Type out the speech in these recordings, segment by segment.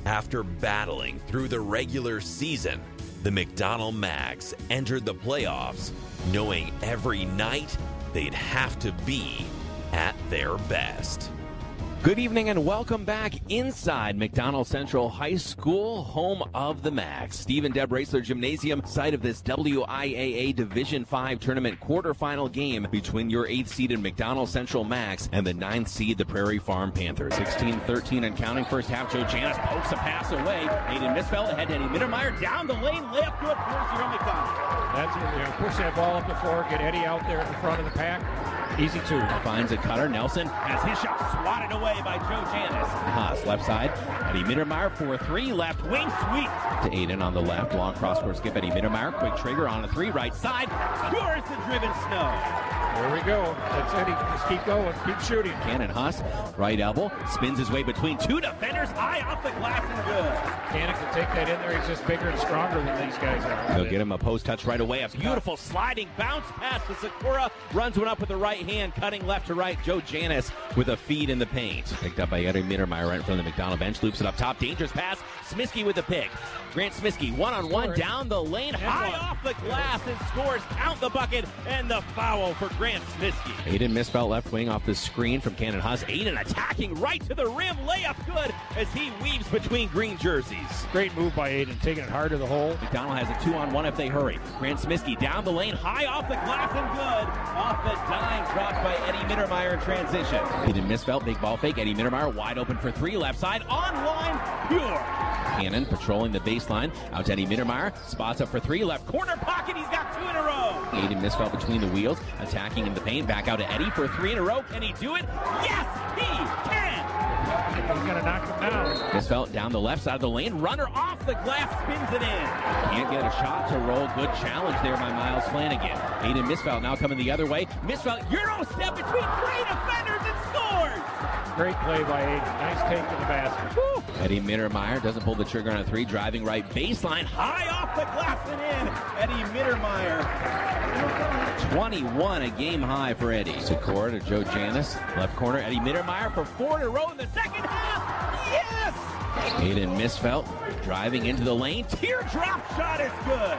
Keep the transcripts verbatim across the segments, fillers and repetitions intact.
After battling through the regular season, the McDonald Max entered the playoffs knowing every night they'd have to be at their best. Good evening and welcome back inside McDonald Central High School, home of the Max. Stephen Deb Raisler Gymnasium, site of this W I A A Division five tournament quarterfinal game between your eighth seeded McDonald Central Max and the ninth seed, the Prairie Farm Panthers. sixteen thirteen and counting first half. Joe Janis pokes a pass away. Aiden Misfeld ahead to Eddie Mittermeier. Down the lane, layup good for zero McDonald. That's it. You know, push that ball up the floor, get Eddie out there in the front of the pack. Easy two. Finds a cutter. Nelson has his shot swatted away by Joe Janis. Haas, left side. Eddie Mittermeier, four three, left wing sweep. To Aiden on the left. Long cross-court skip. Eddie Mittermeier, quick trigger on a three, right side. Scores the driven snow. There we go. That's Eddie. Just keep going. Keep shooting. Cannon Haas, right elbow. Spins his way between two defenders. High off the glass and good. Cannon can take that in there. He's just bigger and stronger than these guys are. They'll get him a post touch right away. A beautiful sliding bounce pass to Sakura. Runs one up with the right hand, cutting left to right. Joe Janis with a feed in the paint. Picked up by Eddie Mittermeier right in front of the McDonald bench. Loops it up top. Dangerous pass. Smiskey with the pick. Grant Smiskey one-on-one down the lane. High off the glass and scores. Count the bucket and the foul for Grant Smiskey. Aiden Misfeld left wing off the screen from Cannon Haas. Aiden attacking right to the rim. Layup good as he weaves between green jerseys. Great move by Aiden, taking it hard to the hole. McDonald has a two-on-one if they hurry. Grant Smiskey down the lane. High off the glass and good. Off the dime dropped by Eddie Mittermeier in transition. Aiden Misfeld, big ball fake. Eddie Mittermeier wide open for three. Left side. On line. Pure. Cannon patrolling the baseline. Out to Eddie Mittermeier. Spots up for three. Left corner pocket. He's got two in a row. Aiden Misfeld between the wheels. Attacking in the paint. Back out to Eddie for three in a row. Can he do it? Yes, he can. He's going to knock him down. Misfeld down the left side of the lane. Runner off the glass. Spins it in. Can't get a shot to roll. Good challenge there by Miles Flanagan. Aiden Misfeld now coming the other way. Misfeld Euro step between three defenders and scores. Great play by Aiden. Nice take to the basket. Woo. Eddie Mittermeier doesn't pull the trigger on a three. Driving right baseline. High off the glass and in. Eddie Mittermeier. twenty-one, a game high for Eddie. Sakura to Joe Janis. Left corner. Eddie Mittermeier for four in a row in the second half. Yes! Aiden Misfeld driving into the lane. Teardrop shot is good.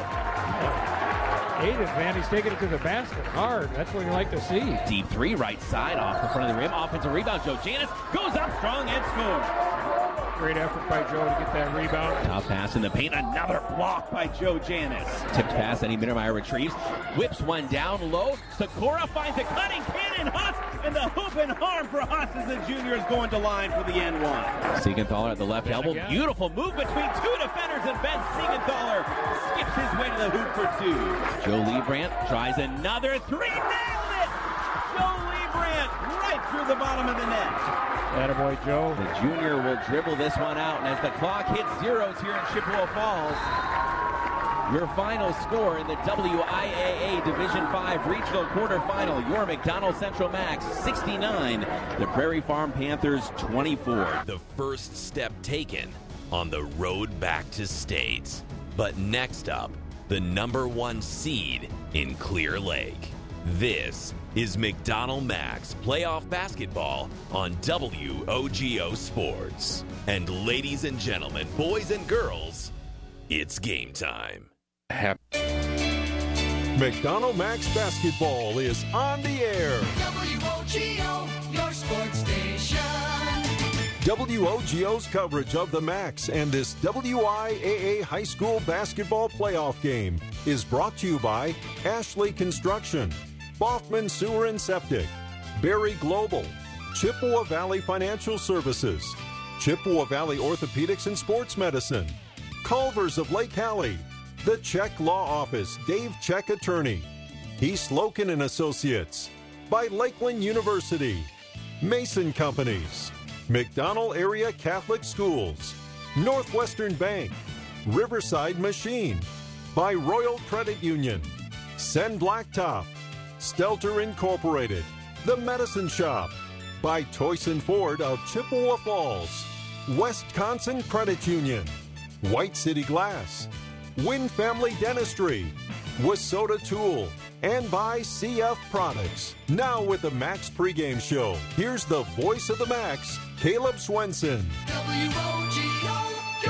Aiden, man, he's taking it to the basket hard. That's what you like to see. Deep three, right side, off the front of the rim. Offensive rebound. Joe Janis goes up strong and scores. Great effort by Joe to get that rebound. Top pass in the paint. Another block by Joe Janis. Tipped pass. Eddie Mittermeier retrieves. Whips one down low. Sakura finds a cutting Cannon Haas. And the hoop and harm for Haas as the junior is going to line for the N one. Siegenthaler at the left elbow. Again. Beautiful move between two defenders. And Ben Siegenthaler skips his way to the hoop for two. Joe Liebrandt tries another three. Nailed it! Joe Liebrandt right through the bottom of the net. Attaboy, Joe. The junior will dribble this one out, and as the clock hits zeros here in Chippewa Falls, your final score in the W I A A Division five Regional Quarterfinal, your McDonald Central Max sixty-nine, the Prairie Farm Panthers twenty-four. The first step taken on the road back to state. But next up, the number one seed in Clear Lake. This is McDonald Max playoff basketball on W O G O Sports. And ladies and gentlemen, boys and girls, it's game time. McDonald Max basketball is on the air. W O G O, your sports station. W O G O's coverage of the Max and this W I A A high school basketball playoff game is brought to you by Ashley Construction, Boffman Sewer and Septic, Berry Global, Chippewa Valley Financial Services, Chippewa Valley Orthopedics and Sports Medicine, Culvers of Lake Hallie, the Check Law Office, Dave Check Attorney, East Loken and Associates, by Lakeland University, Mason Companies, McDonald Area Catholic Schools, Northwestern Bank, Riverside Machine, by Royal Credit Union, Send Blacktop, Stelter Incorporated, The Medicine Shop, by Toyson Ford of Chippewa Falls, Wisconsin Credit Union, White City Glass, Wynn Family Dentistry, Wasota Tool, and by C F Products. Now with the Max pregame show, here's the voice of the Max, Caleb Swenson. W O G O,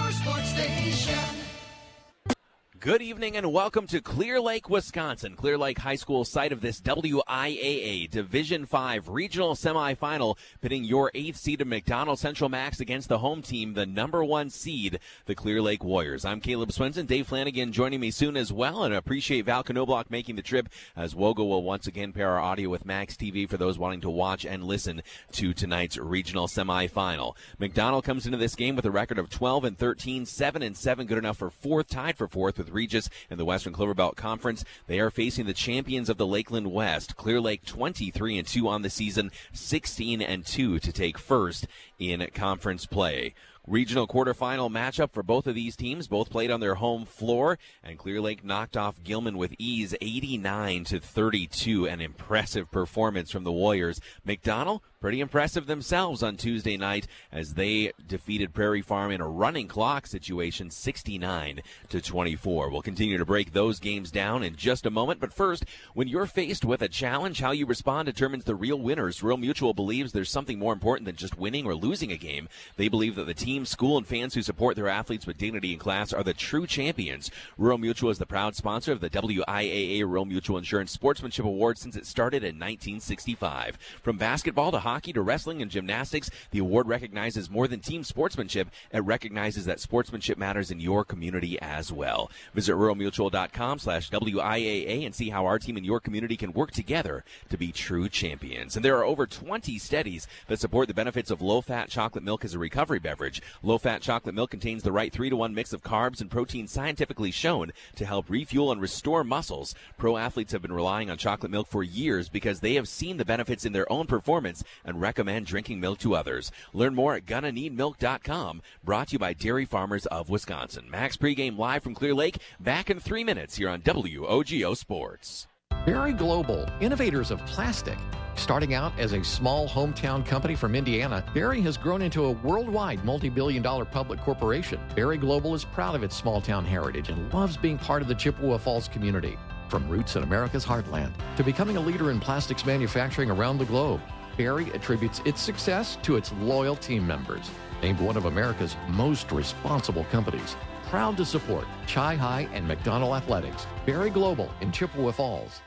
Good evening and welcome to Clear Lake, Wisconsin. Clear Lake High School site of this W I A A Division five regional semifinal, pitting your eighth seed McDonald Central Max against the home team, the number one seed, the Clear Lake Warriors. I'm Caleb Swenson. Dave Flanagan joining me soon as well, and I appreciate Val Knobloch making the trip as Wogo will once again pair our audio with Max T V for those wanting to watch and listen to tonight's regional semifinal. McDonald comes into this game with a record of twelve and thirteen, seven and seven, good enough for fourth, tied for fourth with Regis in the Western Clover Belt Conference. They are facing the champions of the Lakeland West, Clear Lake, twenty-three and two on the season, sixteen and two to take first in conference play. Regional quarterfinal matchup for both of these teams. Both played on their home floor, and Clear Lake knocked off Gilman with ease, eighty-nine to thirty-two. An impressive performance from the Warriors. McDonald, pretty impressive themselves on Tuesday night as they defeated Prairie Farm in a running clock situation, sixty-nine to twenty-four. We'll continue to break those games down in just a moment, but first, when you're faced with a challenge, how you respond determines the real winners. Rural Mutual believes there's something more important than just winning or losing a game. They believe that the team, school, and fans who support their athletes with dignity and class are the true champions. Rural Mutual is the proud sponsor of the W I A A Rural Mutual Insurance Sportsmanship Award since it started in nineteen sixty-five. From basketball to hockey to wrestling and gymnastics, the award recognizes more than team sportsmanship. It recognizes that sportsmanship matters in your community as well. Visit rural mutual dot com slash W I A A and see how our team and your community can work together to be true champions. And there are over twenty studies that support the benefits of low-fat chocolate milk as a recovery beverage. Low-fat chocolate milk contains the right three to one mix of carbs and protein scientifically shown to help refuel and restore muscles. Pro athletes have been relying on chocolate milk for years because they have seen the benefits in their own performance and recommend drinking milk to others. Learn more at gonna need milk dot com. Brought to you by Dairy Farmers of Wisconsin. Max pregame live from Clear Lake. Back in three minutes here on W O G O Sports. Berry Global, innovators of plastic. Starting out as a small hometown company from Indiana, Berry has grown into a worldwide multi-billion dollar public corporation. Berry Global is proud of its small-town heritage and loves being part of the Chippewa Falls community. From roots in America's heartland to becoming a leader in plastics manufacturing around the globe, Berry attributes its success to its loyal team members. Named one of America's most responsible companies, proud to support Chi-Hi and McDonald Athletics. Berry Global in Chippewa Falls.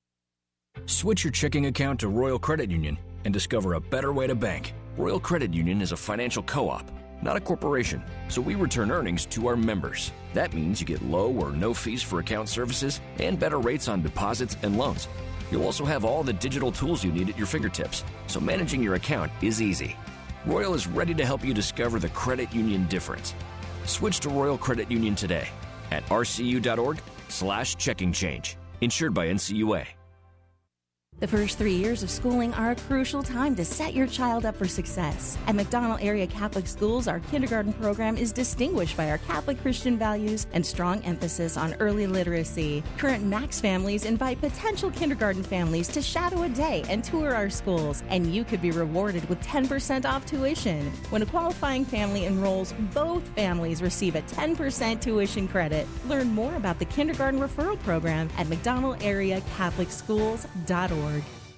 Switch your checking account to Royal Credit Union and discover a better way to bank. Royal Credit Union is a financial co-op, not a corporation, so we return earnings to our members. That means you get low or no fees for account services and better rates on deposits and loans. You'll also have all the digital tools you need at your fingertips, so managing your account is easy. Royal is ready to help you discover the credit union difference. Switch to Royal Credit Union today at r c u dot org slash checking change. Insured by N C U A. The first three years of schooling are a crucial time to set your child up for success. At McDonald Area Catholic Schools, our kindergarten program is distinguished by our Catholic Christian values and strong emphasis on early literacy. Current Max families invite potential kindergarten families to shadow a day and tour our schools, and you could be rewarded with ten percent off tuition. When a qualifying family enrolls, both families receive a ten percent tuition credit. Learn more about the kindergarten referral program at mcdonald area catholic schools dot org.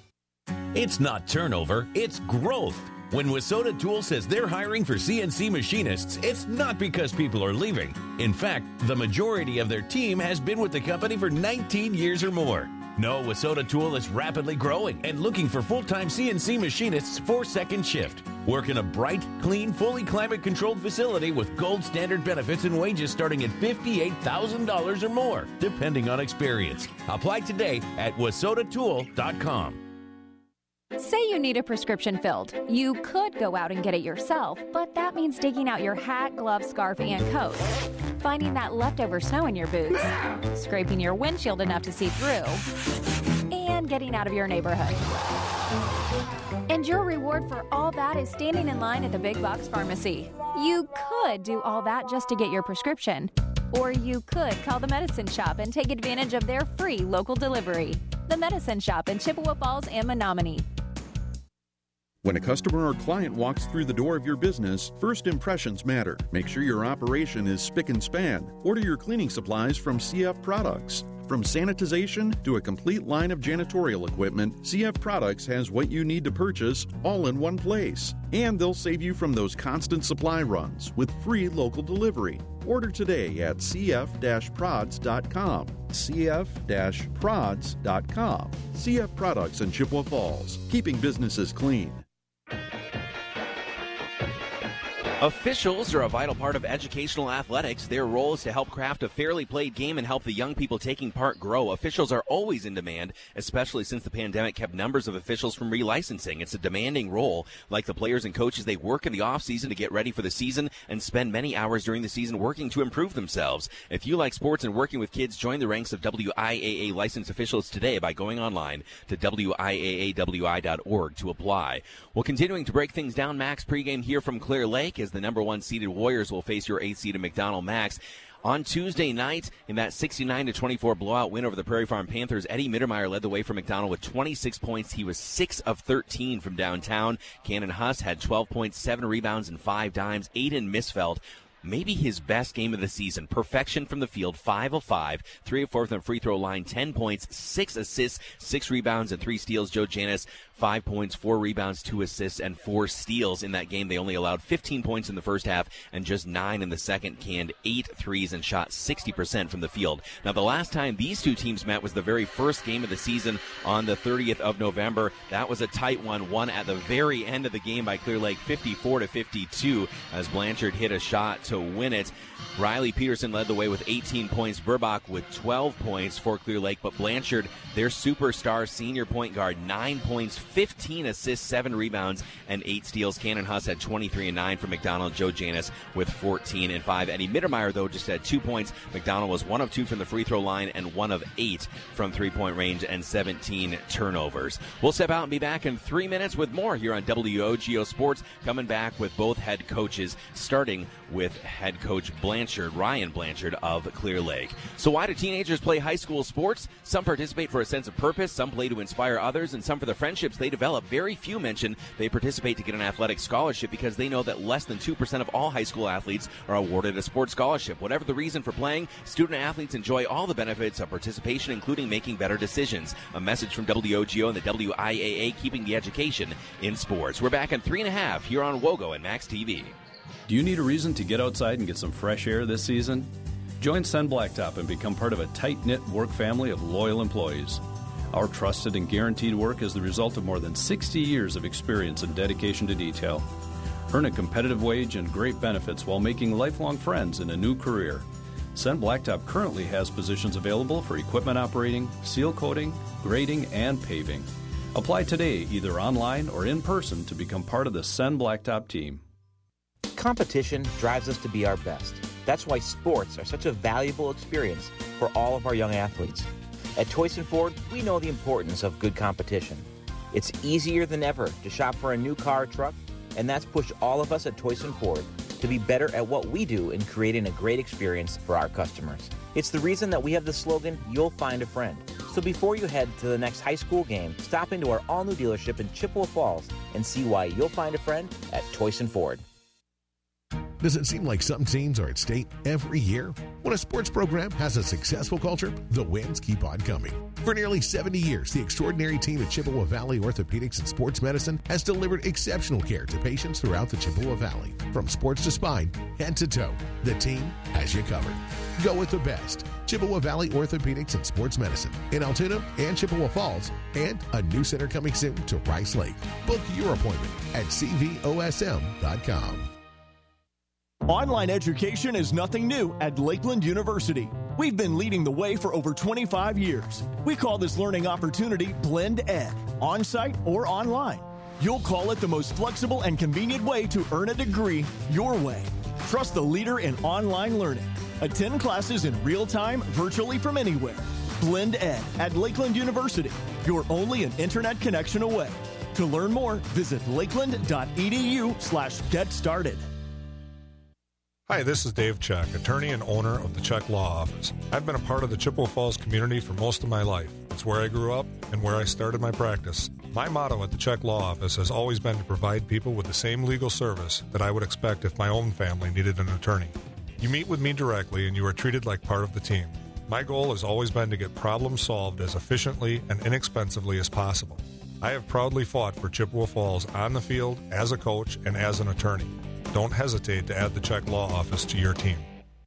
It's not turnover, it's growth. When Wissota Tool says they're hiring for C N C machinists, it's not because people are leaving. In fact, the majority of their team has been with the company for nineteen years or more. No, Wissota Tool is rapidly growing and looking for full-time C N C machinists for second shift. Work in a bright, clean, fully climate-controlled facility with gold standard benefits and wages starting at fifty-eight thousand dollars or more, depending on experience. Apply today at wissota tool dot com. Say you need a prescription filled. You could go out and get it yourself, but that means digging out your hat, glove, scarf, and coat, finding that leftover snow in your boots, scraping your windshield enough to see through, and getting out of your neighborhood. And your reward for all that is standing in line at the big box pharmacy. You could do all that just to get your prescription. Or you could call the Medicine Shop and take advantage of their free local delivery. The Medicine Shop in Chippewa Falls and Menominee. When a customer or client walks through the door of your business, first impressions matter. Make sure your operation is spick and span. Order your cleaning supplies from C F Products. From sanitization to a complete line of janitorial equipment, C F Products has what you need to purchase all in one place. And they'll save you from those constant supply runs with free local delivery. Order today at c f dash prods dot com. c f dash prods dot com. C F Products in Chippewa Falls, keeping businesses clean. Officials are a vital part of educational athletics. Their role is to help craft a fairly played game and help the young people taking part grow. Officials are always in demand, especially since the pandemic kept numbers of officials from relicensing. It's a demanding role. Like the players and coaches, they work in the offseason to get ready for the season and spend many hours during the season working to improve themselves. If you like sports and working with kids, join the ranks of W I A A licensed officials today by going online to W I A A W I dot org to apply. Well, continuing to break things down, Max pregame here from Clear Lake as the number one seeded Warriors will face your eighth seeded McDonald Max. On Tuesday night, in that sixty-nine to twenty-four blowout win over the Prairie Farm Panthers, Eddie Mittermeier led the way for McDonald with twenty-six points. He was six of thirteen from downtown. Cannon Huss had twelve points, seven rebounds, and five dimes. Aiden Misfeld, maybe his best game of the season. Perfection from the field, five of five, three of four from the free throw line, ten points, six assists, six rebounds, and three steals. Joe Janis, five points, four rebounds, two assists, and four steals in that game. They only allowed fifteen points in the first half and just nine in the second, canned eight threes and shot sixty percent from the field. Now, the last time these two teams met was the very first game of the season on the thirtieth of November. That was a tight one, won at the very end of the game by Clear Lake, fifty-four to fifty-two, as Blanchard hit a shot to win it. Riley Peterson led the way with eighteen points, Burbach with twelve points for Clear Lake, but Blanchard, their superstar senior point guard, nine points, fifteen assists, seven rebounds, and eight steals. Cannon Huss had twenty-three and nine for McDonald. Joe Janis with fourteen and five. Eddie Mittermeier, though, just had two points. McDonald was one of two from the free throw line and one of eight from three-point range and seventeen turnovers. We'll step out and be back in three minutes with more here on W O G O Sports, coming back with both head coaches, starting with head coach Blanchard, Ryan Blanchard of Clear Lake. So why do teenagers play high school sports? Some participate for a sense of purpose, some play to inspire others, and some for the friendships they develop. Very few mention they participate to get an athletic scholarship because they know that less than two percent of all high school athletes are awarded a sports scholarship. Whatever the reason for playing, student athletes enjoy all the benefits of participation, including making better decisions. A message from W O G O and the W I A A, keeping the education in sports. We're back in three and a half here on WOGO and Max T V. Do you need a reason to get outside and get some fresh air this season? Join Sen Blacktop and become part of a tight-knit work family of loyal employees. Our trusted and guaranteed work is the result of more than sixty years of experience and dedication to detail. Earn a competitive wage and great benefits while making lifelong friends in a new career. Sen Blacktop currently has positions available for equipment operating, seal coating, grading, and paving. Apply today either online or in person to become part of the Sen Blacktop team. Competition drives us to be our best. That's why sports are such a valuable experience for all of our young athletes. At Toyson Ford, we know the importance of good competition. It's easier than ever to shop for a new car or truck, and that's pushed all of us at Toyson Ford to be better at what we do in creating a great experience for our customers. It's the reason that we have the slogan, "You'll find a friend." So before you head to the next high school game, stop into our all-new dealership in Chippewa Falls and see why you'll find a friend at Toyson Ford. Does it seem like some teams are at state every year? When a sports program has a successful culture, the wins keep on coming. For nearly seventy years, the extraordinary team at Chippewa Valley Orthopedics and Sports Medicine has delivered exceptional care to patients throughout the Chippewa Valley. From sports to spine, head to toe, the team has you covered. Go with the best. Chippewa Valley Orthopedics and Sports Medicine in Altoona and Chippewa Falls, and a new center coming soon to Rice Lake. Book your appointment at c v o s m dot com. Online education is nothing new at Lakeland University. We've been leading the way for over twenty-five years. We call this learning opportunity Blend Ed, on-site or online. You'll call it the most flexible and convenient way to earn a degree your way. Trust the leader in online learning. Attend classes in real time, virtually from anywhere. Blend Ed at Lakeland University. You're only an internet connection away. To learn more, visit lakeland.edu slash get started. Hi, this is Dave Check, attorney and owner of the Check Law Office. I've been a part of the Chippewa Falls community for most of my life. It's where I grew up and where I started my practice. My motto at the Check Law Office has always been to provide people with the same legal service that I would expect if my own family needed an attorney. You meet with me directly and you are treated like part of the team. My goal has always been to get problems solved as efficiently and inexpensively as possible. I have proudly fought for Chippewa Falls on the field, as a coach, and as an attorney. Don't hesitate to add the Czech Law Office to your team.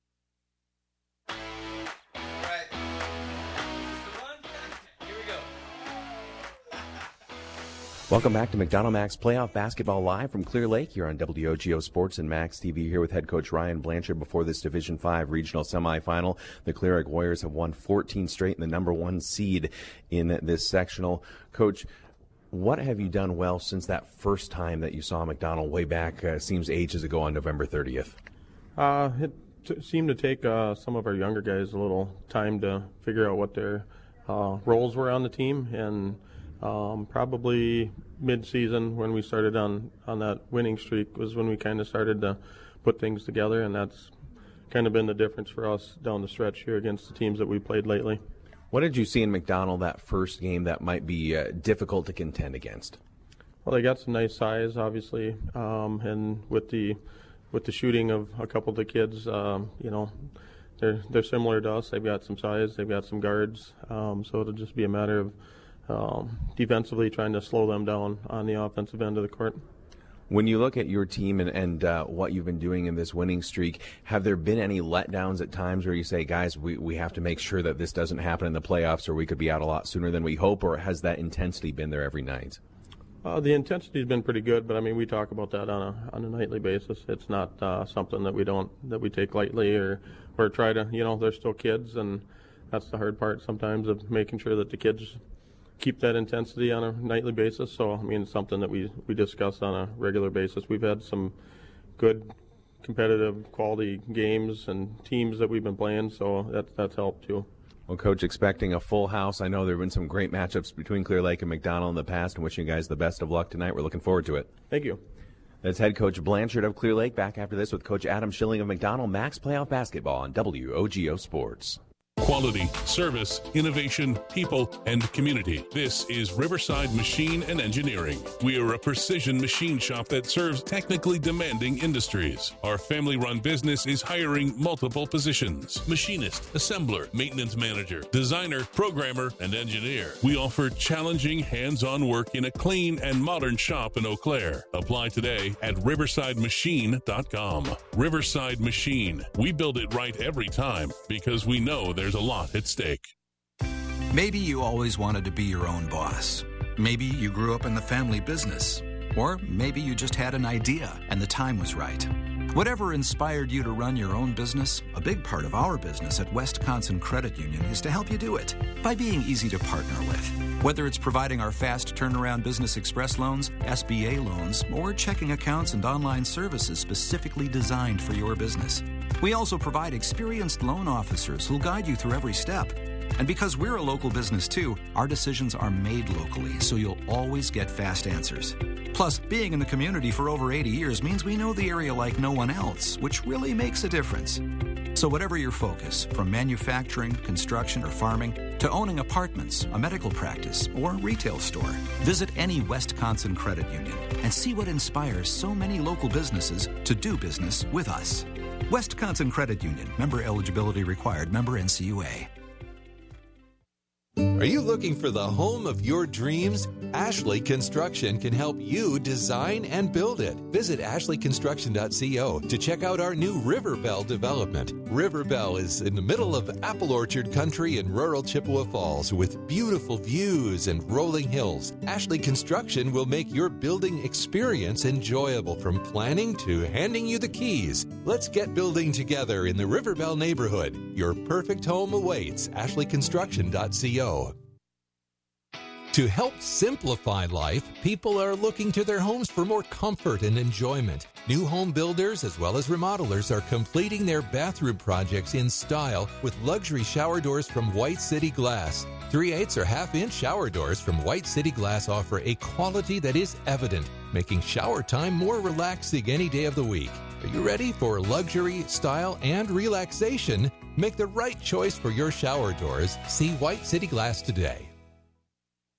Welcome back to McDonald Max Playoff Basketball Live from Clear Lake here on W O G O Sports and Max T V, here with head coach Ryan Blanchard before this Division five regional semifinal. The Clear Lake Warriors have won fourteen straight and the number one seed in this sectional. Coach, what have you done well since that first time that you saw McDonald way back, uh, seems ages ago, on November thirtieth? Uh, it t- seemed to take uh, some of our younger guys a little time to figure out what their uh, roles were on the team, and Um, probably mid-season when we started on, on that winning streak was when we kind of started to put things together, and that's kind of been the difference for us down the stretch here against the teams that we played lately. What did you see in McDonald that first game that might be uh, difficult to contend against? Well, they got some nice size, obviously, um, and with the with the shooting of a couple of the kids, um, you know, they're they're similar to us. They've got some size, they've got some guards, um, so it'll just be a matter of Um, defensively trying to slow them down on the offensive end of the court. When you look at your team and, and uh, what you've been doing in this winning streak, have there been any letdowns at times where you say, guys, we, we have to make sure that this doesn't happen in the playoffs, or we could be out a lot sooner than we hope, or has that intensity been there every night? Uh, the intensity has been pretty good, but I mean, we talk about that on a on a nightly basis. It's not uh, something that we don't that we take lightly or or try to, you know, they're still kids, and that's the hard part sometimes, of making sure that the kids keep that intensity on a nightly basis. So, I mean, it's something that we, we discuss on a regular basis. We've had some good competitive quality games and teams that we've been playing, so that, that's helped too. Well, Coach, expecting a full house. I know there have been some great matchups between Clear Lake and McDonald in the past, and wishing you guys the best of luck tonight. We're looking forward to it. Thank you. That's head coach Blanchard of Clear Lake. Back after this with Coach Adam Schilling of McDonald. Max Playoff Basketball on W O G O Sports. Quality, service, innovation, people, and community. This is Riverside Machine and Engineering. We are a precision machine shop that serves technically demanding industries. Our family-run business is hiring multiple positions: machinist, assembler, maintenance manager, designer, programmer, and engineer. We offer challenging hands-on work in a clean and modern shop in Eau Claire. Apply today at riverside machine dot com. Riverside Machine. We build it right every time because we know there's There's a lot at stake. Maybe you always wanted to be your own boss. Maybe you grew up in the family business. Or maybe you just had an idea and the time was right. Whatever inspired you to run your own business, a big part of our business at Wisconsin Credit Union is to help you do it by being easy to partner with. Whether it's providing our fast turnaround Business Express loans, S B A loans, or checking accounts and online services specifically designed for your business. We also provide experienced loan officers who'll guide you through every step. And because we're a local business too, our decisions are made locally, so you'll always get fast answers. Plus, being in the community for over eighty years means we know the area like no one else, which really makes a difference. So whatever your focus, from manufacturing, construction, or farming, to owning apartments, a medical practice, or a retail store, visit any Wisconsin Credit Union and see what inspires so many local businesses to do business with us. Wisconsin Credit Union. Member eligibility required. Member N C U A. Are you looking for the home of your dreams? Ashley Construction can help you design and build it. Visit ashley construction dot co to check out our new Riverbell development. Riverbell is in the middle of apple orchard country in rural Chippewa Falls with beautiful views and rolling hills. Ashley Construction will make your building experience enjoyable, from planning to handing you the keys. Let's get building together in the Riverbell neighborhood. Your perfect home awaits. ashley construction dot co. To help simplify life, people are looking to their homes for more comfort and enjoyment. New home builders as well as remodelers are completing their bathroom projects in style with luxury shower doors from White City Glass. three eighths or half-inch shower doors from White City Glass offer a quality that is evident, making shower time more relaxing any day of the week. Are you ready for luxury, style, and relaxation? Make the right choice for your shower doors. See White City Glass today.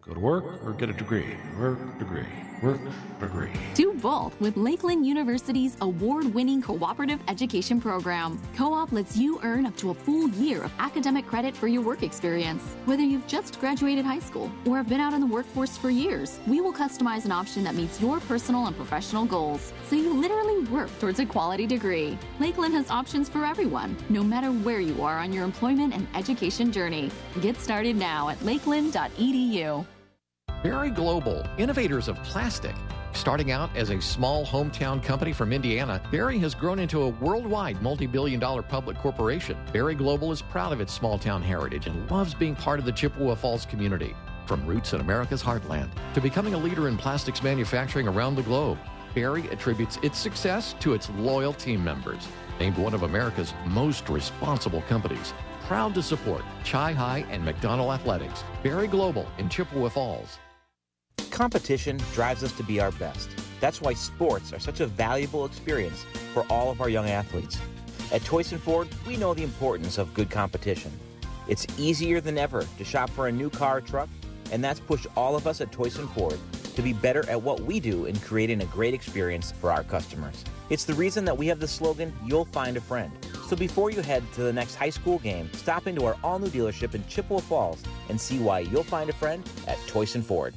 Go to work or get a degree. Work, degree. Work, degree. Do both with Lakeland University's award-winning cooperative education program. Co-op lets you earn up to a full year of academic credit for your work experience. Whether you've just graduated high school or have been out in the workforce for years, we will customize an option that meets your personal and professional goals, so you literally work towards a quality degree. Lakeland has options for everyone, no matter where you are on your employment and education journey. Get started now at lakeland dot e d u. Berry Global, innovators of plastic. Starting out as a small hometown company from Indiana, Berry has grown into a worldwide multi-billion dollar public corporation. Berry Global is proud of its small town heritage and loves being part of the Chippewa Falls community. From roots in America's heartland to becoming a leader in plastics manufacturing around the globe, Berry attributes its success to its loyal team members. Named one of America's most responsible companies, proud to support Chi-Hi and McDonald Athletics. Berry Global in Chippewa Falls. Competition drives us to be our best. That's why sports are such a valuable experience for all of our young athletes. At Toyson Ford, we know the importance of good competition. It's easier than ever to shop for a new car or truck, and that's pushed all of us at Toyson Ford to be better at what we do in creating a great experience for our customers. It's the reason that we have the slogan, "You'll find a friend." So before you head to the next high school game, stop into our all-new dealership in Chippewa Falls and see why you'll find a friend at Toyson Ford.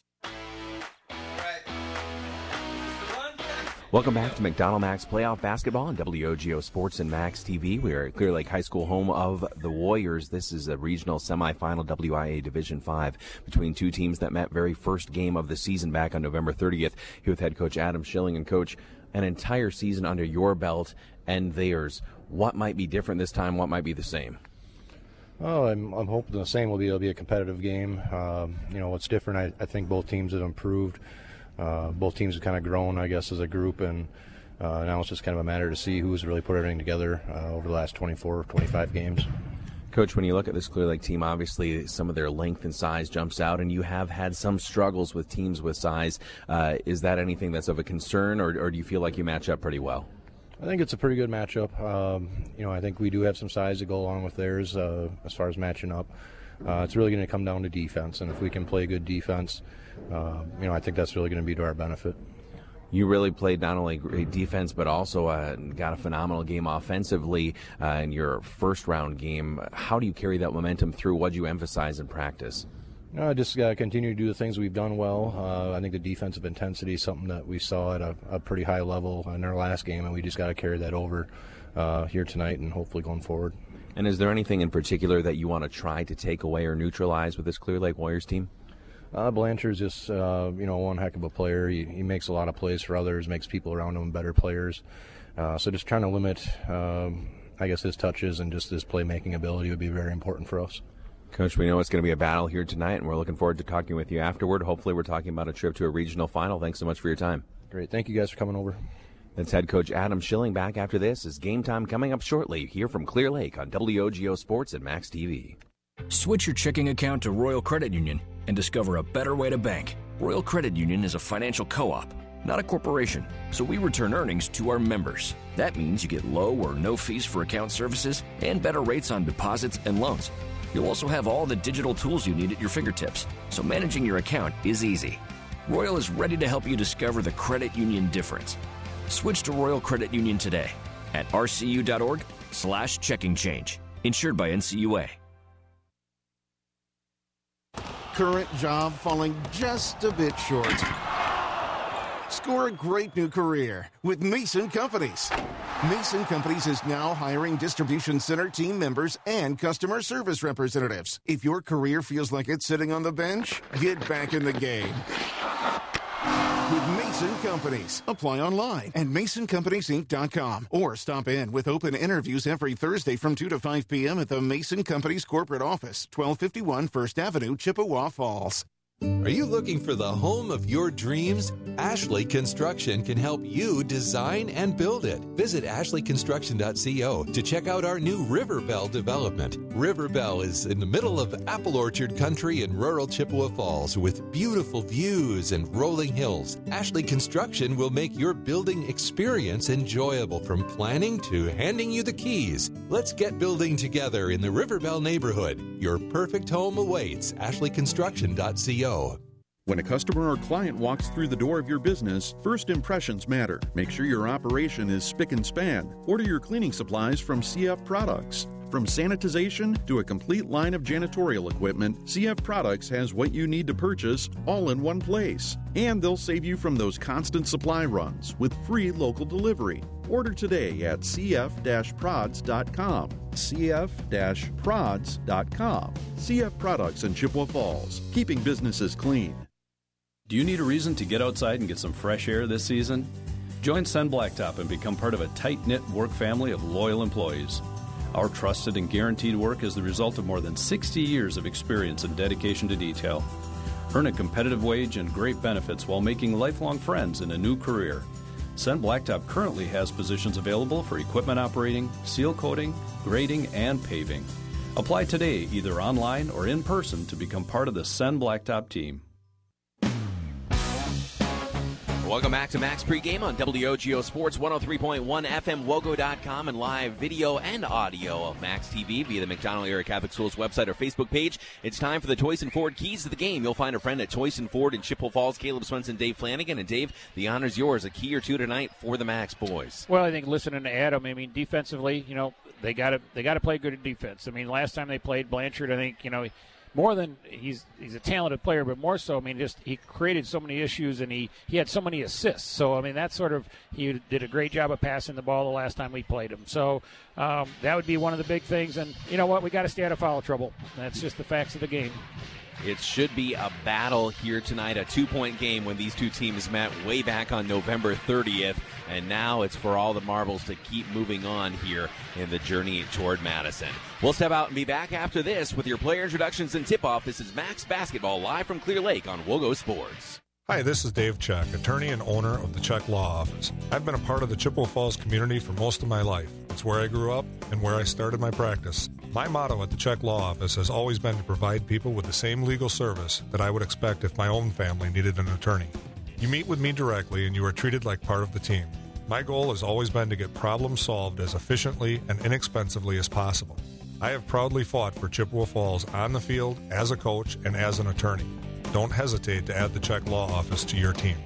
Welcome back to McDonald Max Playoff Basketball on W O G O Sports and Max T V. We are at Clear Lake High School, home of the Warriors. This is a regional semifinal W I A Division five between two teams that met very first game of the season back on November thirtieth. Here with head coach Adam Schilling. And coach, an entire season under your belt and theirs. What might be different this time? What might be the same? Oh, I'm, I'm hoping the same will be. It'll be a competitive game. Um, you know, what's different, I, I think both teams have improved. Uh, both teams have kind of grown, I guess, as a group, and uh, now it's just kind of a matter to see who's really put everything together uh, over the last twenty-four, twenty-five games. Coach, when you look at this Clear Lake team, obviously some of their length and size jumps out, and you have had some struggles with teams with size. Uh, is that anything that's of a concern, or, or do you feel like you match up pretty well? I think it's a pretty good matchup. Um, you know, I think we do have some size to go along with theirs uh, as far as matching up. Uh, it's really going to come down to defense, and if we can play good defense, uh, you know, I think that's really going to be to our benefit. You really played not only great defense, but also uh, got a phenomenal game offensively uh, in your first round game. How do you carry that momentum through? What do you emphasize in practice? No, I just got to continue to do the things we've done well. Uh, I think the defensive intensity is something that we saw at a, a pretty high level in our last game, and we just got to carry that over uh, here tonight and hopefully going forward. And is there anything in particular that you want to try to take away or neutralize with this Clear Lake Warriors team? Uh, Blanchard's just, uh, you know, one heck of a player. He, he makes a lot of plays for others, makes people around him better players. Uh, so just trying to limit, um, I guess, his touches and just his playmaking ability would be very important for us. Coach, we know it's going to be a battle here tonight, and we're looking forward to talking with you afterward. Hopefully we're talking about a trip to a regional final. Thanks so much for your time. Great. Thank you guys for coming over. That's head coach Adam Schilling. Back after this is Game Time coming up shortly here from Clear Lake on W O G O Sports and Max T V. Switch your checking account to Royal Credit Union and discover a better way to bank. Royal Credit Union is a financial co-op, not a corporation, so we return earnings to our members. That means you get low or no fees for account services and better rates on deposits and loans. You'll also have all the digital tools you need at your fingertips, so managing your account is easy. Royal is ready to help you discover the credit union difference. Switch to Royal Credit Union today at rcu.org slash checking change. Insured by N C U A. Current job falling just a bit short. Score a great new career with Mason Companies. Mason Companies is now hiring distribution center team members and customer service representatives. If your career feels like it's sitting on the bench, get back in the game with Mason Companies. Apply online at mason companies inc dot com or stop in with open interviews every Thursday from two to five p.m. at the Mason Companies corporate office, twelve fifty-one First Avenue, Chippewa Falls. Are you looking for the home of your dreams? Ashley Construction can help you design and build it. Visit ashley construction dot co to check out our new Riverbell development. Riverbell is in the middle of apple orchard country in rural Chippewa Falls with beautiful views and rolling hills. Ashley Construction will make your building experience enjoyable from planning to handing you the keys. Let's get building together in the Riverbell neighborhood. Your perfect home awaits. ashley construction dot co. co. When a customer or client walks through the door of your business, first impressions matter. Make sure your operation is spick and span. Order your cleaning supplies from C F Products. From sanitization to a complete line of janitorial equipment, C F Products has what you need to purchase all in one place. And they'll save you from those constant supply runs with free local delivery. Order today at c f dash prods dot com. c f dash prods dot com. C F Products in Chippewa Falls, keeping businesses clean. Do you need a reason to get outside and get some fresh air this season? Join Sen Blacktop and become part of a tight-knit work family of loyal employees. Our trusted and guaranteed work is the result of more than sixty years of experience and dedication to detail. Earn a competitive wage and great benefits while making lifelong friends in a new career. Sen Blacktop currently has positions available for equipment operating, seal coating, grading, and paving. Apply today either online or in person to become part of the Sen Blacktop team. Welcome back to Max Pregame on W O G O Sports one oh three point one F M, wogo dot com, and live video and audio of Max T V via the McDonald Area Catholic Schools website or Facebook page. It's time for the Toyson Ford Keys to the Game. You'll find a friend at Toyson Ford in Chippewa Falls, Caleb Swenson, Dave Flanagan. And Dave, the honor's yours. A key or two tonight for the Max boys. Well, I think listening to Adam, I mean, defensively, you know, they got to they got to play good at defense. I mean, last time they played Blanchard, I think, you know, more than he's he's a talented player, but more so, I mean, just he created so many issues and he, he had so many assists. So, I mean, that's sort of, he did a great job of passing the ball the last time we played him. So um, that would be one of the big things. And you know what? We got to stay out of foul trouble. That's just the facts of the game. It should be a battle here tonight, a two-point game when these two teams met way back on November thirtieth, and now it's for all the marbles to keep moving on here in the journey toward Madison. We'll step out and be back after this with your player introductions and tip-off. This is Max Basketball live from Clear Lake on WOGO Sports. Hi, this is Dave Check, attorney and owner of the Check Law Office. I've been a part of the Chippewa Falls community for most of my life. It's where I grew up and where I started my practice. My motto at the Check Law Office has always been to provide people with the same legal service that I would expect if my own family needed an attorney. You meet with me directly and you are treated like part of the team. My goal has always been to get problems solved as efficiently and inexpensively as possible. I have proudly fought for Chippewa Falls on the field, as a coach, and as an attorney. Don't hesitate to add the Check Law Office to your team.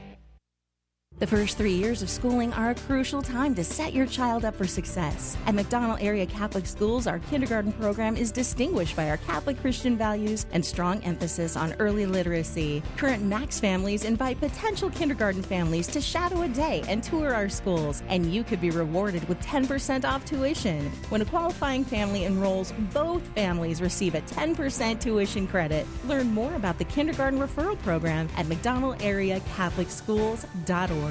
The first three years of schooling are a crucial time to set your child up for success. At McDonald Area Catholic Schools, our kindergarten program is distinguished by our Catholic Christian values and strong emphasis on early literacy. Current Max families invite potential kindergarten families to shadow a day and tour our schools, and you could be rewarded with ten percent off tuition. When a qualifying family enrolls, both families receive a ten percent tuition credit. Learn more about the kindergarten referral program at mcdonald area catholic schools dot org.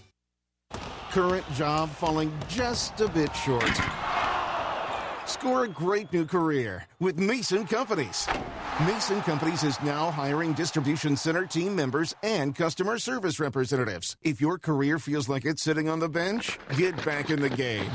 Current job falling just a bit short. Score a great new career with Mason Companies. Mason Companies is now hiring distribution center team members and customer service representatives. If your career feels like it's sitting on the bench, get back in the game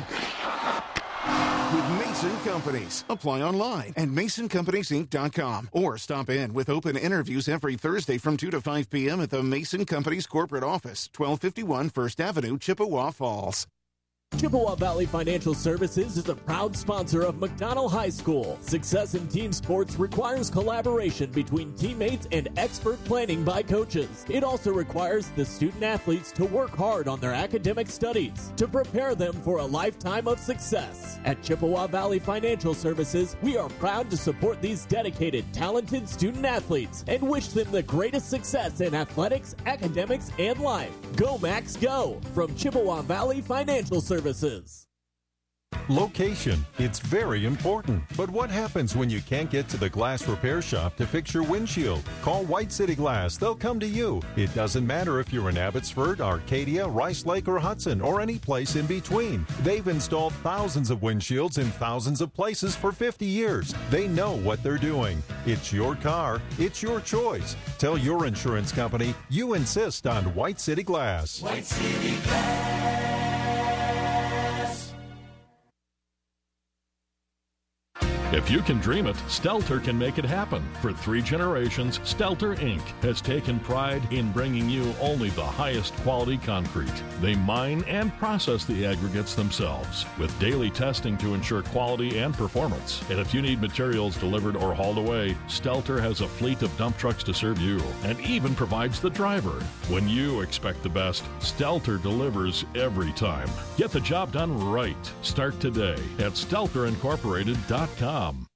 with Mason Companies. Apply online at mason companies inc dot com or stop in with open interviews every Thursday from two to five p.m. at the Mason Companies corporate office, twelve fifty-one First Avenue, Chippewa Falls. Chippewa Valley Financial Services is a proud sponsor of McDonald High School. Success in team sports requires collaboration between teammates and expert planning by coaches. It also requires the student athletes to work hard on their academic studies to prepare them for a lifetime of success. At Chippewa Valley Financial Services, we are proud to support these dedicated, talented student athletes and wish them the greatest success in athletics, academics, and life. Go Max Go! From Chippewa Valley Financial Services. Services. Location. It's very important. But what happens when you can't get to the glass repair shop to fix your windshield? Call White City Glass. They'll come to you. It doesn't matter if you're in Abbotsford, Arcadia, Rice Lake, or Hudson, or any place in between. They've installed thousands of windshields in thousands of places for fifty years. They know what they're doing. It's your car. It's your choice. Tell your insurance company you insist on White City Glass. White City Glass. If you can dream it, Stelter can make it happen. For three generations, Stelter Incorporated has taken pride in bringing you only the highest quality concrete. They mine and process the aggregates themselves with daily testing to ensure quality and performance. And if you need materials delivered or hauled away, Stelter has a fleet of dump trucks to serve you and even provides the driver. When you expect the best, Stelter delivers every time. Get the job done right. Start today at stelter incorporated dot com.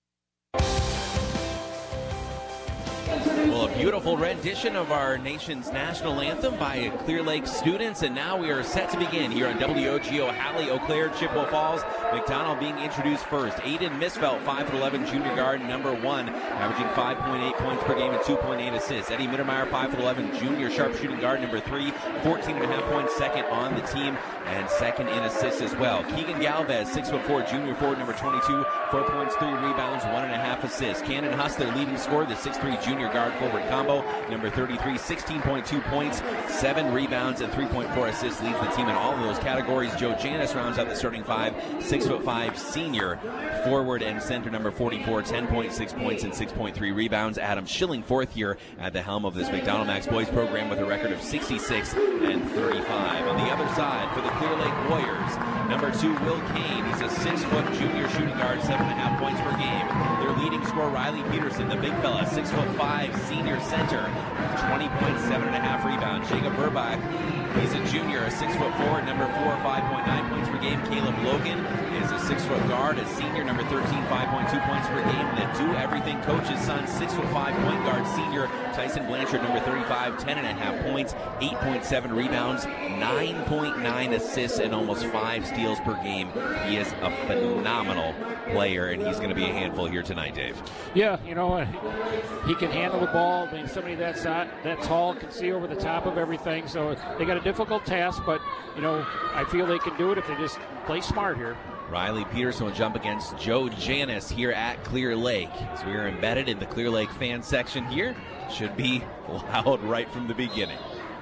Well, a beautiful rendition of our nation's national anthem by Clear Lake students, and now we are set to begin here on W O G O Halley, Eau Claire, Chippewa Falls. McDonald being introduced first. Aiden Misfelt, five foot eleven, junior guard, number one, averaging five point eight points per game and two point eight assists. Eddie Mittermeier, five foot eleven, junior sharpshooting guard, number three, fourteen and a half points, second on the team, and second in assists as well. Keegan Galvez, six foot four, junior forward, number twenty-two, four points, three rebounds, one and a half assists. Cannon Huss, their leading scorer, the six three junior guard forward combo, number thirty-three, sixteen point two points, seven rebounds, and three point four assists, leads the team in all of those categories. Joe Janis rounds out the starting five, six foot five senior forward and center, number forty-four, ten point six points and six point three rebounds. Adam Schilling, fourth year at the helm of this McDonald Max boys program with a record of sixty-six and thirty-five. On the other side, for the Clear Lake Warriors, number two, Will Kane. He's a six foot junior shooting guard, seven and a half points per game. Their leading scorer, Riley Peterson, the big fella, six foot five senior center, twenty points, seven and a half rebounds. Jacob Burbach, he's a junior, a six foot four, number four, five point nine points per game. Caleb Logan is a six foot guard, a senior, number thirteen, five point two points per game. The do everything coach's son, six foot five point guard senior Tyson Blanchard, number thirty-five, ten and a half points, eight point seven rebounds, nine point nine assists, and almost five steals per game. He is a phenomenal player, and he's going to be a handful here tonight, Dave. Yeah, you know, he can handle the ball. I mean, somebody that's not, that tall can see over the top of everything. So they got a difficult task, but, you know, I feel they can do it if they just play smart here. Riley Peterson will jump against Joe Janis here at Clear Lake. As we are embedded in the Clear Lake fan section here, should be loud right from the beginning.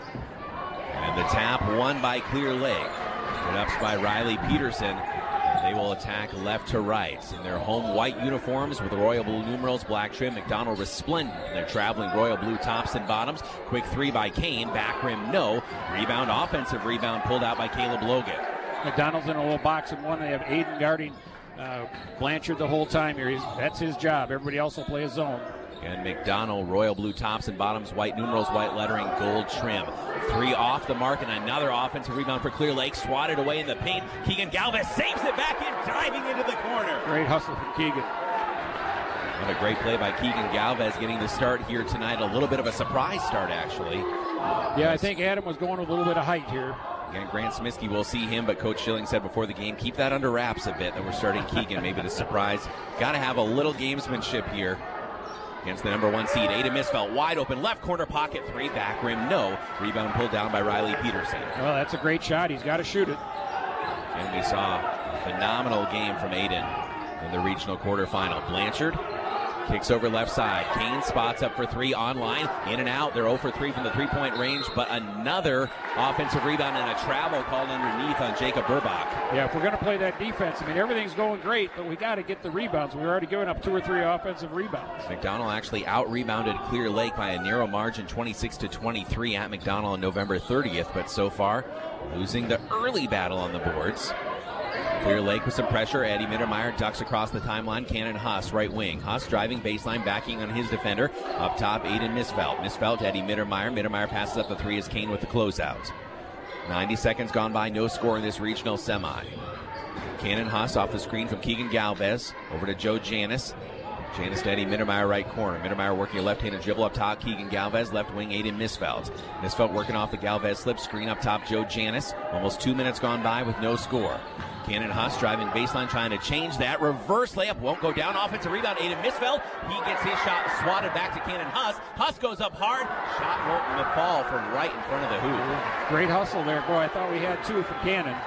And the tap won by Clear Lake. Put up by Riley Peterson. They will attack left to right in their home white uniforms with royal blue numerals, black trim. McDonald resplendent in their traveling royal blue tops and bottoms. Quick three by Kane. Back rim, no. Rebound, offensive rebound pulled out by Caleb Logan. McDonald's in a little box and one. They have Aiden guarding uh, Blanchard the whole time here. He's, that's his job. Everybody else will play a zone. And McDonald, royal blue tops and bottoms, white numerals, white lettering, gold trim. Three off the mark and another offensive rebound for Clear Lake. Swatted away in the paint. Keegan Galvez saves it back in, diving into the corner. Great hustle from Keegan. What a great play by Keegan Galvez getting the start here tonight. A little bit of a surprise start, actually. Yeah, I think Adam was going with a little bit of height here. Again, Grant Smiskey, we'll see him, but Coach Schilling said before the game, keep that under wraps a bit, that we're starting Keegan. Maybe the surprise. Got to have a little gamesmanship here against the number one seed. Aiden Misfelt wide open, left corner pocket three, back rim, no. Rebound pulled down by Riley Peterson. Well, that's a great shot. He's got to shoot it. And we saw a phenomenal game from Aiden in the regional quarterfinal. Blanchard kicks over left side. Kane spots up for three online. In and out. They're zero for three from the three-point range, but another offensive rebound and a travel called underneath on Jacob Burbach. Yeah, if we're going to play that defense, I mean, everything's going great, but we got to get the rebounds. We're already giving up two or three offensive rebounds. McDonald actually out-rebounded Clear Lake by a narrow margin, twenty-six to twenty-three at McDonald on November thirtieth, but so far losing the early battle on the boards. Clear Lake with some pressure. Eddie Mittermeier ducks across the timeline. Cannon Huss, right wing. Huss driving baseline, backing on his defender. Up top, Aiden Misfelt. Misfelt, Eddie Mittermeier. Mittermeier passes up the three as Kane with the closeout. ninety seconds gone by, no score in this regional semi. Cannon Huss off the screen from Keegan Galvez. Over to Joe Janis. Janis to Eddie Mittermeier, right corner. Mittermeier working a left-handed dribble up top. Keegan Galvez, left wing, Aiden Misfelt. Misfelt working off the Galvez slip screen up top, Joe Janis. Almost two minutes gone by with no score. Cannon Huss driving baseline, trying to change that. Reverse layup won't go down. Offensive rebound, Aiden Misfelt. He gets his shot swatted back to Cannon Huss. Huss goes up hard. Shot won't fall from right in front of the hoop. Great hustle there. Boy, I thought we had two from Cannon.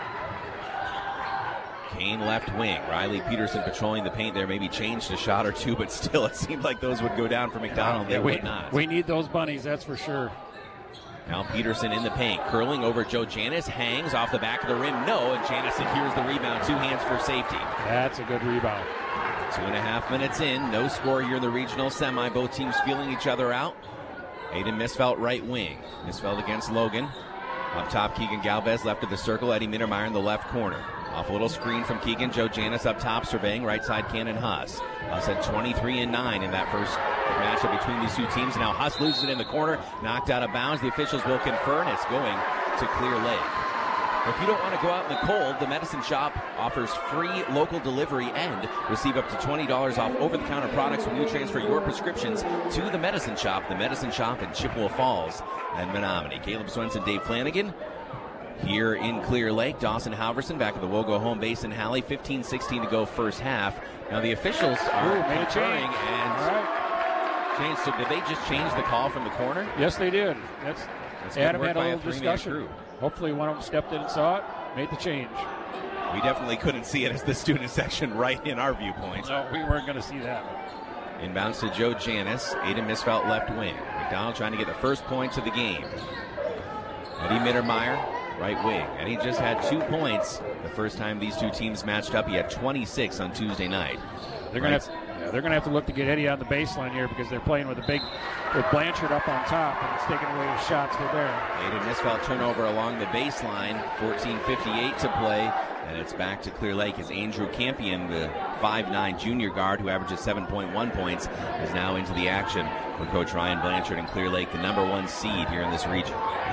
Kane left wing. Riley Peterson patrolling the paint there. Maybe changed a shot or two, but still it seemed like those would go down for McDonald. They yeah, we, would not. We need those bunnies, that's for sure. Now Peterson in the paint, curling over Joe Janis, hangs off the back of the rim, no, and Janis secures the rebound, two hands for safety. That's a good rebound. Two and a half minutes in, no score here in the regional semi, both teams feeling each other out. Aiden Misfeld right wing, Misfeld against Logan. Up top, Keegan Galvez left of the circle, Eddie Mittermeier in the left corner. Off a little screen from Keegan, Joe Janis up top surveying, right side Cannon Huss. Huss had twenty-three and nine in that first matchup between these two teams. Now Huss loses it in the corner, knocked out of bounds. The officials will confer, and it's going to Clear Lake. If you don't want to go out in the cold, the Medicine Shop offers free local delivery and receive up to twenty dollars off over-the-counter products when you transfer your prescriptions to the Medicine Shop. The Medicine Shop in Chippewa Falls and Menominee. Caleb Swenson, Dave Flanagan. Here in Clear Lake, Dawson Halverson back at the Wogo home base in Halley. fifteen sixteen to go first half. Now the officials are Ooh, made a conferring change. and All right. changed. So did they just change the call from the corner? Yes, they did. That's, That's good Adam work had a by a little three-man discussion. crew. Hopefully one of them stepped in and saw it, made the change. We definitely couldn't see it as the student section right in our viewpoint. No, we weren't going to see that. Inbounds to Joe Janis. Aiden Misfeld left wing. McDonald trying to get the first points of the game. Eddie Mittermeier, right wing. Eddie just had two points the first time these two teams matched up. He had twenty-six on Tuesday night. They're going right. to yeah, they're going to have to look to get Eddie on the baseline here because they're playing with a big with Blanchard up on top, and it's taking away his shots for there. Aiden Misfeld turnover along the baseline. fourteen fifty-eight to play. And it's back to Clear Lake as Andrew Campion, the five nine junior guard who averages seven point one points, is now into the action for Coach Ryan Blanchard and Clear Lake, the number one seed here in this region.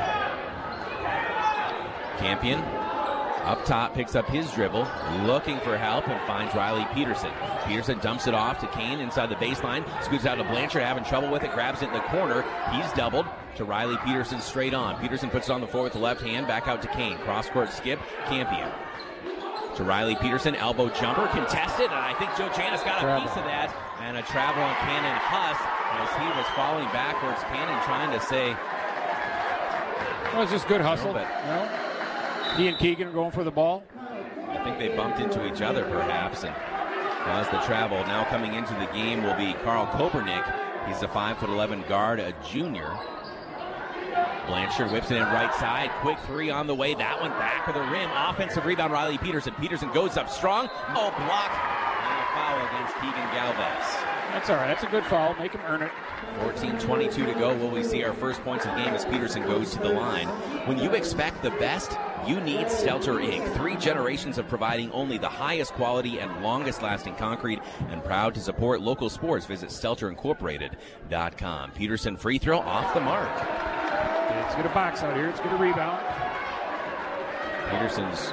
Campion up top picks up his dribble, looking for help, and finds Riley Peterson. Peterson dumps it off to Kane inside the baseline, scoots out to Blanchard, having trouble with it, grabs it in the corner. He's doubled to Riley Peterson straight on. Peterson puts it on the floor with the left hand, back out to Kane. Cross-court skip, Campion. To Riley Peterson, elbow jumper, contested, and I think Joe Janis got a travel. piece of that. And a travel on Cannon Huss as he was falling backwards. Cannon trying to say... Well, it's just good hustle. You know? He and Keegan are going for the ball. I think they bumped into each other, perhaps, and caused the travel. Now coming into the game will be Carl Kopernick. He's a five foot eleven guard, a junior. Blanchard whips it in right side. Quick three on the way. That one back of the rim. Offensive rebound, Riley Peterson. Peterson goes up strong. Oh, block. And a foul against Keegan Galvez. That's all right. That's a good foul. Make him earn it. fourteen twenty-two to go. Will we see our first points of the game as Peterson goes to the line? When you expect the best, you need Stelter Incorporated. Three generations of providing only the highest quality and longest lasting concrete, and proud to support local sports. Visit Stelter Incorporated dot com. Peterson free throw off the mark. Let's get a box out here. Let's get a rebound. Peterson's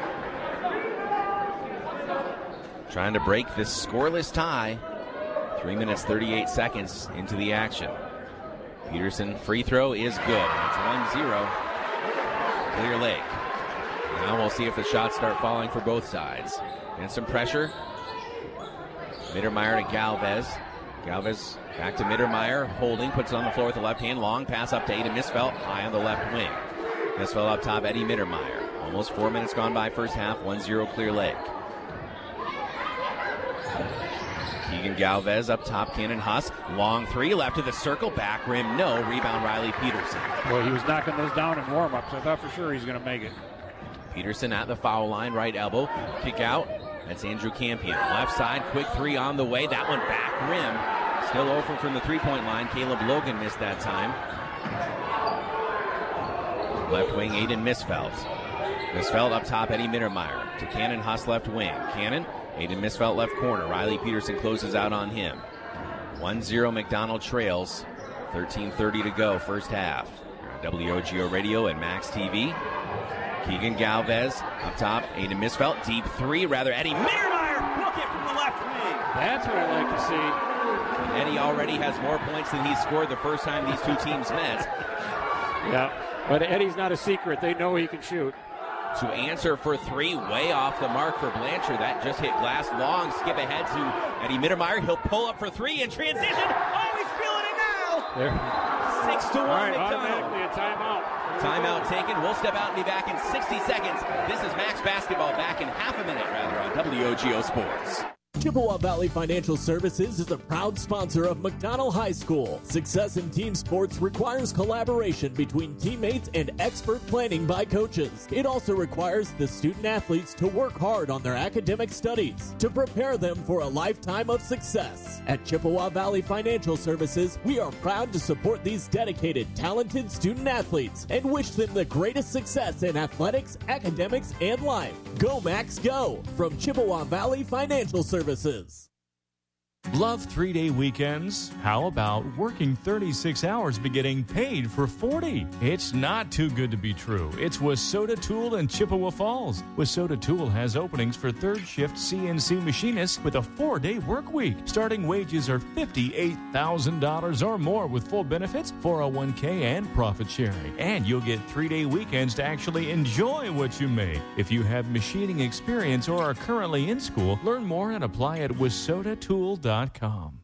trying to break this scoreless tie. Three minutes, thirty-eight seconds into the action. Peterson free throw is good. It's one zero. Clear Lake. Now we'll see if the shots start falling for both sides. And some pressure. Mittermeier to Galvez. Galvez back to Mittermeier. Holding, puts it on the floor with the left hand. Long pass up to Aiden Misfeld. High on the left wing. Misfeld up top, Eddie Mittermeier. Almost four minutes gone by first half. one zero Clear Lake. Keegan Galvez up top, Cannon Huss. Long three, left of the circle, back rim, no. Rebound, Riley Peterson. Well, he was knocking those down in warm-ups. I thought for sure he's going to make it. Peterson at the foul line, right elbow. Kick out. That's Andrew Campion. Left side, quick three on the way. That one back rim. Still over from the three-point line. Caleb Logan missed that time. Left wing, Aiden Misfeld. Misfeld up top, Eddie Mittermeier. To Cannon Huss, left wing. Cannon, Aiden Misfeld, left corner. Riley Peterson closes out on him. one zero McDonald trails. thirteen thirty to go, first half. W O G O Radio and Max T V. Keegan Galvez up top. Aiden Misfeld, deep three, rather Eddie Mittermeier. Book it from the left wing. That's what I like to see. And Eddie already has more points than he scored the first time these two teams met. Yeah, but Eddie's not a secret. They know he can shoot. To answer for three, way off the mark for Blanchard. That just hit glass long. Skip ahead to Eddie Mittermeier. He'll pull up for three in transition. Oh, he's feeling it now. There. Six to one. All right, McDonald. automatically a timeout. Timeout taken. We'll step out and be back in sixty seconds. This is Max Basketball, back in half a minute, rather, on W O G O Sports. Chippewa Valley Financial Services is a proud sponsor of McDonald High School. Success in team sports requires collaboration between teammates and expert planning by coaches. It also requires the student athletes to work hard on their academic studies to prepare them for a lifetime of success. At Chippewa Valley Financial Services, we are proud to support these dedicated, talented student athletes and wish them the greatest success in athletics, academics, and life. Go Max Go from Chippewa Valley Financial Services. Love three-day weekends? How about working thirty-six hours but getting paid for forty? It's not too good to be true. It's Wasota Tool in Chippewa Falls. Wasota Tool has openings for third-shift C N C machinists with a four-day work week. Starting wages are fifty-eight thousand dollars or more with full benefits, four oh one k, and profit sharing. And you'll get three-day weekends to actually enjoy what you make. If you have machining experience or are currently in school, learn more and apply at wasota tool dot com.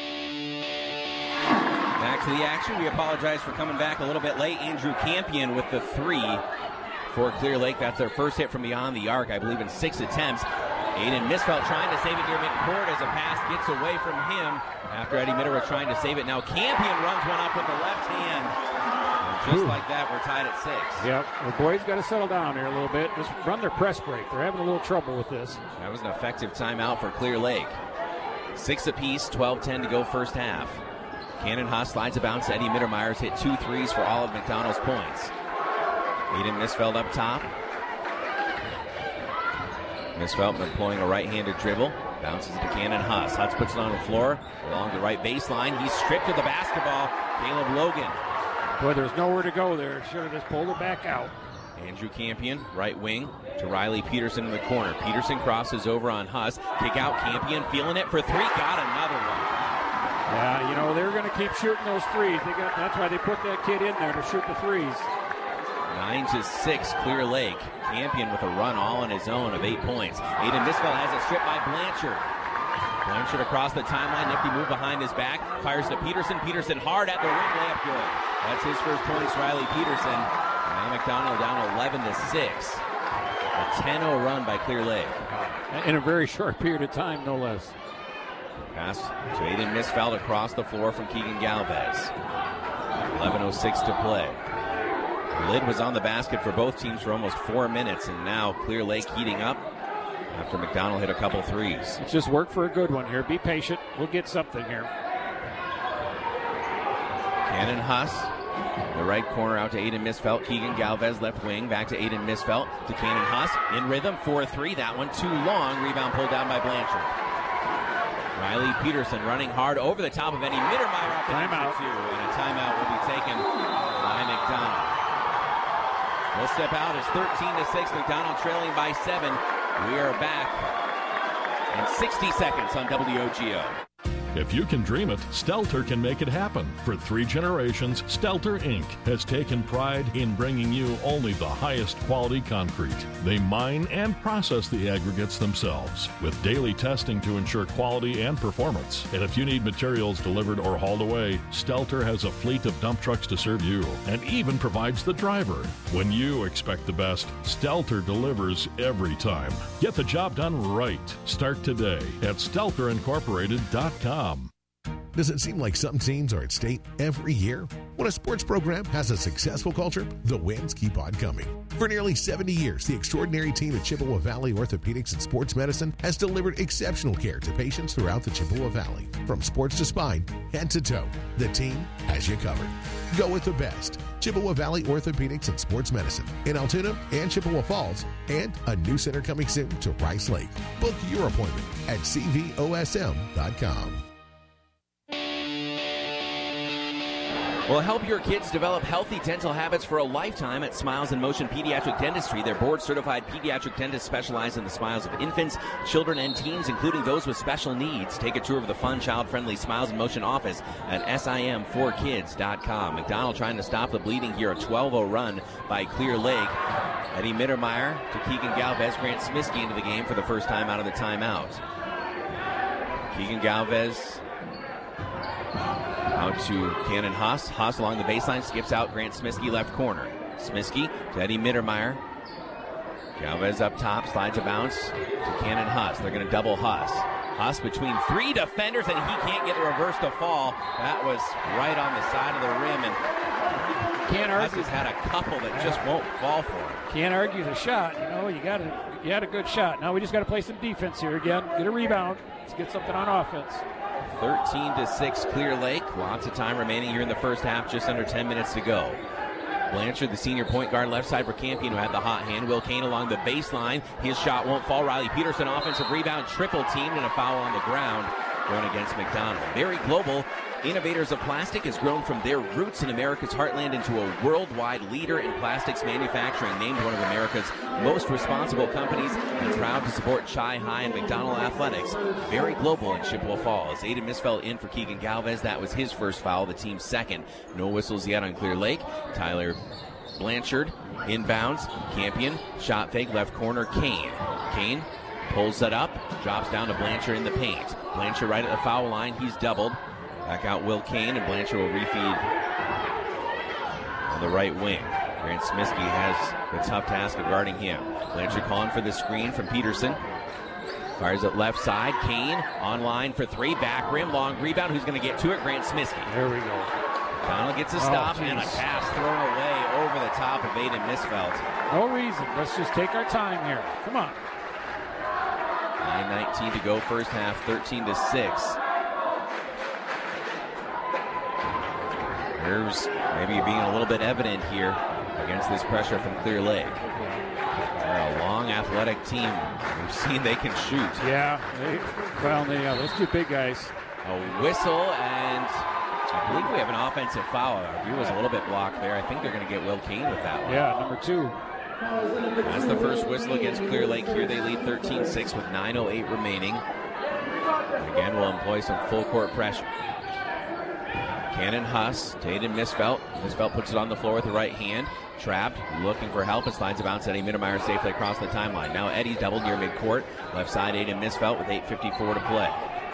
Back to the action. We apologize for coming back a little bit late. Andrew Campion with the three for Clear Lake. That's their first hit from beyond the arc, I believe, in six attempts. Aiden Misfeld trying to save it near midcourt as a pass gets away from him after Eddie Mitterrah trying to save it. Now Campion runs one up with the left hand. And just Ooh. like that, we're tied at six. Yep. The boys got to settle down here a little bit. Just run their press break. They're having a little trouble with this. That was an effective timeout for Clear Lake. Six apiece, twelve ten to go first half. Cannon Haas slides a bounce. Eddie Mittermeyer's hit two threes for all of McDonald's points. Aiden Misfeld up top. Misfeld employing a right-handed dribble. Bounces it to Cannon Haas. Hutz puts it on the floor along the right baseline. He's stripped of the basketball. Caleb Logan. Boy, there's nowhere to go there. Should have just pulled it back out. Andrew Campion, right wing to Riley Peterson in the corner. Peterson crosses over on Huss. Kick out, Campion feeling it for three. Got another one. Yeah, you know, they're going to keep shooting those threes. They got, that's why they put that kid in there to shoot the threes. Nine to six, Clear Lake. Campion with a run all on his own of eight points. Aiden Misfeld has it stripped by Blanchard. Blanchard across the timeline. Nifty move behind his back. Fires to Peterson. Peterson hard at the rim. Layup good. That's his first points, Riley Peterson. Now McDonald down eleven to six. A ten oh run by Clear Lake. In a very short period of time, no less. Pass to Aiden Misfeld across the floor from Keegan Galvez. eleven oh six to play. Lid was on the basket for both teams for almost four minutes, and now Clear Lake heating up after McDonald hit a couple threes. It's just work for a good one here. Be patient. We'll get something here. Cannon Huss. The right corner out to Aiden Misfeld. Keegan Galvez left wing. Back to Aiden Misfeld. To Cannon Huss. In rhythm. four three. That one too long. Rebound pulled down by Blanchard. Riley Peterson running hard over the top of Eddie Mittermeyer. Up timeout. Two, and a timeout will be taken by McDonald. We'll step out. It's thirteen to six. McDonald trailing by seven. We are back in sixty seconds on W O G O. If you can dream it, Stelter can make it happen. For three generations, Stelter Incorporated has taken pride in bringing you only the highest quality concrete. They mine and process the aggregates themselves with daily testing to ensure quality and performance. And if you need materials delivered or hauled away, Stelter has a fleet of dump trucks to serve you and even provides the driver. When you expect the best, Stelter delivers every time. Get the job done right. Start today at stelter incorporated dot com. Does it seem like some teams are at state every year? When a sports program has a successful culture, the wins keep on coming. For nearly seventy years, the extraordinary team at Chippewa Valley Orthopedics and Sports Medicine has delivered exceptional care to patients throughout the Chippewa Valley. From sports to spine, head to toe, the team has you covered. Go with the best. Chippewa Valley Orthopedics and Sports Medicine in Altoona and Chippewa Falls, and a new center coming soon to Rice Lake. Book your appointment at c v o s m dot com. Well, help your kids develop healthy dental habits for a lifetime at Smiles in Motion Pediatric Dentistry. Their board-certified pediatric dentists specialize in the smiles of infants, children, and teens, including those with special needs. Take a tour of the fun, child-friendly Smiles in Motion office at S I M four kids dot com. McDonald trying to stop the bleeding here. A twelve oh run by Clear Lake. Eddie Mittermeyer to Keegan Galvez. Grant Smiskey into the game for the first time out of the timeout. Keegan Galvez out to Cannon Haas. Haas along the baseline, skips out Grant Smiskey left corner. Smiskey to Eddie Mittermeyer. Galvez up top, slides a bounce to Cannon Haas. They're going to double Haas. Huss between three defenders, and he can't get the reverse to fall. That was right on the side of the rim, and can't Huss argue. has had a couple that just won't fall for him. Can't argue the shot. You know, you got a, you had a good shot. Now we just got to play some defense here again. Get a rebound. Let's get something on offense. thirteen to six Clear Lake. Lots of time remaining here in the first half. Just under ten minutes to go. Blanchard, the senior point guard, left side for Campion, who had the hot hand. Will Kane along the baseline. His shot won't fall. Riley Peterson, offensive rebound, triple teamed, and a foul on the ground going against McDonald. Very Global, innovators of plastic, has grown from their roots in America's heartland into a worldwide leader in plastics manufacturing, named one of America's most responsible companies, and proud to support Chi High and McDonald Athletics. Very Global in Chippewa Falls. Aiden Misfeld in for Keegan Galvez. That was his first foul, the team's second. No whistles yet on Clear Lake. Tyler Blanchard inbounds. Campion, shot fake, left corner, Kane. Kane pulls it up, drops down to Blanchard in the paint. Blanchard right at the foul line. He's doubled. Back out Will Kane, and Blanchard will refeed on the right wing. Grant Smiskey has the tough task of guarding him. Blanchard calling for the screen from Peterson. Fires it left side. Kane on line for three. Back rim, long rebound. Who's going to get to it? Grant Smiskey. There we go. Donald gets a stop oh, and a pass thrown away over the top of Aiden Misfeld. No reason. Let's just take our time here. Come on. nine nineteen to go first half, thirteen to six. Nerves maybe being a little bit evident here against this pressure from Clear Lake. They're a long, athletic team. We've seen they can shoot. Yeah, they, well, they, uh, those two big guys. A whistle, and I believe we have an offensive foul. Our view was a little bit blocked there. I think they're going to get Will Kane with that one. Yeah, number two. That's the first whistle against Clear Lake here. They lead thirteen six with nine oh eight remaining. And again, we'll employ some full court pressure. Cannon Huss, Tatum Misfelt. Misfelt puts it on the floor with the right hand. Trapped, looking for help, and slides it bounce. Eddie Mittermeier safely across the timeline. Now Eddie's doubled near midcourt. Left side, Aiden Misfelt with eight fifty-four to play.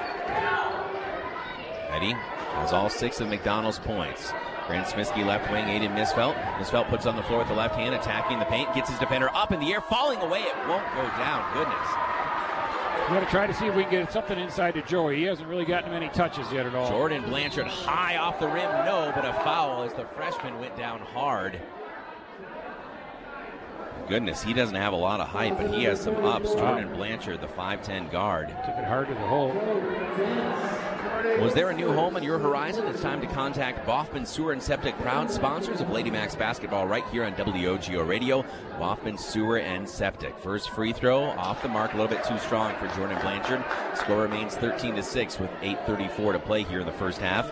Eddie has all six of McDonald's points. Grant Smiskey left wing, Aiden Misfelt. Misfelt puts it on the floor with the left hand, attacking the paint, gets his defender up in the air, falling away. It won't go down. Goodness. We're going to try to see if we can get something inside to Joey. He hasn't really gotten many touches yet at all. Jordan Blanchard high off the rim, no, but a foul as the freshman went down hard. Goodness, he doesn't have a lot of height, but he has some ups. Jordan wow. Blanchard, the five ten guard. Took it hard to the hole. Was there a new home on your horizon? It's time to contact Boffman Sewer and Septic, proud sponsors of Lady Max basketball right here on W O G O Radio. Boffman Sewer and Septic. First free throw off the mark, a little bit too strong for Jordan Blanchard. Score remains thirteen to six with eight thirty-four to play here in the first half.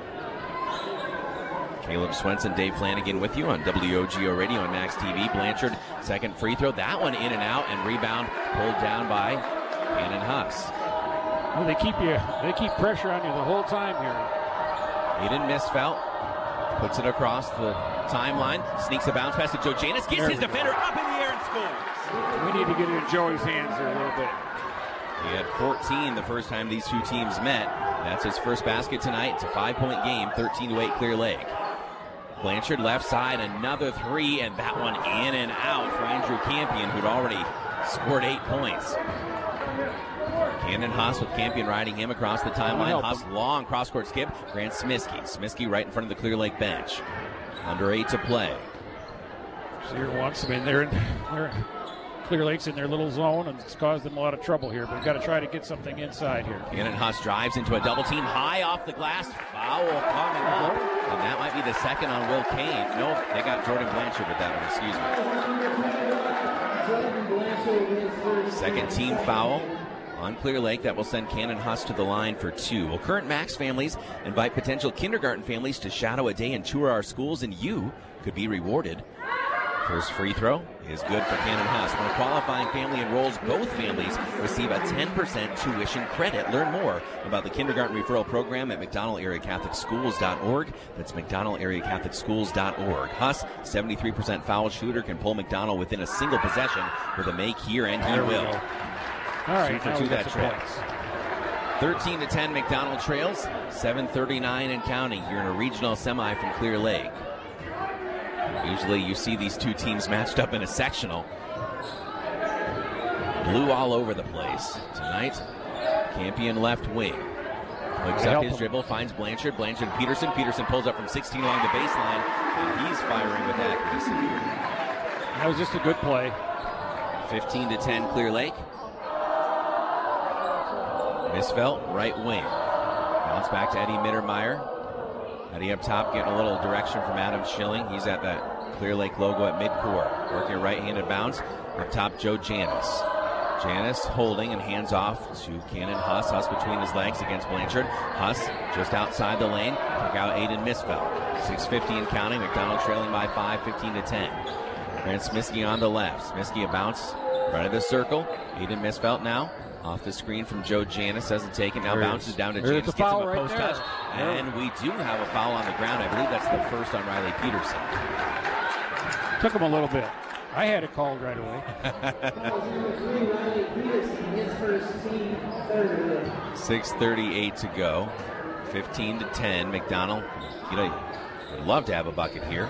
Caleb Swenson, Dave Flanagan with you on W O G O Radio and Max T V. Blanchard, second free throw. That one in and out, and rebound pulled down by Cannon Huss. Well, they keep you, they keep pressure on you the whole time here. Aiden Misfelt puts it across the timeline, sneaks a bounce pass to Joe Janis, gets there his defender go. Up in the air and scores. We need to get it in Joey's hands there a little bit. He had fourteen the first time these two teams met. That's his first basket tonight. It's a five-point game, thirteen to eight Clear Lake. Blanchard left side, another three, and that one in and out for Andrew Campion, who'd already scored eight points. Cannon Huss with Campion riding him across the timeline. Huss long cross-court skip. Grant Smiskey. Smiskey right in front of the Clear Lake bench. Under eight to play. So here once, I mean, they're in, they're Clear Lake's in their little zone, and it's caused them a lot of trouble here. But we've got to try to get something inside here. Cannon Huss drives into a double team, high off the glass. Foul coming up, and that might be the second on Will Kane. No, they got Jordan Blanchard with that one. Excuse me. Second team foul on Clear Lake. That will send Cannon Huss to the line for two. Well, current Max families invite potential kindergarten families to shadow a day and tour our schools, and you could be rewarded. First free throw is good for Cannon Huss. When a qualifying family enrolls, both families receive a ten percent tuition credit. Learn more about the kindergarten referral program at mcdonald area catholic schools dot org. That's mcdonald area catholic schools dot org. Huss, seventy-three percent foul shooter, can pull McDonald within a single possession with a make here, and he there will. All right, two for two that trip. thirteen to ten, McDonald trails. seven thirty-nine and counting here in a regional semi from Clear Lake. Usually you see these two teams matched up in a sectional. Blue all over the place. Tonight, Campion left wing. Looks up his dribble, finds Blanchard. Blanchard, Peterson. Peterson pulls up from sixteen along the baseline, and he's firing with accuracy. That was just a good play. fifteen to ten, Clear Lake. Misfelt, right wing. Bounce back to Eddie Mittermeier. Eddie up top getting a little direction from Adam Schilling. He's at that Clear Lake logo at midcourt. Working a right-handed bounce. Up top, Joe Janis. Janis holding and hands off to Cannon Huss. Huss between his legs against Blanchard. Huss just outside the lane. Kick out Aiden Misfelt. six fifty and counting. McDonald trailing by five, fifteen to ten. Grant Smiskey on the left. Smiskey a bounce right of the circle. Aiden Misfelt now. Off the screen from Joe Janis. Doesn't take it. Now there bounces is. down to There's Janis. the Gets foul him a right post there. touch. And we do have a foul on the ground. I believe that's the first on Riley Peterson. Took him a little bit. I had it called right away. six thirty-eight to go. fifteen to ten. McDonald, you know, would love to have a bucket here.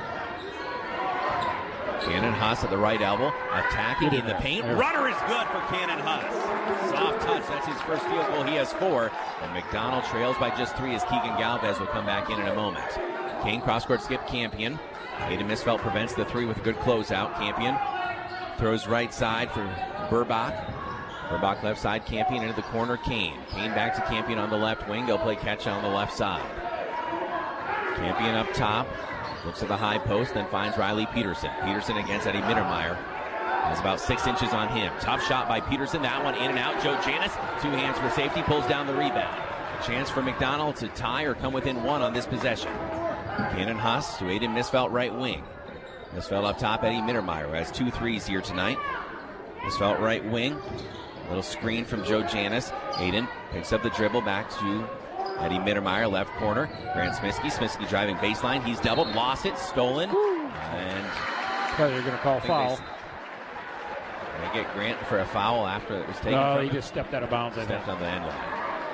Cannon Huss at the right elbow, attacking in the paint. Runner is good for Cannon Huss. Soft touch. That's his first field goal. He has four. And McDonald trails by just three as Keegan Galvez will come back in in a moment. Kane cross-court skip Campion. Aiden Misfelt prevents the three with a good closeout. Campion throws right side for Burbach. Burbach left side. Campion into the corner. Kane. Kane back to Campion on the left wing. They'll play catch on the left side. Campion up top. Looks at the high post, then finds Riley Peterson. Peterson against Eddie Mittermeier. Has about six inches on him. Tough shot by Peterson. That one in and out. Joe Janis, two hands for safety, pulls down the rebound. A chance for McDonald to tie or come within one on this possession. Cannon Huss to Aiden Misfelt right wing. Misfelt up top, Eddie Mittermeier, who has two threes here tonight. Misfelt right wing. Little screen from Joe Janis. Aiden picks up the dribble back to Eddie Mittermeier, left corner. Grant Smiskey. Smiskey driving baseline. He's doubled, lost it, stolen. And they're going to call foul. They, they get Grant for a foul after it was taken. No, from he him. just stepped out of bounds. Stepped on the end line.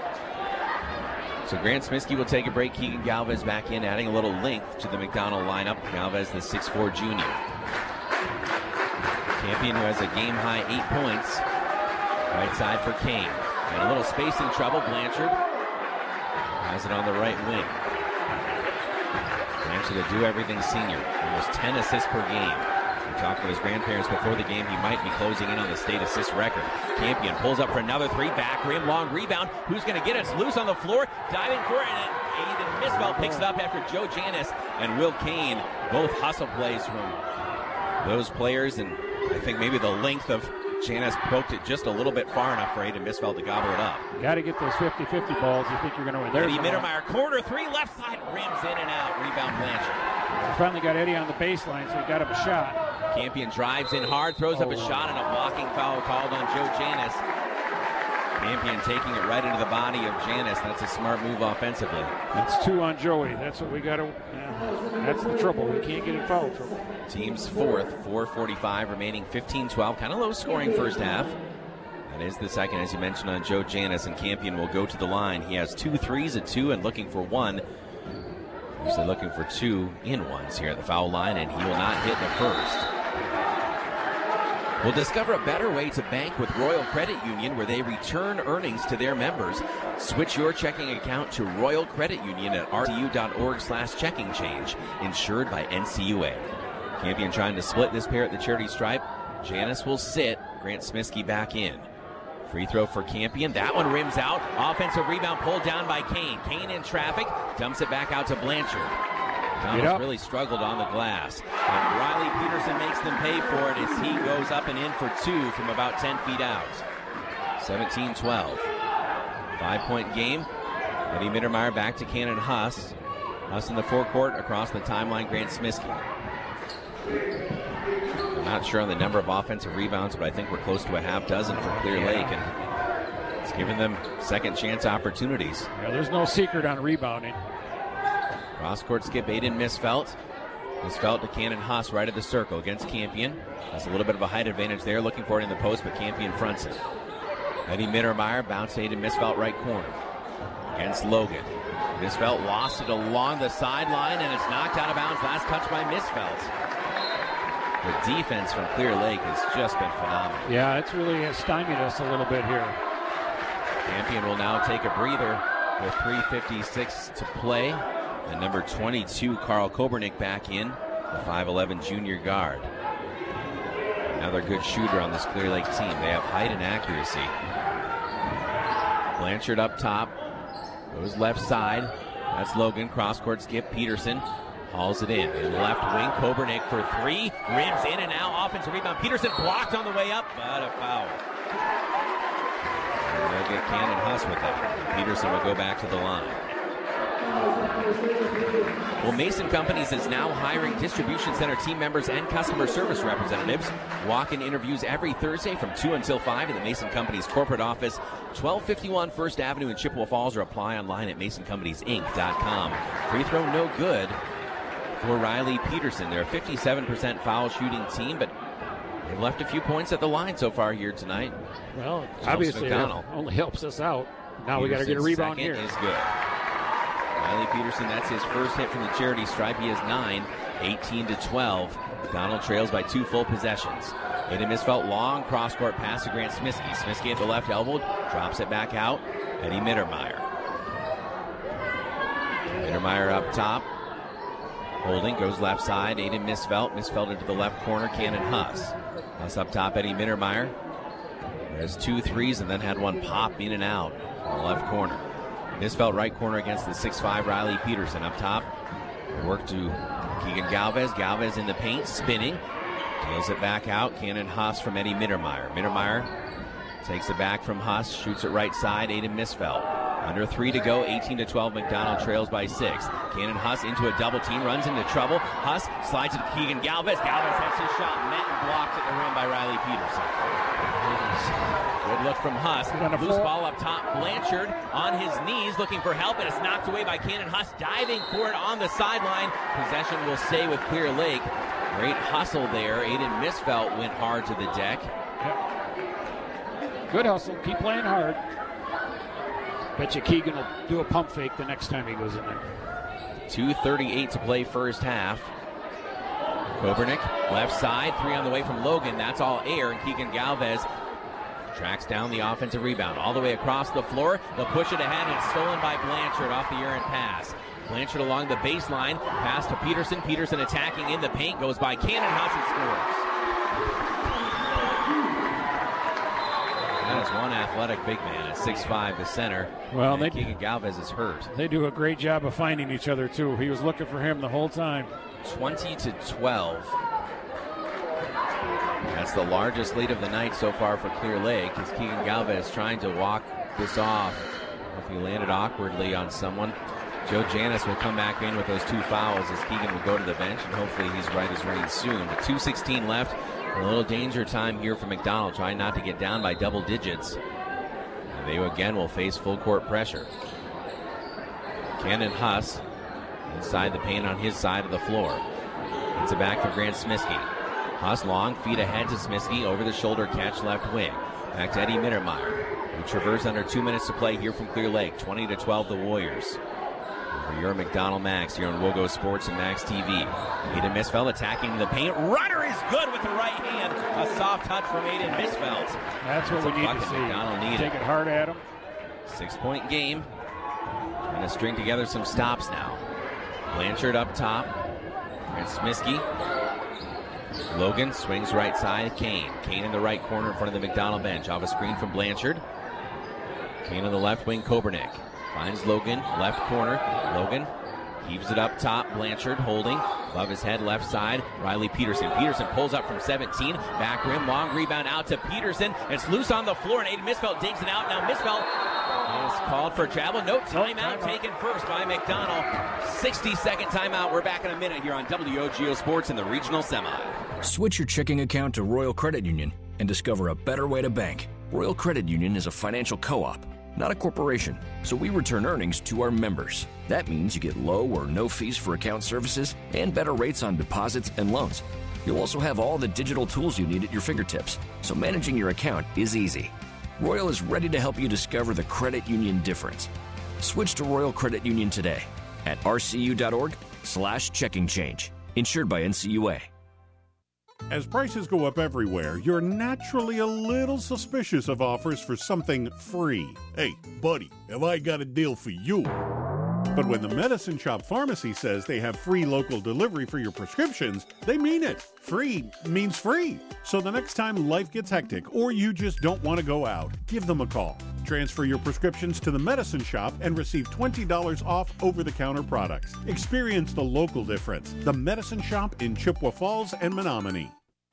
So Grant Smiskey will take a break. Keegan Galvez back in, adding a little length to the McDonald lineup. Galvez, the six foot four junior. Campion, who has a game-high eight points. Right side for Kane. And a little spacing trouble. Blanchard has it on the right wing. Blanchard, a do-everything senior. Almost ten assists per game. We talked with his grandparents before the game. He might be closing in on the state assist record. Campion pulls up for another three. Back rim, long rebound. Who's going to get it? It's loose on the floor. Diving for it. And Aiden Misfelt picks it up after Joe Janis and Will Kane. Both hustle plays from those players. And I think maybe the length of Janis poked it just a little bit far enough for Aiden Misfelt to gobble it up. Got to get those fifty-fifty balls. You think you're going to win. There's Eddie Mittermeier, corner three, left side, rims in and out. Rebound Blanchard. We finally got Eddie on the baseline, so he got him a shot. Campion drives in hard, throws oh. up a shot, and a blocking foul called on Joe Janis. Campion taking it right into the body of Janis. That's a smart move offensively. That's two on Joey. That's what we got to. Yeah, that's the trouble. We can't get in foul trouble. Team's fourth, four forty-five remaining, fifteen twelve. Kind of low scoring first half. That is the second, as you mentioned, on Joe Janis, and Campion will go to the line. He has two threes, a two, and looking for one. Usually looking for two in ones here at the foul line, and he will not hit the first. We'll discover a better way to bank with Royal Credit Union, where they return earnings to their members. Switch your checking account to Royal Credit Union at r t u dot org slash checking change, insured by N C U A. Campion trying to split this pair at the charity stripe. Janis will sit. Grant Smiskey back in. Free throw for Campion. That one rims out. Offensive rebound pulled down by Kane. Kane in traffic. Dumps it back out to Blanchard. Donald's really struggled on the glass. And Riley Peterson makes them pay for it as he goes up and in for two from about ten feet out. seventeen twelve. Five-point game. Eddie Mittermeier back to Cannon Huss. Huss in the forecourt across the timeline. Grant Smiskey. I'm not sure on the number of offensive rebounds, but I think we're close to a half dozen for Clear yeah. Lake. And it's giving them second chance opportunities. Yeah, there's no secret on rebounding. Cross-court skip, Aiden Misfelt. Misfelt to Cannon Huss right at the circle against Campion. That's a little bit of a height advantage there, looking for it in the post, but Campion fronts it. Eddie Mittermeier bounced Aiden Misfelt right corner against Logan. Misfelt lost it along the sideline, and it's knocked out of bounds. Last touch by Misfelt. The defense from Clear Lake has just been phenomenal. Yeah, it's really stymied us a little bit here. Campion will now take a breather with three fifty-six to play. And number twenty-two, Carl Kobernick, back in, the five eleven junior guard. Another good shooter on this Clear Lake team. They have height and accuracy. Blanchard up top. Goes left side. That's Logan. Cross-court skip. Peterson hauls it in. In left wing, Kobernick for three. Rims in and out. Offensive rebound. Peterson blocked on the way up, but a foul. And they'll get Cannon Huss with that. Peterson will go back to the line. Well, Mason Companies is now hiring distribution center team members and customer service representatives. Walk-in interviews every Thursday from two until five in the Mason Companies corporate office, twelve fifty-one First Avenue in Chippewa Falls, or apply online at mason companies inc dot com. Free throw no good for Riley Peterson. They're a fifty-seven percent foul shooting team, but they've left a few points at the line so far here tonight. Well, Helps obviously it McDonald. only helps us out. Now we got to get a Peterson's rebound second here. is good. Riley Peterson, that's his first hit from the charity stripe. He has nine, eighteen to twelve. Donald trails by two full possessions. Aiden Misfelt, long cross-court pass to Grant Smiskey. Smiskey at the left elbow, drops it back out. Eddie Mittermeier. Mittermeier up top. Holding, goes left side. Aiden Misfelt. Misfelt into the left corner. Cannon Huss. Huss up top, Eddie Mittermeier. There's two threes and then had one pop in and out in the left corner. Misfelt right corner against the six five Riley Peterson. Up top, work to Keegan Galvez. Galvez in the paint, spinning. Deals it back out. Cannon Huss from Eddie Mittermeier. Mittermeier takes it back from Huss, shoots it right side. Aiden Misfelt. Under three to go, eighteen to twelve. McDonald trails by six. Cannon Huss into a double team, runs into trouble. Huss slides it to Keegan Galvez. Galvez has his shot met and blocked at the rim by Riley Peterson. Good look from Huss. Loose ball up top. Blanchard on his knees looking for help, and it's knocked away by Cannon Huss, diving for it on the sideline. Possession will stay with Clear Lake. Great hustle there. Aiden Misfelt went hard to the deck. Good hustle. Keep playing hard. Bet you Keegan will do a pump fake the next time he goes in there. two thirty-eight to play first half. Kobernick, left side, three on the way from Logan. That's all air, and Keegan Galvez tracks down the offensive rebound all the way across the floor. They'll push it ahead, and it's stolen by Blanchard off the errant pass. Blanchard along the baseline, pass to Peterson. Peterson attacking in the paint, goes by Cannon Huss and scores. That is one athletic big man at six five, the center. Well, and they, Keegan Galvez is hurt. They do a great job of finding each other, too. He was looking for him the whole time. twenty to twelve. That's the largest lead of the night so far for Clear Lake, as Keegan Galvez trying to walk this off. If he landed awkwardly on someone, Joe Janis will come back in with those two fouls as Keegan will go to the bench, and hopefully he's right as rain soon. But two sixteen left. A little danger time here for McDonald, trying not to get down by double digits. And they again will face full court pressure. Cannon Huss inside the paint on his side of the floor. It's a back for Grant Smiskey. Huss long, feet ahead to Smiskey, over the shoulder catch left wing. Back to Eddie Mittermeier, who traversed under two minutes to play here from Clear Lake. twenty to twelve the Warriors. For your McDonald Max here on Wogo Sports and Max T V. Aiden Misfelt attacking the paint. Runner is good with the right hand. A soft touch from Aiden Misfelt. That's what we need to see. McDonald needed. Take it hard at him. Six-point game. Trying to string together some stops now. Blanchard up top. And Smiskey. Logan swings right side. Kane. Kane in the right corner in front of the McDonald bench. Off a screen from Blanchard. Kane on the left wing. Kobernick finds Logan, left corner. Logan heaves it up top. Blanchard holding above his head, left side. Riley Peterson. Peterson pulls up from seventeen. Back rim, long rebound out to Peterson. It's loose on the floor, and Aiden Misfelt digs it out. Now Misfelt is called for travel. No timeout taken first by McDonald. sixty-second timeout. We're back in a minute here on W O G O Sports in the regional semi. Switch your checking account to Royal Credit Union and discover a better way to bank. Royal Credit Union is a financial co-op, not a corporation, so we return earnings to our members. That means you get low or no fees for account services and better rates on deposits and loans. You'll also have all the digital tools you need at your fingertips, so managing your account is easy. Royal is ready to help you discover the credit union difference. Switch to Royal Credit Union today at rcu.org slash checking change. Insured by N C U A. As prices go up everywhere, you're naturally a little suspicious of offers for something free. Hey, buddy, have I got a deal for you? But when the Medicine Shop Pharmacy says they have free local delivery for your prescriptions, they mean it. Free means free. So the next time life gets hectic or you just don't want to go out, give them a call. Transfer your prescriptions to the Medicine Shop and receive twenty dollars off over-the-counter products. Experience the local difference. The Medicine Shop in Chippewa Falls and Menominee.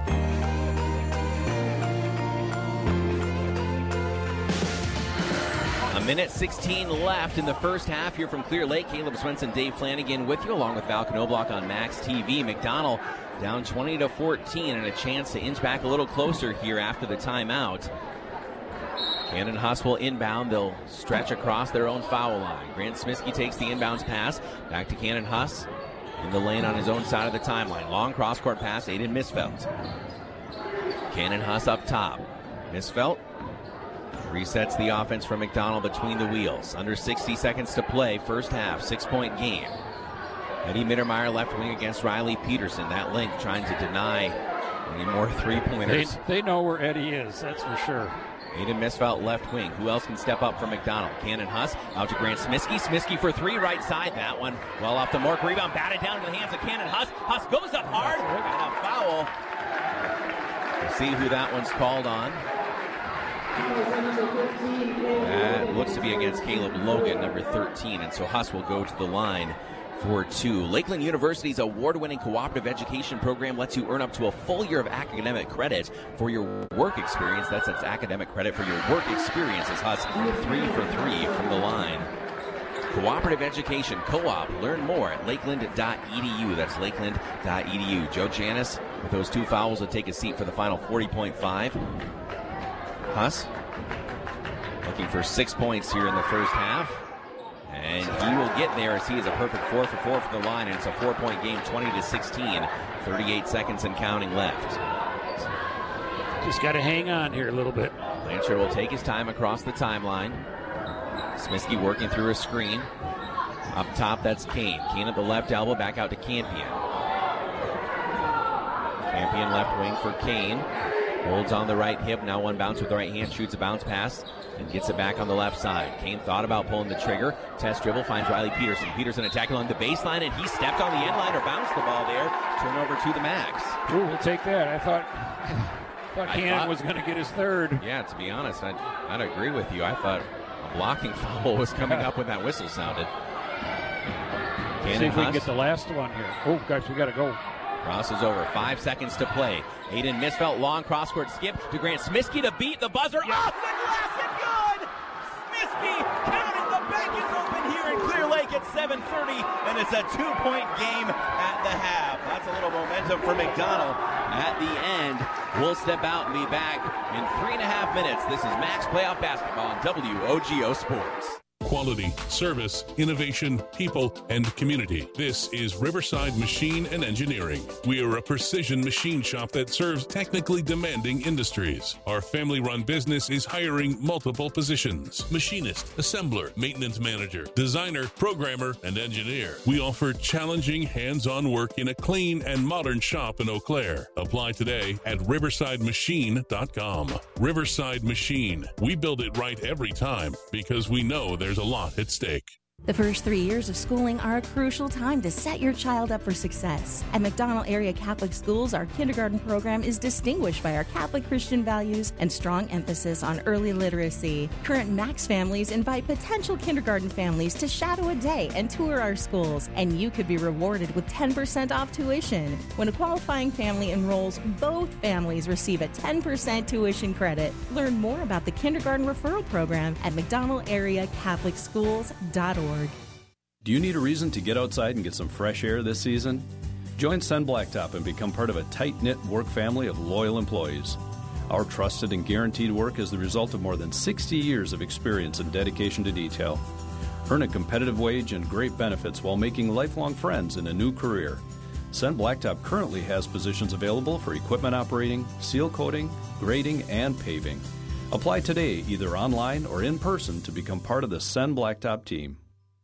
A minute sixteen left in the first half here from Clear Lake. Caleb Swenson, Dave Flanagan with you, along with Val Knobloch on Max T V. McDonald down twenty to fourteen, and a chance to inch back a little closer here after the timeout. Cannon Huss will inbound. They'll stretch across their own foul line. Grant Smiskey takes the inbounds pass. Back to Cannon Huss in the lane on his own side of the timeline. Long cross-court pass, Aiden Misfelt. Cannon Huss up top. Misfelt resets the offense for McDonald between the wheels. Under sixty seconds to play, first half, six-point game. Eddie Mittermeier left wing against Riley Peterson. That link trying to deny any more three-pointers. They, they know where Eddie is, that's for sure. Aiden Misfelt left wing. Who else can step up for McDonald? Cannon Huss out to Grant Smiskey. Smiskey for three, right side. That one well off the mark. Rebound batted down into the hands of Cannon Huss. Huss goes up hard. And a foul. We'll see who that one's called on. That looks to be against Caleb Logan, number thirteen, and so Huss will go to the line for two. Lakeland University's award-winning cooperative education program lets you earn up to a full year of academic credit for your work experience. That's its academic credit for your work experience as Huss three for three from the line. Cooperative education, co-op. Learn more at lakeland dot e d u. That's lakeland dot e d u. Joe Janis with those two fouls will take a seat for the final forty point five. Huss looking for six points here in the first half. And he will get there as he is a perfect four for four for the line, and it's a four-point game, twenty to sixteen. thirty-eight seconds and counting left. Just got to hang on here a little bit. Blanchard will take his time across the timeline. Smiskey working through a screen. Up top, that's Kane. Kane at the left elbow, back out to Campion. Campion left wing for Kane. Holds on the right hip, now one bounce with the right hand, shoots a bounce pass, and gets it back on the left side. Kane thought about pulling the trigger. Test dribble, finds Riley Peterson. Peterson attacking along the baseline, and he stepped on the end line or bounced the ball there. Turnover to the Max. Ooh, we'll take that. I thought, I thought Cannon was going to get his third. Yeah, to be honest, I'd, I'd agree with you. I thought a blocking foul was coming up when that whistle sounded. See if we can get the last one here. Oh, guys, we got to go. Crosses over. Five seconds to play. Aiden Misfelt, long cross-court skip to Grant Smiskey to beat the buzzer. Yes. Off the glass and good! Smiskey counting. The bank is open here in Clear Lake at seven thirty, and it's a two-point game at the half. That's a little momentum for McDonald at the end. We'll step out and be back in three and a half minutes. This is Max Playoff Basketball on W O G O Sports. Quality, service, innovation, people, and community. This is Riverside Machine and Engineering. We are a precision machine shop that serves technically demanding industries. Our family-run business is hiring multiple positions: machinist, assembler, maintenance manager, designer, programmer, and engineer. We offer challenging hands-on work in a clean and modern shop in Eau Claire. Apply today at riverside machine dot com. Riverside Machine. We build it right every time because we know there's a lot at stake. The first three years of schooling are a crucial time to set your child up for success. At McDonald Area Catholic Schools, our kindergarten program is distinguished by our Catholic Christian values and strong emphasis on early literacy. Current Max families invite potential kindergarten families to shadow a day and tour our schools, and you could be rewarded with ten percent off tuition. When a qualifying family enrolls, both families receive a ten percent tuition credit. Learn more about the kindergarten referral program at mcdonald area catholic schools dot org. Do you need a reason to get outside and get some fresh air this season? Join Sun Blacktop and become part of a tight-knit work family of loyal employees. Our trusted and guaranteed work is the result of more than sixty years of experience and dedication to detail. Earn a competitive wage and great benefits while making lifelong friends in a new career. Sun Blacktop currently has positions available for equipment operating, seal coating, grading, and paving. Apply today either online or in person to become part of the Sun Blacktop team.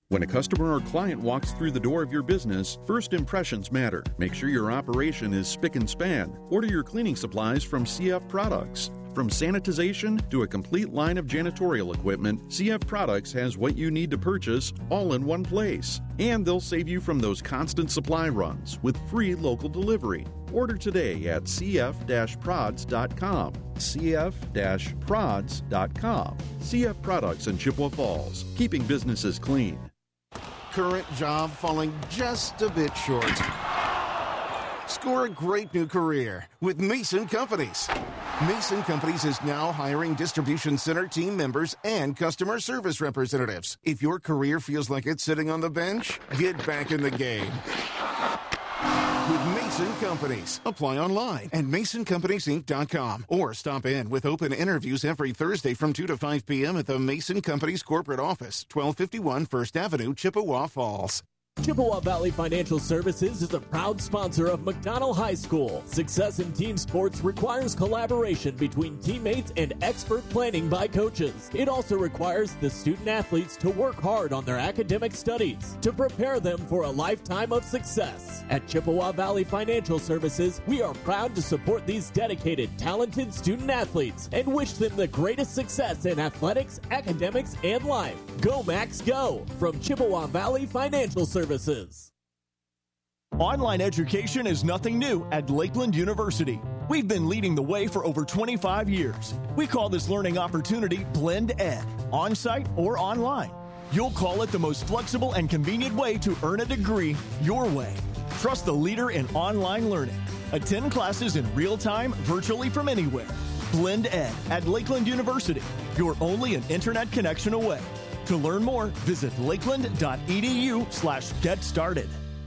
When a customer or client walks through the door of your business, first impressions matter. Make sure your operation is spick and span. Order your cleaning supplies from C F Products. From sanitization to a complete line of janitorial equipment, C F Products has what you need to purchase all in one place. And they'll save you from those constant supply runs with free local delivery. Order today at c f dash prods dot com. c f dash prods dot com. C F Products in Chippewa Falls, keeping businesses clean. Current job falling just a bit short. Score a great new career with Mason Companies. Mason Companies is now hiring distribution center team members and customer service representatives. If your career feels like it's sitting on the bench, get back in the game with Mason Companies. Apply online at mason companies inc dot com or stop in with open interviews every Thursday from two to five p.m. at the Mason Companies corporate office, twelve fifty-one First Avenue, Chippewa Falls. Chippewa Valley Financial Services is a proud sponsor of McDonald High School. Success in team sports requires collaboration between teammates and expert planning by coaches. It also requires the student athletes to work hard on their academic studies to prepare them for a lifetime of success. At Chippewa Valley Financial Services, we are proud to support these dedicated, talented student athletes and wish them the greatest success in athletics, academics, and life. Go Max Go! From Chippewa Valley Financial Services. Online education is nothing new at Lakeland University. We've been leading the way for over twenty-five years. We call this learning opportunity Blend Ed, on-site or online. You'll call it the most flexible and convenient way to earn a degree your way. Trust the leader in online learning. Attend classes in real time, virtually from anywhere. Blend Ed at Lakeland University. You're only an internet connection away. To learn more, visit lakeland.edu slash get started.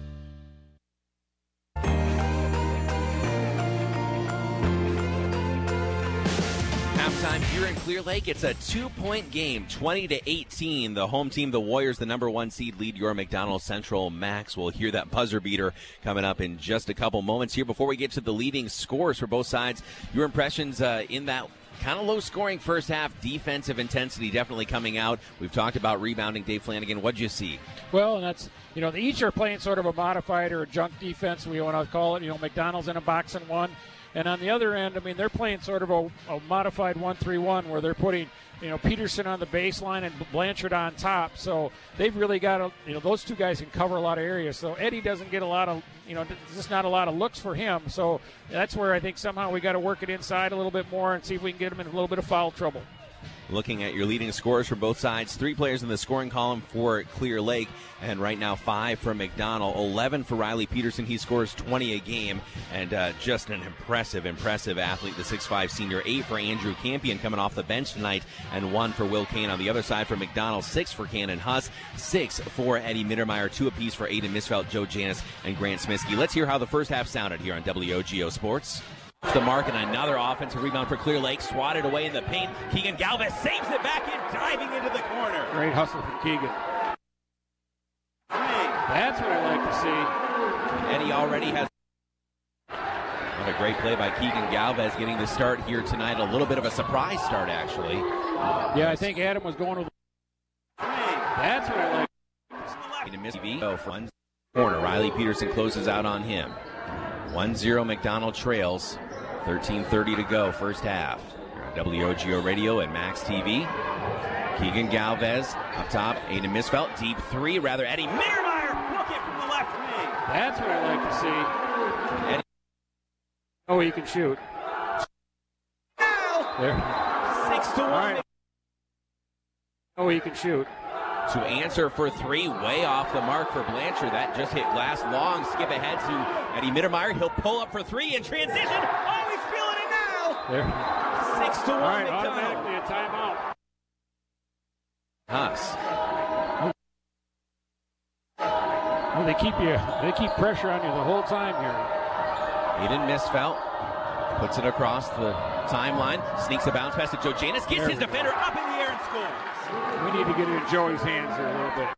Halftime here in Clear Lake. It's a two-point game, twenty to eighteen. The home team, the Warriors, the number one seed, lead your McDonald Central Max. We'll hear that buzzer beater coming up in just a couple moments here. Before we get to the leading scores for both sides, your impressions uh, in that kind of low-scoring first half, defensive intensity definitely coming out. We've talked about rebounding. Dave Flanagan, what'd you see? Well, and that's, you know, they each are playing sort of a modified or a junk defense, we want to call it. You know, McDonald's in a box and one. And on the other end, I mean, they're playing sort of a, a modified one three one where they're putting, you know, Peterson on the baseline and Blanchard on top. So they've really got to, you know, those two guys can cover a lot of areas. So Eddie doesn't get a lot of, you know, there's just not a lot of looks for him. So that's where I think somehow we got to work it inside a little bit more and see if we can get him in a little bit of foul trouble. Looking at your leading scorers for both sides, three players in the scoring column for Clear Lake, and right now five for McDonald, eleven for Riley Peterson. He scores twenty a game, and uh, just an impressive, impressive athlete, the six five senior. Eight for Andrew Campion coming off the bench tonight, and one for Will Kane on the other side for McDonald. Six for Cannon Huss, six for Eddie Mittermeier, two apiece for Aiden Misfeld, Joe Janis, and Grant Smiskey. Let's hear how the first half sounded here on W O G O Sports. The mark and another offensive rebound for Clear Lake. Swatted away in the paint. Keegan Galvez saves it back in, diving into the corner. Great hustle from Keegan. That's what I like to see. Eddie already has. What a great play by Keegan Galvez getting the start here tonight. A little bit of a surprise start, actually. Yeah, I think Adam was going with. That's what I like. Corner. Riley Peterson closes out on him. one zero McDonald trails. thirteen thirty to go, first half. W O G O Radio and Max T V. Keegan Galvez up top. Aiden Misfeld. Deep three, rather. Eddie Mittermeier. Look it from the left wing. That's what I like to see. Eddie. Oh, he can shoot. There. Six to one. Right. Oh, he can shoot. To answer for three, way off the mark for Blanchard. That just hit glass long. Skip ahead to Eddie Mittermeier. He'll pull up for three in transition. Oh, he's feeling it now. There. Six to one. All right, McDonald. automatically a timeout. Huss. Well, they keep you. They keep pressure on you the whole time here. Aiden Misfeld puts it across the timeline. Sneaks a bounce pass to Joe Janis. Gets his defender up in the air and scores. We need to get it in Joey's hands here a little bit.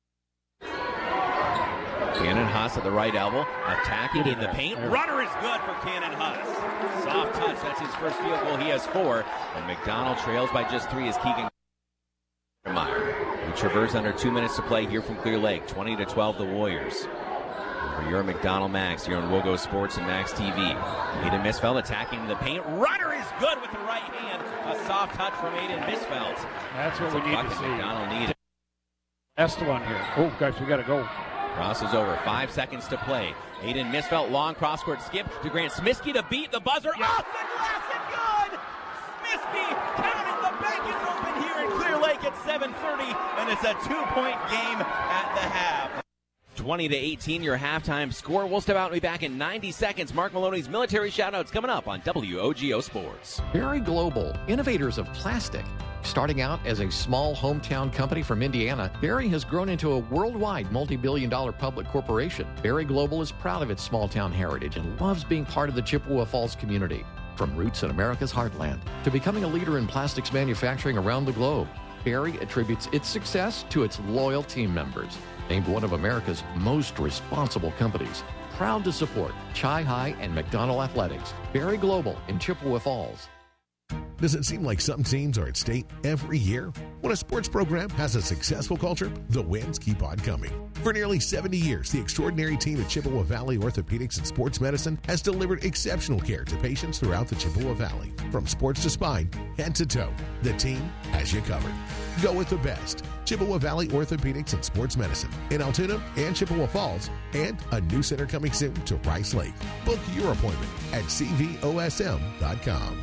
Cannon Huss at the right elbow, attacking in the paint. Runner is good for Cannon Huss. Soft touch, that's his first field goal. He has four. And McDonald trails by just three as Keegan Meyer. We traverse under two minutes to play here from Clear Lake. twenty to twelve, the Warriors. For your McDonald Max here on Wogo Sports and Max T V. Aiden Misfeld attacking the paint. Runner is good with the right hand. A soft touch from Aiden Misfeld. That's what That's we need to see. McDonald needed. That's the one here. Oh, guys, we got to go. Crosses over. Five seconds to play. Aiden Misfeld, long cross-court skip to Grant Smiskey to beat the buzzer. Yes. Off the glass and good! Smiskey counting the bank is open here in Clear Lake at seven thirty, and it's a two-point game at the half. twenty to eighteen, your halftime score. We'll step out and be back in ninety seconds. Mark Maloney's military shoutouts coming up on W O G O Sports. Berry Global, innovators of plastic. Starting out as a small hometown company from Indiana, Berry has grown into a worldwide multi-billion dollar public corporation. Berry Global is proud of its small-town heritage and loves being part of the Chippewa Falls community. From roots in America's heartland to becoming a leader in plastics manufacturing around the globe, Berry attributes its success to its loyal team members. Named one of America's most responsible companies, proud to support Chi-Hi and McDonald Athletics. Berry Global in Chippewa Falls. Does it seem like some teams are at state every year? When a sports program has a successful culture, the wins keep on coming. For nearly seventy years, the extraordinary team at Chippewa Valley Orthopedics and Sports Medicine has delivered exceptional care to patients throughout the Chippewa Valley. From sports to spine, head to toe, the team has you covered. Go with the best. Chippewa Valley Orthopedics and Sports Medicine in Altoona and Chippewa Falls, and a new center coming soon to Rice Lake. Book your appointment at C V O S M dot com.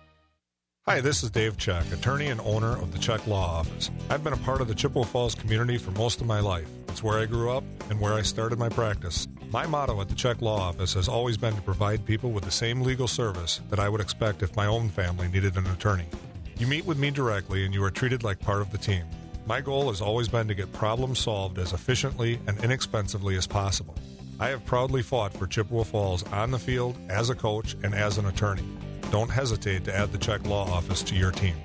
Hi, this is Dave Chuck, attorney and owner of the Chuck Law Office. I've been a part of the Chippewa Falls community for most of my life. It's where I grew up and where I started my practice. My motto at the Chuck Law Office has always been to provide people with the same legal service that I would expect if my own family needed an attorney. You meet with me directly and you are treated like part of the team. My goal has always been to get problems solved as efficiently and inexpensively as possible. I have proudly fought for Chippewa Falls on the field, as a coach, and as an attorney. Don't hesitate to add the Chuck Law Office to your team.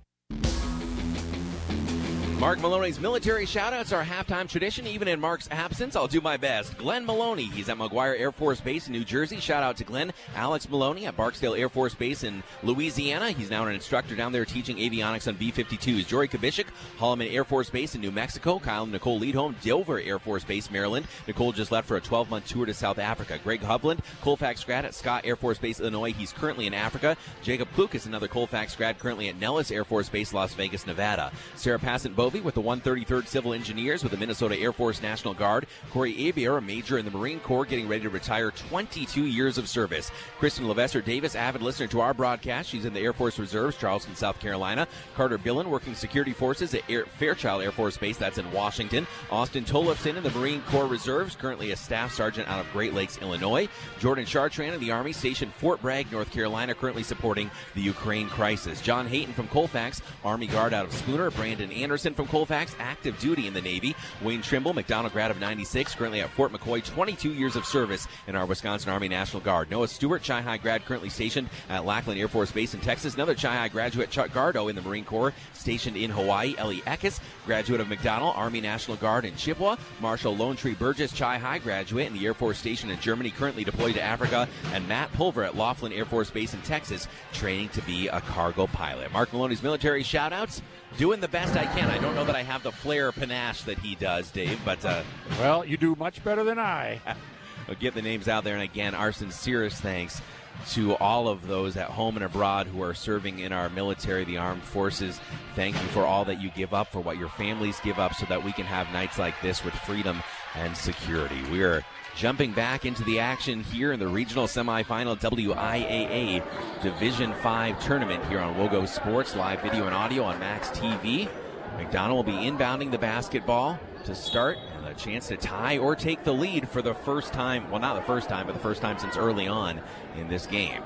Mark Maloney's military shoutouts are a halftime tradition. Even in Mark's absence, I'll do my best. Glenn Maloney, he's at McGuire Air Force Base in New Jersey. Shout out to Glenn. Alex Maloney at Barksdale Air Force Base in Louisiana. He's now an instructor down there teaching avionics on B fifty-twos. Jory Kubishik, Holloman Air Force Base in New Mexico. Kyle and Nicole Leadholm, Dover Air Force Base, Maryland. Nicole just left for a twelve-month tour to South Africa. Greg Hovland, Colfax grad at Scott Air Force Base, Illinois. He's currently in Africa. Jacob Klukas, another Colfax grad, currently at Nellis Air Force Base, Las Vegas, Nevada. Sarah Passant-Bovey with the one thirty-third Civil Engineers with the Minnesota Air Force National Guard. Corey Abier, a major in the Marine Corps, getting ready to retire, twenty-two years of service. Kristen Levester Davis, avid listener to our broadcast. She's in the Air Force Reserves, Charleston, South Carolina. Carter Billen, working security forces at Air, Fairchild Air Force Base, that's in Washington. Austin Tollefson in the Marine Corps Reserves, currently a staff sergeant out of Great Lakes, Illinois. Jordan Chartrand in the Army, stationed Fort Bragg, North Carolina, currently supporting the Ukraine crisis. John Hayton from Colfax, Army Guard out of Spooner. Brandon Anderson from Colfax, active duty in the Navy. Wayne Trimble, McDonald grad of ninety-six, currently at Fort McCoy, twenty-two years of service in our Wisconsin Army National Guard. Noah Stewart, Chi-Hi grad, currently stationed at Lackland Air Force Base in Texas. Another Chi-Hi graduate, Chuck Gardo in the Marine Corps, stationed in Hawaii. Ellie Eckes, graduate of McDonald Army National Guard in Chippewa. Marshall Lone Tree Burgess, Chi-Hi graduate in the Air Force Station in Germany, currently deployed to Africa. And Matt Pulver at Laughlin Air Force Base in Texas, training to be a cargo pilot. Mark Maloney's military shout-outs. Doing the best I can. I don't know that I have the flair panache that he does, Dave, but... Uh, well, you do much better than I. We'll get the names out there, and again, our sincerest thanks to all of those at home and abroad who are serving in our military, the armed forces. Thank you for all that you give up, for what your families give up, so that we can have nights like this with freedom and security. We are jumping back into the action here in the regional semifinal W I A A Division five tournament here on Wogo Sports, live video and audio on Max T V. McDonald will be inbounding the basketball to start, and a chance to tie or take the lead for the first time, well, not the first time, but the first time since early on in this game.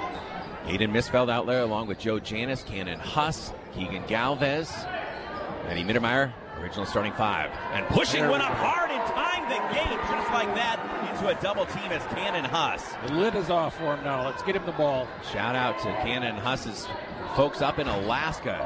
Aiden Misfeld out there along with Joe Janis, Cannon Huss, Keegan Galvez, Eddie Mittermeier, original starting five. And pushing one up hard and tying the game just like that into a double team as Cannon Huss. The lid is off for him now. Let's get him the ball. Shout out to Cannon Huss's folks up in Alaska.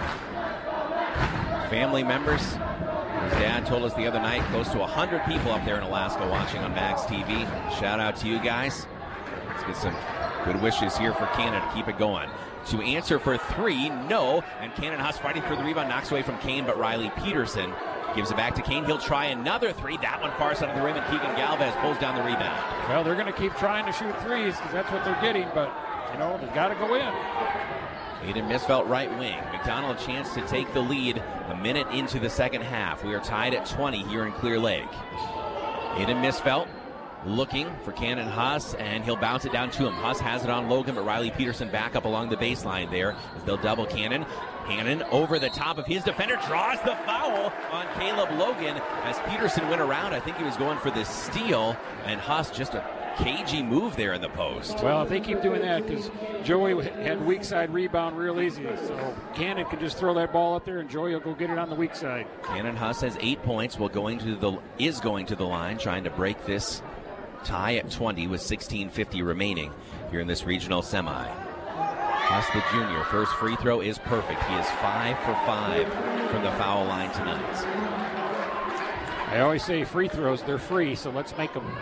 His family members. His dad told us the other night, close to one hundred people up there in Alaska watching on Max T V. Shout out to you guys. Let's get some Good wishes here for Cannon to keep it going. To answer for three, no. And Cannon Huss fighting for the rebound, knocks away from Kane, but Riley Peterson gives it back to Kane. He'll try another three. That one far side of the rim, and Keegan Galvez pulls down the rebound. Well, they're going to keep trying to shoot threes because that's what they're getting, but, you know, they've got to go in. Aiden Misfelt right wing. McDonald a chance to take the lead a minute into the second half. We are tied at twenty here in Clear Lake. Aiden Misfelt looking for Cannon Huss, and he'll bounce it down to him. Huss has it on Logan, but Riley Peterson back up along the baseline there as they'll double Cannon. Cannon over the top of his defender, draws the foul on Caleb Logan as Peterson went around. I think he was going for this steal, and Huss just a cagey move there in the post. Well, if they keep doing that, because Joey had weak side rebound real easy, so Cannon can just throw that ball up there and Joey will go get it on the weak side. Cannon Huss has eight points, will going to the is going to the line, trying to break this tie at twenty with sixteen fifty remaining here in this regional semi. Huss, the junior, first free throw is perfect. He is five for five from the foul line tonight. I always say free throws, they're free, so let's make them.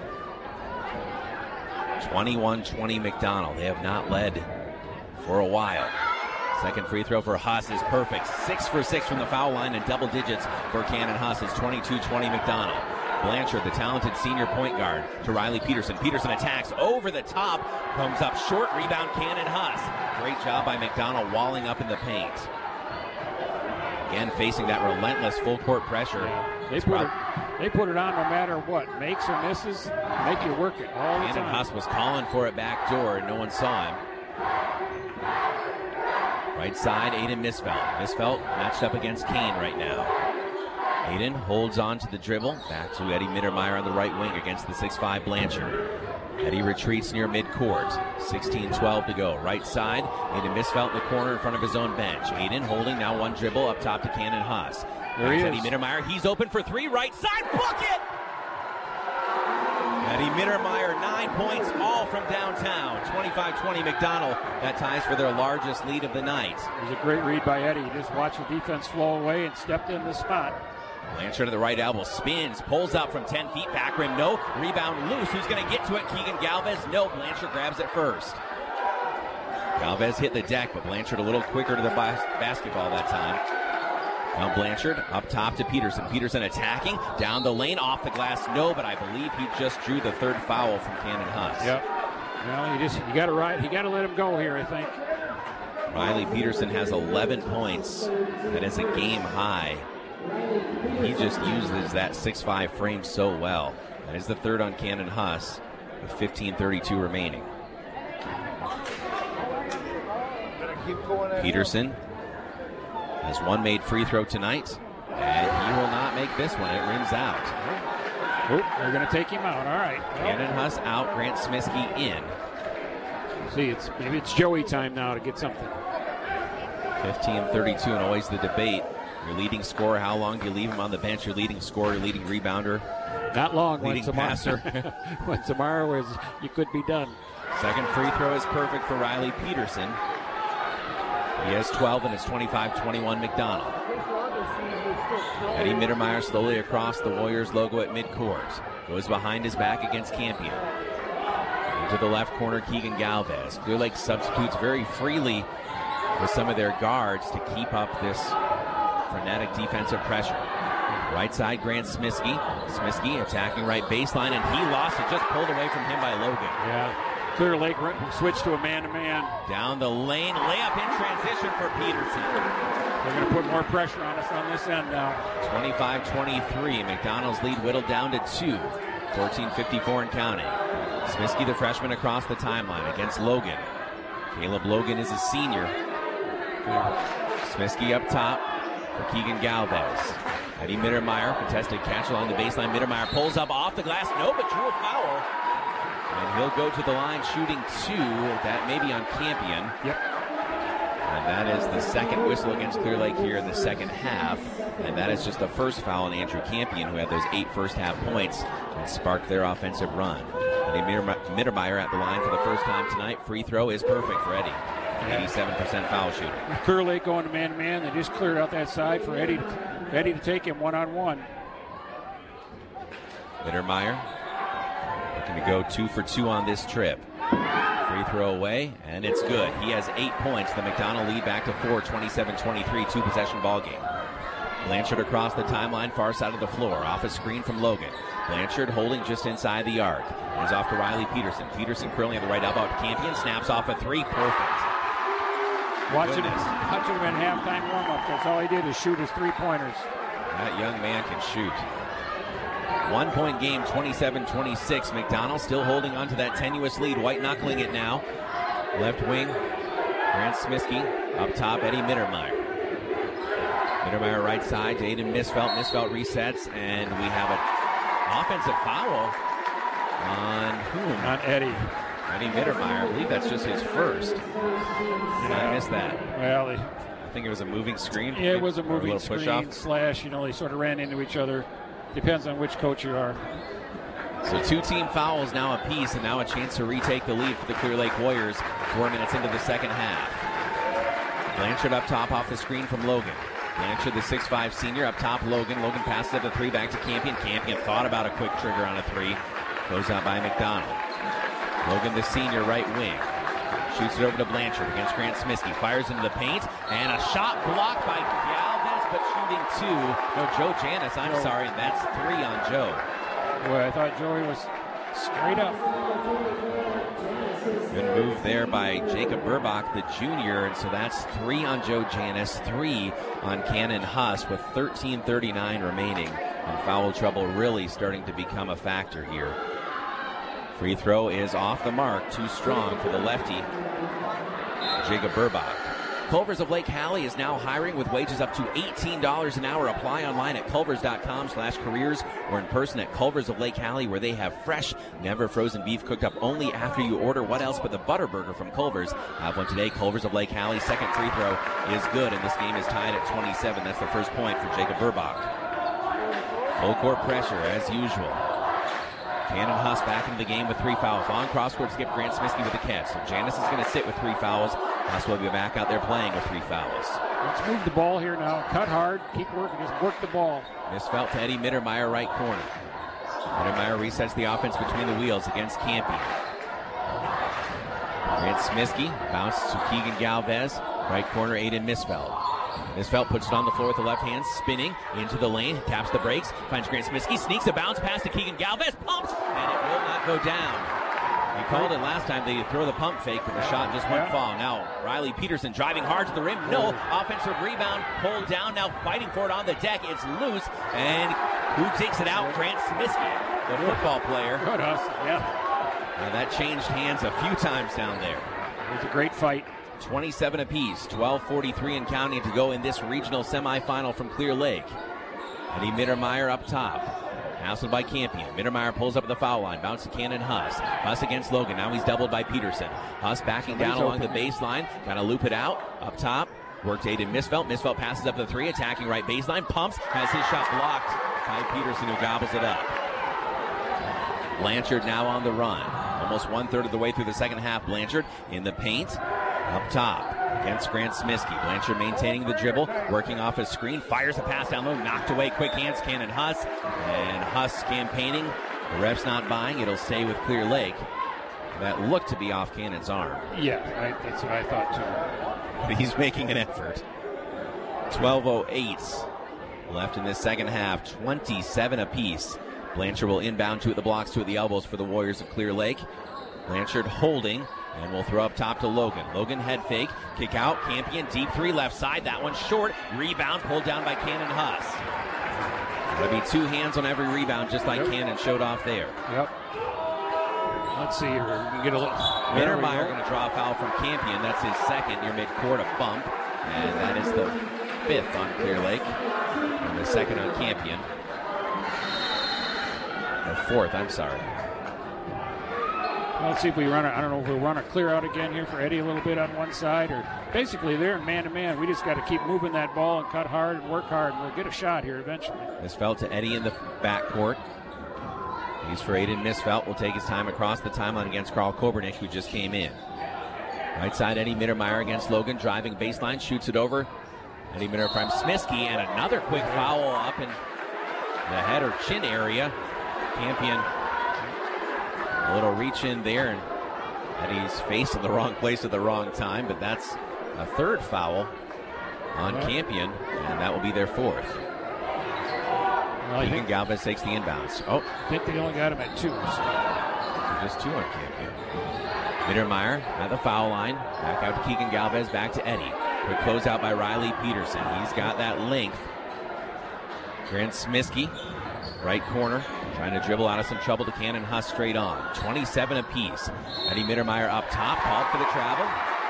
twenty-one twenty McDonald. They have not led for a while. Second free throw for Huss is perfect. Six for six from the foul line and double digits for Cannon Huss. It's twenty-two twenty McDonald. Blanchard, the talented senior point guard, to Riley Peterson. Peterson attacks over the top, comes up short, rebound Cannon Huss. Great job by McDonald walling up in the paint. Again, facing that relentless full court pressure. Yeah, they, put it, they put it on no matter what. Makes or misses, make you work it all the time. Cannon Huss was calling for it back door, and no one saw him. Right side, Aiden Misfelt. Misfelt matched up against Kane right now. Aiden holds on to the dribble. Back to Eddie Mittermeier on the right wing against the six five Blanchard. Eddie retreats near midcourt. sixteen twelve to go. Right side, Aiden Misfelt in the corner in front of his own bench. Aiden holding now one dribble up top to Cannon Huss. There he is. Eddie Mittermeier. He's open for three. Right side, bucket! Eddie Mittermeier, nine points, all from downtown. twenty-five twenty McDonald. That ties for their largest lead of the night. It was a great read by Eddie. He just watched the defense flow away and stepped in the spot. Blanchard at the right elbow, spins, pulls out from ten feet, back rim, no. Rebound loose, who's going to get to it? Keegan Galvez, no. Blanchard grabs it first. Galvez hit the deck, but Blanchard a little quicker to the bas- basketball that time. Now Blanchard up top to Peterson. Peterson attacking, down the lane, off the glass, no, but I believe he just drew the third foul from Cannon Huss. Yep. Well, you just you got to ride, you got to let him go here, I think. Riley Peterson has eleven points. That is a game high. He just uses that six five frame so well. That is the third on Cannon Huss with fifteen thirty-two remaining. Peterson has one made free throw tonight, and he will not make this one. It rims out. Oh, they're going to take him out. All right. Well, Cannon Huss out, Grant Smiskey in. See, it's maybe it's Joey time now to get something. fifteen thirty-two, and always the debate. Your leading scorer, how long do you leave him on the bench? Your leading scorer, your leading rebounder. Not long. Leading when passer. When tomorrow is, you could be done. Second free throw is perfect for Riley Peterson. He has twelve, and it's twenty-five twenty-one McDonald. Eddie Mittermeier slowly across the Warriors logo at midcourt. Goes behind his back against Campion. Into the left corner, Keegan Galvez. Clear Lake substitutes very freely with some of their guards to keep up this frenetic defensive pressure. Right side, Grant Smiskey. Smiskey attacking right baseline, and he lost it, just pulled away from him by Logan. Yeah. Clear Lake switched to a man-to-man. Down the lane, layup in transition for Peterson. They're going to put more pressure on us on this end now. twenty-five twenty-three. McDonald's lead whittled down to two. fourteen fifty-four and counting. Smiskey, the freshman, across the timeline against Logan. Caleb Logan is a senior. Smiskey up top for Keegan Galvez. Eddie Mittermeier, contested catch along the baseline. Mittermeier pulls up off the glass. No, but drew a foul. And he'll go to the line shooting two. That may be on Campion. Yep. And that is the second whistle against Clear Lake here in the second half. And that is just the first foul on Andrew Campion, who had those eight first half points and sparked their offensive run. Eddie Mittermeier at the line for the first time tonight. Free throw is perfect for Eddie. eighty-seven percent foul shooting. Clear Lake going to man-to-man. They just cleared out that side for Eddie to, Eddie to take him one-on-one. Mittermeier looking to go two for two on this trip. Free throw away, and it's good. He has eight points. The McDonald lead back to four, twenty-seven twenty-three, two-possession ball game. Blanchard across the timeline, far side of the floor. Off a screen from Logan. Blanchard holding just inside the arc. Hands off to Riley Peterson. Peterson curling at the right elbow to Campion. Snaps off a three. Perfect. Watch him, watch him in halftime warm-up. That's all he did is shoot his three-pointers. That young man can shoot. One-point game, twenty-seven twenty-six. McDonald still holding on to that tenuous lead. White-knuckling it now. Left wing, Grant Smiskey. Up top, Eddie Mittermeier. Mittermeier right side to Aiden Misfelt. Misfelt resets, and we have an offensive foul on whom? On Eddie. Eddie Mittermeier. I believe that's just his first. Did Yeah. I miss that? Well, he, I think it was a moving screen. yeah, it was a Or moving little screen push-off. slash, you know, they sort of ran into each other. Depends on which coach you are. So two team fouls now apiece, and now a chance to retake the lead for the Clear Lake Warriors four minutes into the second half. Blanchard up top off the screen from Logan. Blanchard, the six five senior, up top Logan. Logan passes up the three back to Campion. Campion thought about a quick trigger on a three. Goes out by McDonald. Logan, the senior, right wing. Shoots it over to Blanchard against Grant Smiskey. Fires into the paint, and a shot blocked by Galvez, but shooting two. No, Joe Janis, I'm Joe. sorry, that's three on Joe. Boy, I thought Joey was straight up. Good move there by Jacob Burbach, the junior, and so that's three on Joe Janis, three on Cannon Huss with thirteen thirty-nine remaining, and foul trouble really starting to become a factor here. Free throw is off the mark, too strong for the lefty, Jacob Burbach. Culver's of Lake Hallie is now hiring with wages up to eighteen dollars an hour. Apply online at culvers.com slash careers or in person at Culver's of Lake Hallie, where they have fresh, never frozen beef cooked up only after you order. What else but the Butter Burger from Culver's? Have one today. Culver's of Lake Hallie. Second free throw is good, and this game is tied at twenty-seven. That's the first point for Jacob Burbach. Full court pressure as usual. Cannon Huss back into the game with three fouls. On cross-court skip, Grant Smiskey with the catch. So Janis is going to sit with three fouls. Huss will be back out there playing with three fouls. Let's move the ball here now. Cut hard. Keep working. Just work the ball. Misfelt to Eddie Mittermeier, right corner. Mittermeier resets the offense between the wheels against Campion. Grant Smiskey bounces to Keegan Galvez. Right corner, Aiden Misfelt. Misfelt puts it on the floor with the left hand, spinning into the lane, taps the brakes, finds Grant Smiskey, sneaks a bounce pass to Keegan Galvez, pumps, and it will not go down. We called it last time, they throw the pump fake, but the shot just went foul. Now, Riley Peterson driving hard to the rim, no, offensive rebound, pulled down, now fighting for it on the deck, it's loose, and who takes it out? Grant Smiskey, the football player. Good, us, yeah. And that changed hands a few times down there. It was a great fight. twenty-seven apiece, twelve forty-three and counting to go in this regional semifinal from Clear Lake. Eddie Mittermeier up top. Hassled by Campion. Mittermeier pulls up at the foul line. Bounce to Cannon Huss. Huss against Logan. Now he's doubled by Peterson. Huss backing down along the baseline. Got to loop it out. Up top. Worked Aiden Misfelt. Misfelt passes up the three. Attacking right baseline. Pumps. Has his shot blocked by Peterson, who gobbles it up. Blanchard now on the run. Almost one-third of the way through the second half. Blanchard in the paint. Up top against Grant Smiskey. Blanchard maintaining the dribble, working off a screen, fires a pass down low, knocked away, quick hands, Cannon Huss. And Huss campaigning. The ref's not buying. It'll stay with Clear Lake. That looked to be off Cannon's arm. Yeah, I, that's what I thought too. But he's making an effort. twelve oh eight left in this second half, twenty-seven apiece. Blanchard will inbound two at the blocks, two at the elbows for the Warriors of Clear Lake. Blanchard holding. And we'll throw up top to Logan. Logan head fake, kick out, Campion, deep three, left side. That one's short. Rebound pulled down by Cannon Huss. That'll be two hands on every rebound, just like yep. Cannon showed off there. Yep. Let's see here. We can get a little. Mittermeier going to draw a foul from Campion. That's his second near midcourt, a bump. And that is the fifth on Clear Lake. And the second on Campion. The fourth, I'm sorry. Let's see if we run a, I don't know if we'll run a clear out again here for Eddie a little bit on one side, or basically they're in man-to-man. We just got to keep moving that ball and cut hard and work hard, and we'll get a shot here eventually. Misfelt to Eddie in the backcourt. He's for Aiden Misfelt. Will take his time across the timeline against Carl Kobernick, who just came in. Right side, Eddie Mittermeier against Logan, driving baseline, shoots it over. Eddie Mittermeier from Smiskey, and another quick foul up in the head or chin area. Campion. A little reach in there, and Eddie's face in the wrong place at the wrong time, but that's a third foul on Yeah. Campion, and that will be their fourth. Well, I Keegan think, Galvez takes the inbounds. Oh, I think they only got him at two. So. so just two on Campion. Mittermeier at the foul line. Back out to Keegan Galvez, back to Eddie. Quick closeout by Riley Peterson. He's got that length. Grant Smiskey, right corner, trying to dribble out of some trouble to Cannon Huss straight on. twenty-seven apiece. Eddie Mittermeier up top, called for the travel.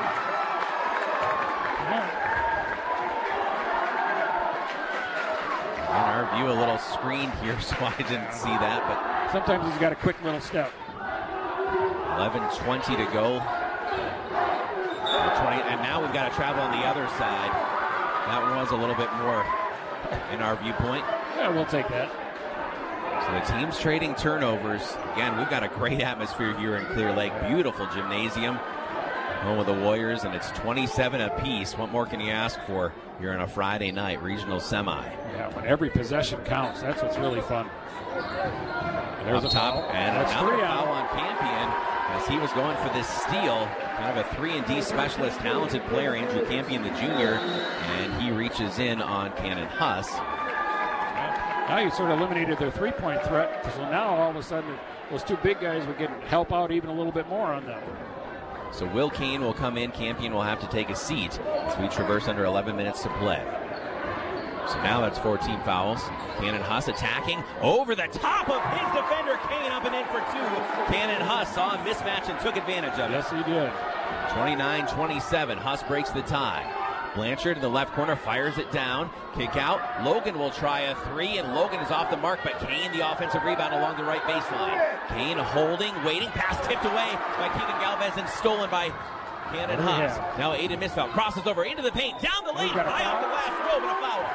In our view, a little screened here, so I didn't see that. But sometimes he's got a quick little step. eleven twenty to go. twenty, and now we've got to travel on the other side. That one was a little bit more in our viewpoint. Yeah, we'll take that. So the team's trading turnovers. Again, we've got a great atmosphere here in Clear Lake. Beautiful gymnasium. Home of the Warriors, and it's twenty-seven apiece. What more can you ask for here on a Friday night regional semi? Yeah, when every possession counts, that's what's really fun. There's Up a top, foul. and That's another three foul out. on Campion as he was going for this steal. Kind of a three and D specialist, talented player, Andrew Campion, the junior, and he reaches in on Cannon Huss. Now you sort of eliminated their three-point threat, so now all of a sudden those two big guys would get help out even a little bit more on them. So Will Kane will come in. Campion will have to take a seat as we traverse under eleven minutes to play. So now that's fourteen fouls. Cannon Huss attacking over the top of his defender. Kane up and in for two. Cannon Huss saw a mismatch and took advantage of it. Yes, he did. twenty-nine twenty-seven. Huss breaks the tie. Blanchard in the left corner fires it down. Kick out. Logan will try a three, and Logan is off the mark, but Kane the offensive rebound along the right baseline. Kane holding, waiting, pass tipped away by Keegan Galvez and stolen by Cannon Oh, Huss. yeah. Now Aiden Misfeld crosses over into the paint, down the lane, got a high off the glass, throw, but a foul.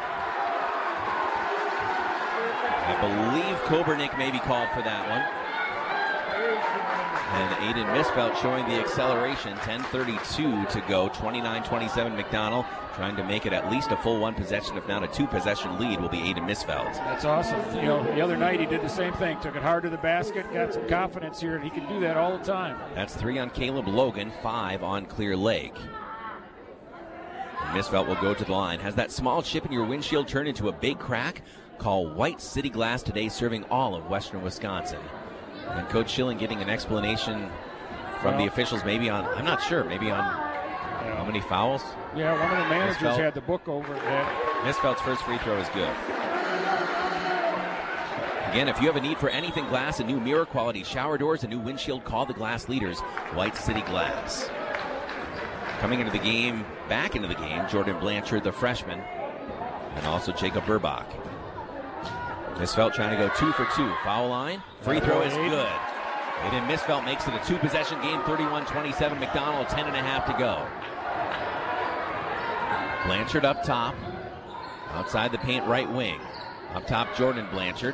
I believe Kobernick may be called for that one. And Aiden Misfeld showing the acceleration. ten thirty-two to go. twenty-nine twenty-seven McDonald trying to make it at least a full one possession, if not a two possession lead, will be Aiden Misfeld. That's awesome. You know, the other night he did the same thing. Took it hard to the basket, got some confidence here, and he can do that all the time. That's three on Caleb Logan, five on Clear Lake. And Misfeld will go to the line. Has that small chip in your windshield turned into a big crack? Call White City Glass today, serving all of western Wisconsin. And Coach Schilling getting an explanation from well, the officials, maybe on, I'm not sure, maybe on yeah. how many fouls? Yeah, one of the managers Misfeld. had the book over it. Misfeld's first free throw is good. Again, if you have a need for anything glass, a new mirror quality shower doors, a new windshield, call the glass leaders, White City Glass. Coming into the game, back into the game, Jordan Blanchard, the freshman, and also Jacob Burbach. Misfeld trying to go two for two. Foul line. Free throw is good. Aiden Misfeld makes it a two-possession game, thirty-one twenty-seven. McDonald, ten and a half to go. Blanchard up top. Outside the paint, right wing. Up top, Jordan Blanchard.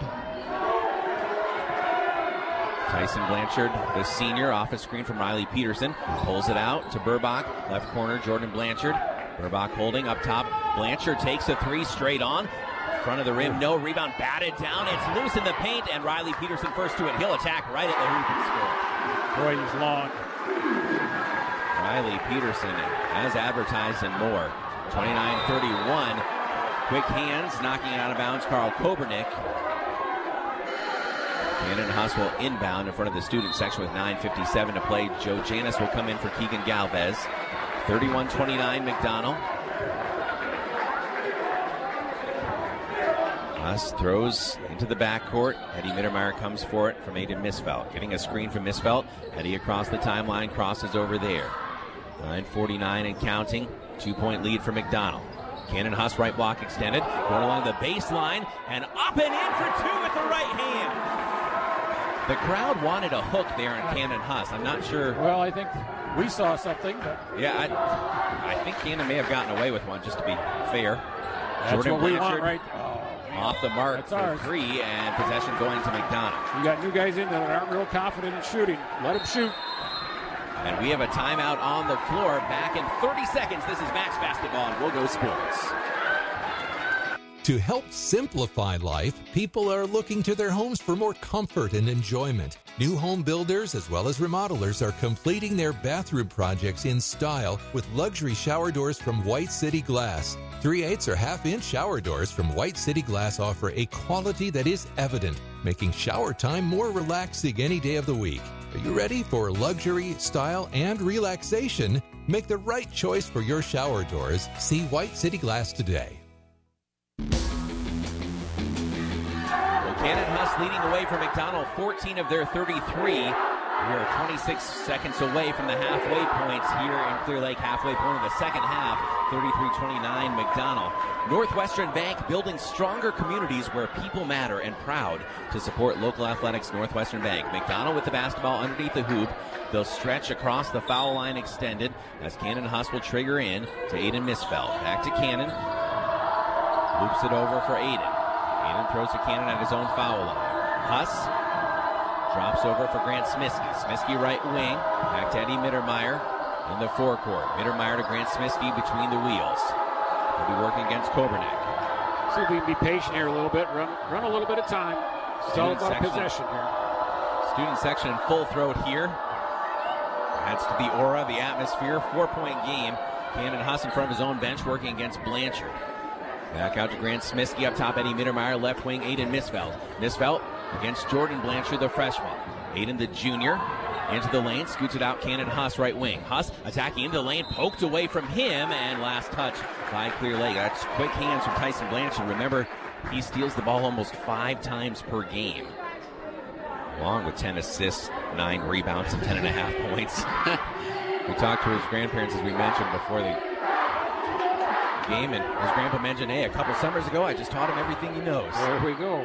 Tyson Blanchard, the senior, off a screen from Riley Peterson. Pulls it out to Burbach. Left corner, Jordan Blanchard. Burbach holding up top. Blanchard takes a three straight on. Front of the rim, no rebound, batted down. It's loose in the paint, and Riley Peterson first to it. He'll attack right at the hoop and score. Boy, he's long. Riley Peterson, as advertised and more. twenty-nine thirty-one. Quick hands, knocking it out of bounds. Carl Kobernick. Cannon Huss will inbound in front of the student section with nine fifty-seven to play. Joe Janis will come in for Keegan Galvez. thirty-one twenty-nine McDonald. Huss throws into the backcourt. Eddie Mittermeier comes for it from Aiden Misfeld. Getting a screen from Misfeld. Eddie across the timeline, crosses over there. nine forty-nine and counting. Two-point lead for McDonald. Cannon Huss right block extended. Going along the baseline and up and in for two with the right hand. The crowd wanted a hook there on Cannon Huss. I'm not sure. Well, I think we saw something. But yeah, I, I think Cannon may have gotten away with one, just to be fair. That's Jordan what we Blanchard want, right? Oh, off the mark That's for ours. three, and possession going to McDonald. You got new guys in that aren't real confident in shooting. Let them shoot. And we have a timeout on the floor. Back in thirty seconds. This is Max Basketball on We'll Go Sports. To help simplify life, people are looking to their homes for more comfort and enjoyment. New home builders as well as remodelers are completing their bathroom projects in style with luxury shower doors from White City Glass. three eighths or half-inch shower doors from White City Glass offer a quality that is evident, making shower time more relaxing any day of the week. Are you ready for luxury, style, and relaxation? Make the right choice for your shower doors. See White City Glass today. Cannon Huss leading away from McDonald, fourteen of their thirty-three. We are twenty-six seconds away from the halfway points here in Clear Lake, halfway point of the second half, thirty-three twenty-nine McDonald. Northwestern Bank building stronger communities where people matter and proud to support local athletics. Northwestern Bank. McDonald with the basketball underneath the hoop. They'll stretch across the foul line extended as Cannon Huss will trigger in to Aiden Misfeld. Back to Cannon. Loops it over for Aiden. Aiden throws to Cannon at his own foul line. Huss drops over for Grant Smiskey. Smiskey right wing. Back to Eddie Mittermeier in the forecourt. Mittermeier to Grant Smiskey between the wheels. He'll be working against Kobernick. See if we can be patient here a little bit. Run run a little bit of time. It's all about possession here. Student section in full throat here. Adds to the aura, the atmosphere. Four-point game. Cannon Huss in front of his own bench working against Blanchard. Back out to Grant Smiskey up top. Eddie Mittermeier, left wing, Aiden Misfeld. Misfeld against Jordan Blanchard, the freshman. Aiden, the junior, into the lane, scoots it out. Cannon Huss, right wing. Huss attacking into the lane, poked away from him, and last touch by Clear Lake. That's quick hands from Tyson Blanchard. Remember, he steals the ball almost five times per game, along with ten assists, nine rebounds, and ten and a half points. We talked to his grandparents, as we mentioned before the game, and his grandpa mentioned, hey, a couple summers ago, I just taught him everything he knows. There we go.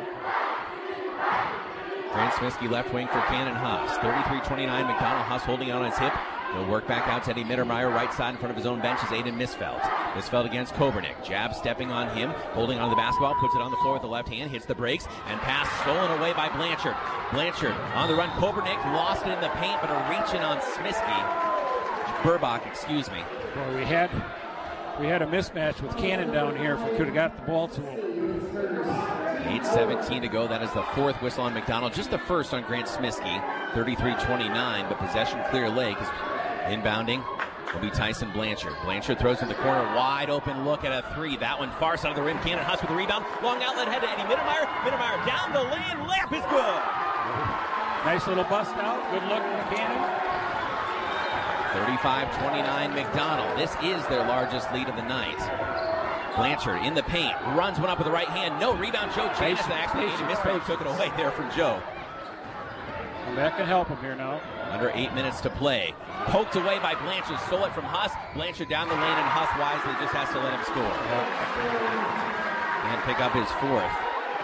Grant Smiskey left wing for Cannon Huss. thirty-three twenty-nine, McDonald. Huss holding on his hip. He'll work back out to Eddie Mittermeier. Right side in front of his own bench is Aiden Misfeld. Misfeld against Kobernick. Jab stepping on him, holding on to the basketball, puts it on the floor with the left hand, hits the brakes, and pass stolen away by Blanchard. Blanchard on the run. Kobernick lost it in the paint, but a reach-in on Smiskey. Burbach, excuse me. Well, we had... We had a mismatch with Cannon down here if we could have got the ball to him. eight seventeen to go. That is the fourth whistle on McDonald. Just the first on Grant Smiskey. thirty-three twenty-nine, but possession Clear Lake is inbounding. Will be Tyson Blanchard. Blanchard throws in the corner. Wide open look at a three. That one far side of the rim. Cannon Huss with the rebound. Long outlet head to Eddie Mittermeier. Mittermeier down the lane. Layup is good. Nice little bust out. Good look from Cannon. thirty-five twenty-nine McDonald. This is their largest lead of the night. Blanchard in the paint. Runs one up with the right hand. No rebound. Joe Janis actually Misfeld took it away there from Joe. Come back and help him here now. Under eight minutes to play. Poked away by Blanchard. Stole it from Huss. Blanchard down the lane, and Huss wisely just has to let him score. And pick up his fourth.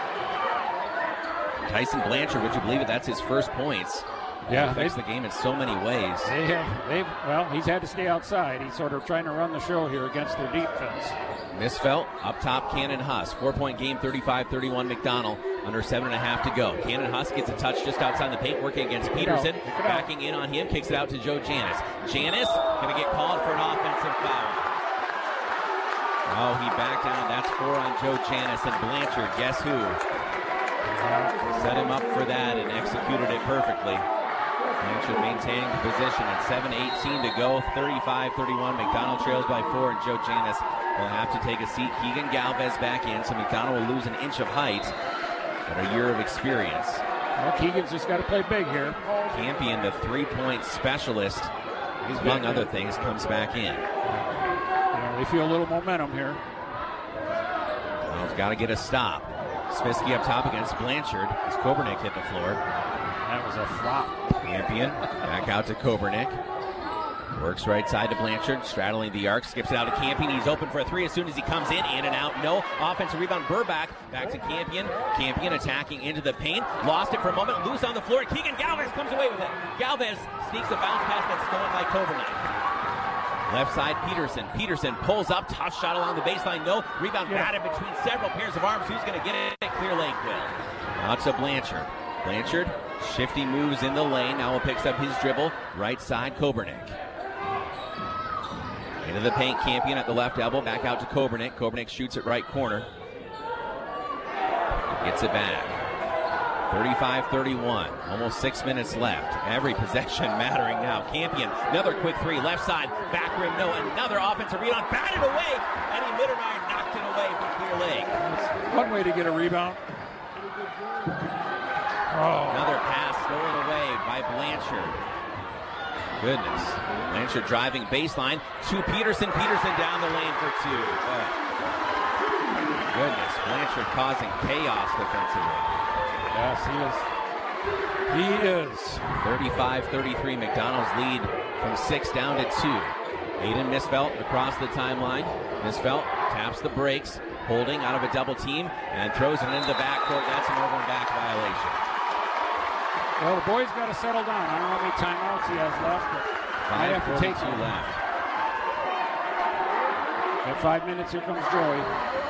Tyson Blanchard, would you believe it? That's his first points. Yeah, affects the game in so many ways. They have, they've, well, he's had to stay outside. He's sort of trying to run the show here against their defense. Misfeld up top, Cannon Huss. Four-point game, thirty-five thirty-one McDonald. Under seven and a half to go. Cannon Huss gets a touch just outside the paint, working against Peterson. Backing in on him, kicks it out to Joe Janis. Janis going to get called for an offensive foul. Oh, he backed down. That's four on Joe Janis, and Blanchard, guess who? Set him up for that and executed it perfectly. Blanchard maintaining the position at seven eighteen to go, thirty-five thirty-one. McDonald trails by four, and Joe Janis will have to take a seat. Keegan Galvez back in, so McDonald will lose an inch of height, but a year of experience. Well, Keegan's just got to play big here. Campion, the three-point specialist, He's among other in. things, comes back in. Yeah, they feel a little momentum here. He's got to get a stop. Smiskey up top against Blanchard as Kobernick hit the floor. That was a flop. Campion back out to Kobernick. Works right side to Blanchard, straddling the arc, skips it out to Campion. He's open for a three as soon as he comes in, in and out. No offensive rebound. Burbach back to Campion. Campion attacking into the paint. Lost it for a moment, loose on the floor. Keegan Galvez comes away with it. Galvez sneaks a bounce pass that's stolen by Kobernick. Left side, Peterson. Peterson pulls up, tough shot along the baseline. No rebound, yeah. Batted between several pairs of arms. Who's going to get it? Clear Lake will. Out to Blanchard. Blanchard, shifty moves in the lane. Now he picks up his dribble. Right side, Kobernick. Into the paint, Campion at the left elbow. Back out to Kobernick. Kobernick shoots it right corner. Gets it back. thirty-five thirty-one, almost six minutes left. Every possession mattering now. Campion, another quick three, left side, back rim, no, another offensive rebound, batted away. Eddie Mittermeier knocked it away from Clear Lake. That's one way to get a rebound. Oh. Another pass stolen away by Blanchard. Goodness. Blanchard driving baseline to Peterson. Peterson down the lane for two. Oh. Goodness. Blanchard causing chaos defensively. Yes, he is. He is. thirty-five thirty-three, McDonald's lead from six down to two. Aiden Misfelt across the timeline. Misfelt taps the brakes, holding out of a double team, and throws it into the backcourt. That's an over and back violation. Well, the boy's got to settle down. I don't know how many timeouts he has left, but I have to take two left. At five minutes, here comes Joey.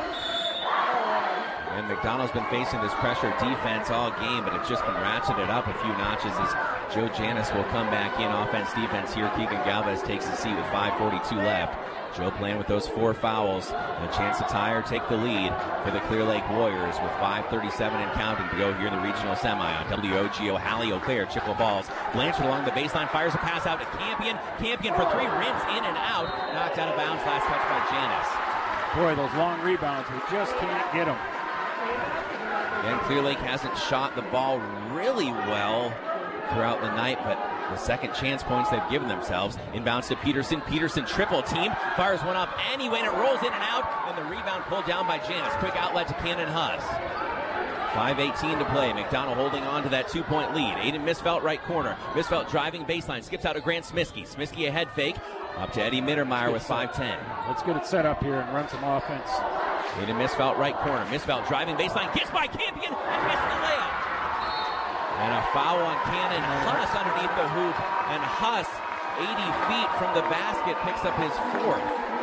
And McDonald's been facing this pressure defense all game, but it's just been ratcheted up a few notches as Joe Janis will come back in offense defense here. Keegan Galvez takes the seat with five forty-two left. Joe playing with those four fouls. And a chance to tie or take the lead for the Clear Lake Warriors with five thirty-seven and counting to go here in the regional semi on W O G O. Hallie Eau Claire, Chippewa Falls. Blanchard along the baseline, fires a pass out to Campion. Campion for three, rims in and out. Knocked out of bounds, last touch by Janis. Boy, those long rebounds, we just can't get them. And Clear Lake hasn't shot the ball really well throughout the night, but the second chance points they've given themselves. Inbounds to Peterson. Peterson triple team. Fires one up anyway, and it rolls in and out. And the rebound pulled down by Janis. Quick outlet to Cannon Huss. five eighteen to play. McDonald holding on to that two-point lead. Aiden Misfelt right corner. Misfelt driving baseline. Skips out to Grant Smiskey. Smiskey a head fake. Up to Eddie Mittermeier with five ten. Let's get it set up here and run some offense. Aiden Misfelt right corner. Misfelt driving baseline. Gets by Campion and missed the layup. And a foul on Cannon Huss underneath the hoop. And Huss, eighty feet from the basket, picks up his fourth.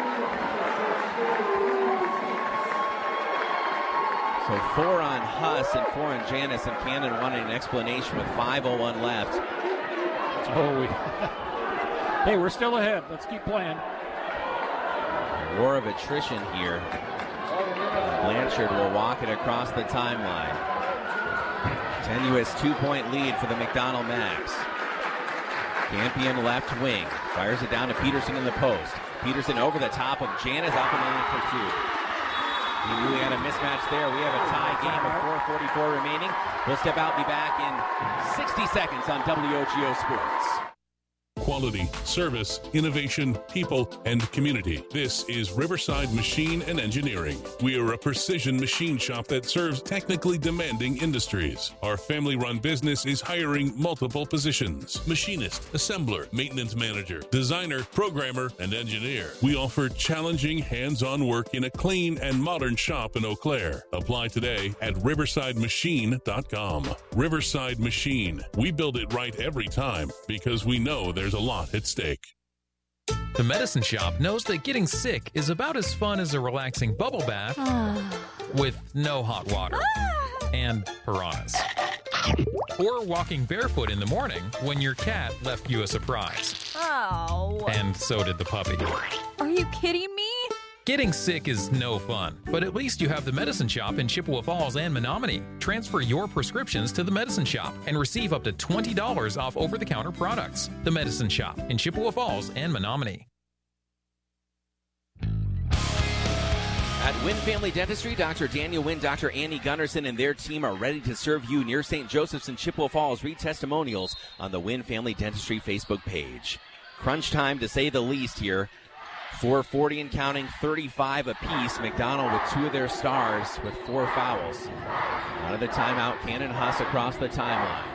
So four on Huss and four on Janis, and Cannon wanted an explanation with five oh one left. Oh, we... hey, we're still ahead. Let's keep playing. A war of attrition here. Blanchard will walk it across the timeline. Tenuous two-point lead for the McDonald Max. Campion left wing. Fires it down to Peterson in the post. Peterson over the top of Janis, up and in for two. We really had a mismatch there. We have a tie game with four forty-four remaining. We'll step out and be back in sixty seconds on W O G O Sports. Quality, service, innovation, people, and community. This is Riverside Machine and Engineering. We are a precision machine shop that serves technically demanding industries. Our family-run business is hiring multiple positions: machinist, assembler, maintenance manager, designer, programmer, and engineer. We offer challenging hands-on work in a clean and modern shop in Eau Claire. Apply today at riverside machine dot com. Riverside Machine. We build it right every time because we know there's a lot at stake. The Medicine Shop knows that getting sick is about as fun as a relaxing bubble bath with no hot water and piranhas. Or walking barefoot in the morning when your cat left you a surprise. Oh. And so did the puppy. Are you kidding me? Getting sick is no fun, but at least you have the Medicine Shop in Chippewa Falls and Menominee. Transfer your prescriptions to the Medicine Shop and receive up to twenty dollars off over-the-counter products. The Medicine Shop in Chippewa Falls and Menominee. At Wynn Family Dentistry, Doctor Daniel Wynn, Doctor Annie Gunderson, and their team are ready to serve you near Saint Joseph's in Chippewa Falls. Read testimonials on the Wynn Family Dentistry Facebook page. Crunch time, to say the least here. four forty and counting, thirty-five apiece. McDonald with two of their stars with four fouls. Out of the timeout, Cannon Huss across the timeline.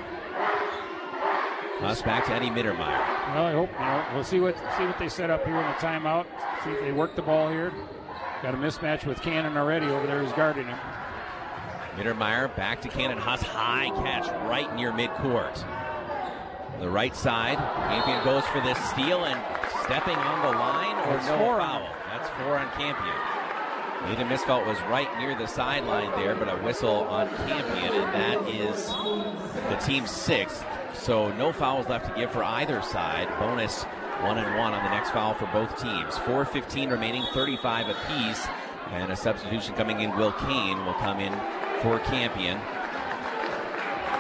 Huss back to Eddie Mittermeier. Well, I hope, you know, we'll see what see what they set up here in the timeout. See if they work the ball here. Got a mismatch with Cannon already over there who's guarding him. Mittermeier back to Cannon Huss. High catch right near midcourt. The right side. Campion goes for this steal and stepping on the line or That's no four. foul. That's four on Campion. Aiden Misfelt was right near the sideline there, but a whistle on Campion, and that is the team's sixth. So no fouls left to give for either side. Bonus one and one on the next foul for both teams. four fifteen remaining, thirty-five apiece. And a substitution coming in. Will Kane will come in for Campion.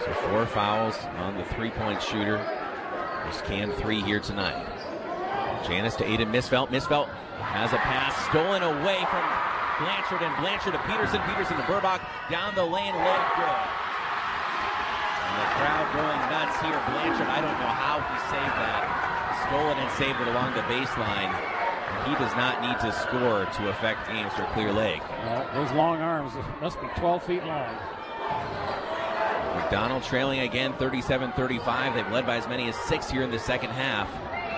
So four fouls on the three-point shooter. There's can three here tonight. Janis to Aiden Misfelt. Misfelt has a pass stolen away from Blanchard, and Blanchard to Peterson. Peterson to Burbach. Down the lane, let it go. And the crowd going nuts here. Blanchard, I don't know how he saved that. Stole it and saved it along the baseline. And he does not need to score to affect games for Clear Lake. Well, those long arms must be twelve feet long. McDonald trailing again, thirty-seven thirty-five. They've led by as many as six here in the second half.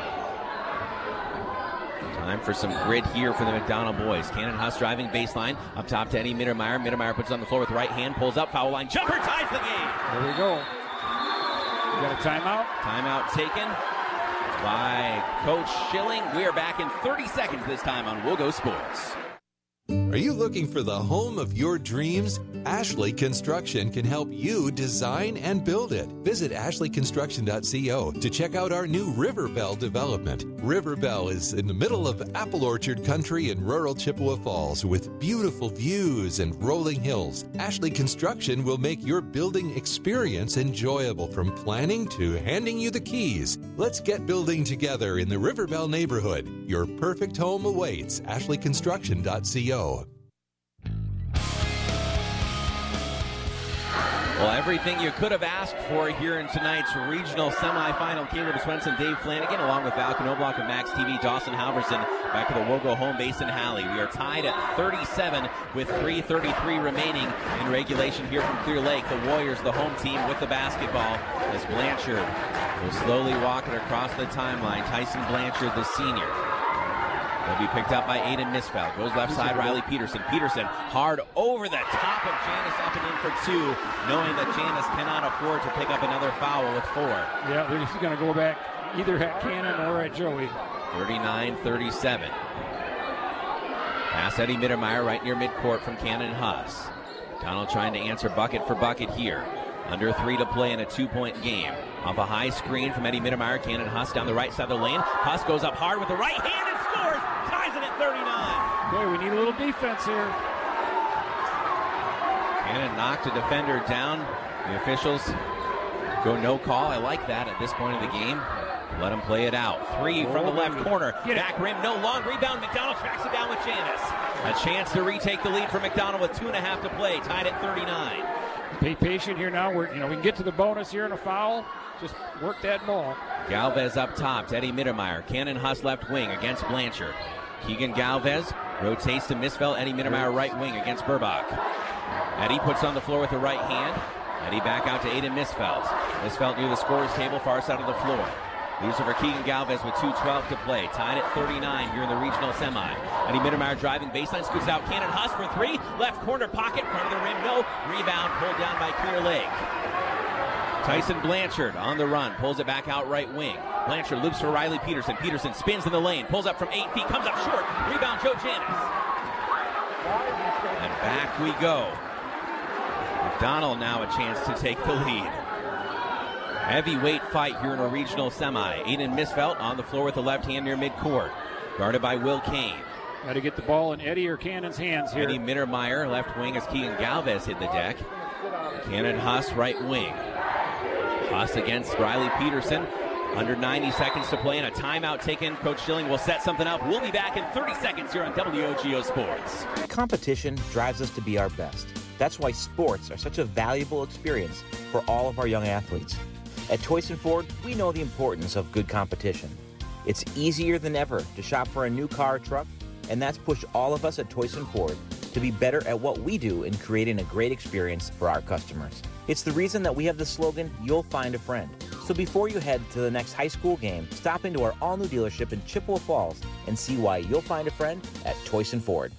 Time for some grit here for the McDonald boys. Cannon Huss driving baseline. Up top to Eddie Mittermeier. Mittermeier puts it on the floor with right hand. Pulls up. Foul line. Jumper ties the game. There we go. You got a timeout? Timeout taken by Coach Schilling. We are back in thirty seconds this time on We'll Go Sports. Are you looking for the home of your dreams? Ashley Construction can help you design and build it. Visit ashley construction dot co to check out our new Riverbell development. Riverbell is in the middle of apple orchard country in rural Chippewa Falls with beautiful views and rolling hills. Ashley Construction will make your building experience enjoyable from planning to handing you the keys. Let's get building together in the Riverbell neighborhood. Your perfect home awaits. ashley construction dot co. Well, everything you could have asked for here in tonight's regional semifinal. Caleb Swenson, Dave Flanagan, along with Val Knobloch of Max T V, Dawson Halverson, back to the Wogo home base in Halley. We are tied at thirty-seven with three thirty-three remaining in regulation here from Clear Lake. The Warriors, the home team, with the basketball as Blanchard will slowly walk it across the timeline. Tyson Blanchard, the senior. Will be picked up by Aiden Misfeld. Goes left side, Riley Peterson. Peterson hard over the top of Janis, up and in for two, knowing that Janis cannot afford to pick up another foul with four. Yeah, they're just going to go back either at Cannon or at Joey. thirty-nine thirty-seven. Pass Eddie Mittermeier right near midcourt from Cannon Huss. Donald trying to answer bucket for bucket here. Under three to play in a two-point game. Off a high screen from Eddie Mittermeier. Cannon Huss down the right side of the lane. Huss goes up hard with the right hand and scores. Ties it at thirty-nine. Okay, we need a little defense here. Cannon knocked a defender down. The officials go no call. I like that at this point of the game. Let him play it out. Three from the left corner. Back rim, no long rebound. McDonald tracks it down with Janis. A chance to retake the lead for McDonald with two and a half to play. Tied at thirty-nine. Be patient here now. We're, you know, we can get to the bonus here in a foul. Just work that ball. Galvez up top to Eddie Mittermeier. Cannon Huss left wing against Blanchard. Keegan Galvez rotates to Misfeld. Eddie Mittermeier right wing against Burbach. Eddie puts on the floor with the right hand. Eddie back out to Aiden Misfeld. Misfeld near the scorer's table, far side of the floor. Leaves it for Keegan Galvez with two twelve to play. Tied at thirty-nine here in the regional semi. Eddie Mittermeier driving baseline, scoots out. Cannon Huss for three. Left corner pocket, front of the rim, no. Rebound pulled down by Clear Lake. Tyson Blanchard on the run, pulls it back out right wing. Blanchard loops for Riley Peterson. Peterson spins in the lane, pulls up from eight feet, comes up short. Rebound, Joe Janis. And back we go. McDonald now a chance to take the lead. Heavyweight fight here in a regional semi. Aiden Misfeld on the floor with the left hand near midcourt. Guarded by Will Kane. Got to get the ball in Eddie or Cannon's hands here. Eddie Mittermeier, left wing as Keegan Galvez hit the deck. Cannon Huss, right wing. Huss against Riley Peterson. Under ninety seconds to play and a timeout taken. Coach Schilling will set something up. We'll be back in thirty seconds here on W O G O Sports. Competition drives us to be our best. That's why sports are such a valuable experience for all of our young athletes. At Toyson Ford, we know the importance of good competition. It's easier than ever to shop for a new car or truck, and that's pushed all of us at Toyson Ford to be better at what we do in creating a great experience for our customers. It's the reason that we have the slogan, "You'll find a friend." So before you head to the next high school game, stop into our all-new dealership in Chippewa Falls and see why you'll find a friend at Toyson Ford.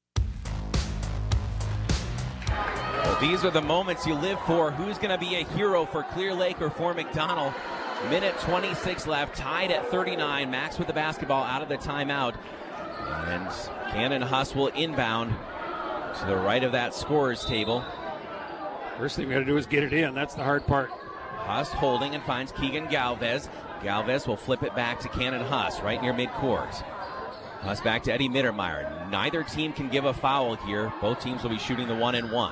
Well, these are the moments you live for. Who's going to be a hero for Clear Lake or for McDonald? Minute twenty-six left, tied at thirty-nine. Max with the basketball out of the timeout. And Cannon Huss will inbound to the right of that scorer's table. First thing we got to do is get it in. That's the hard part. Huss holding and finds Keegan Galvez. Galvez will flip it back to Cannon Huss right near midcourt. Huss back to Eddie Mittermeier. Neither team can give a foul here. Both teams will be shooting the one and one.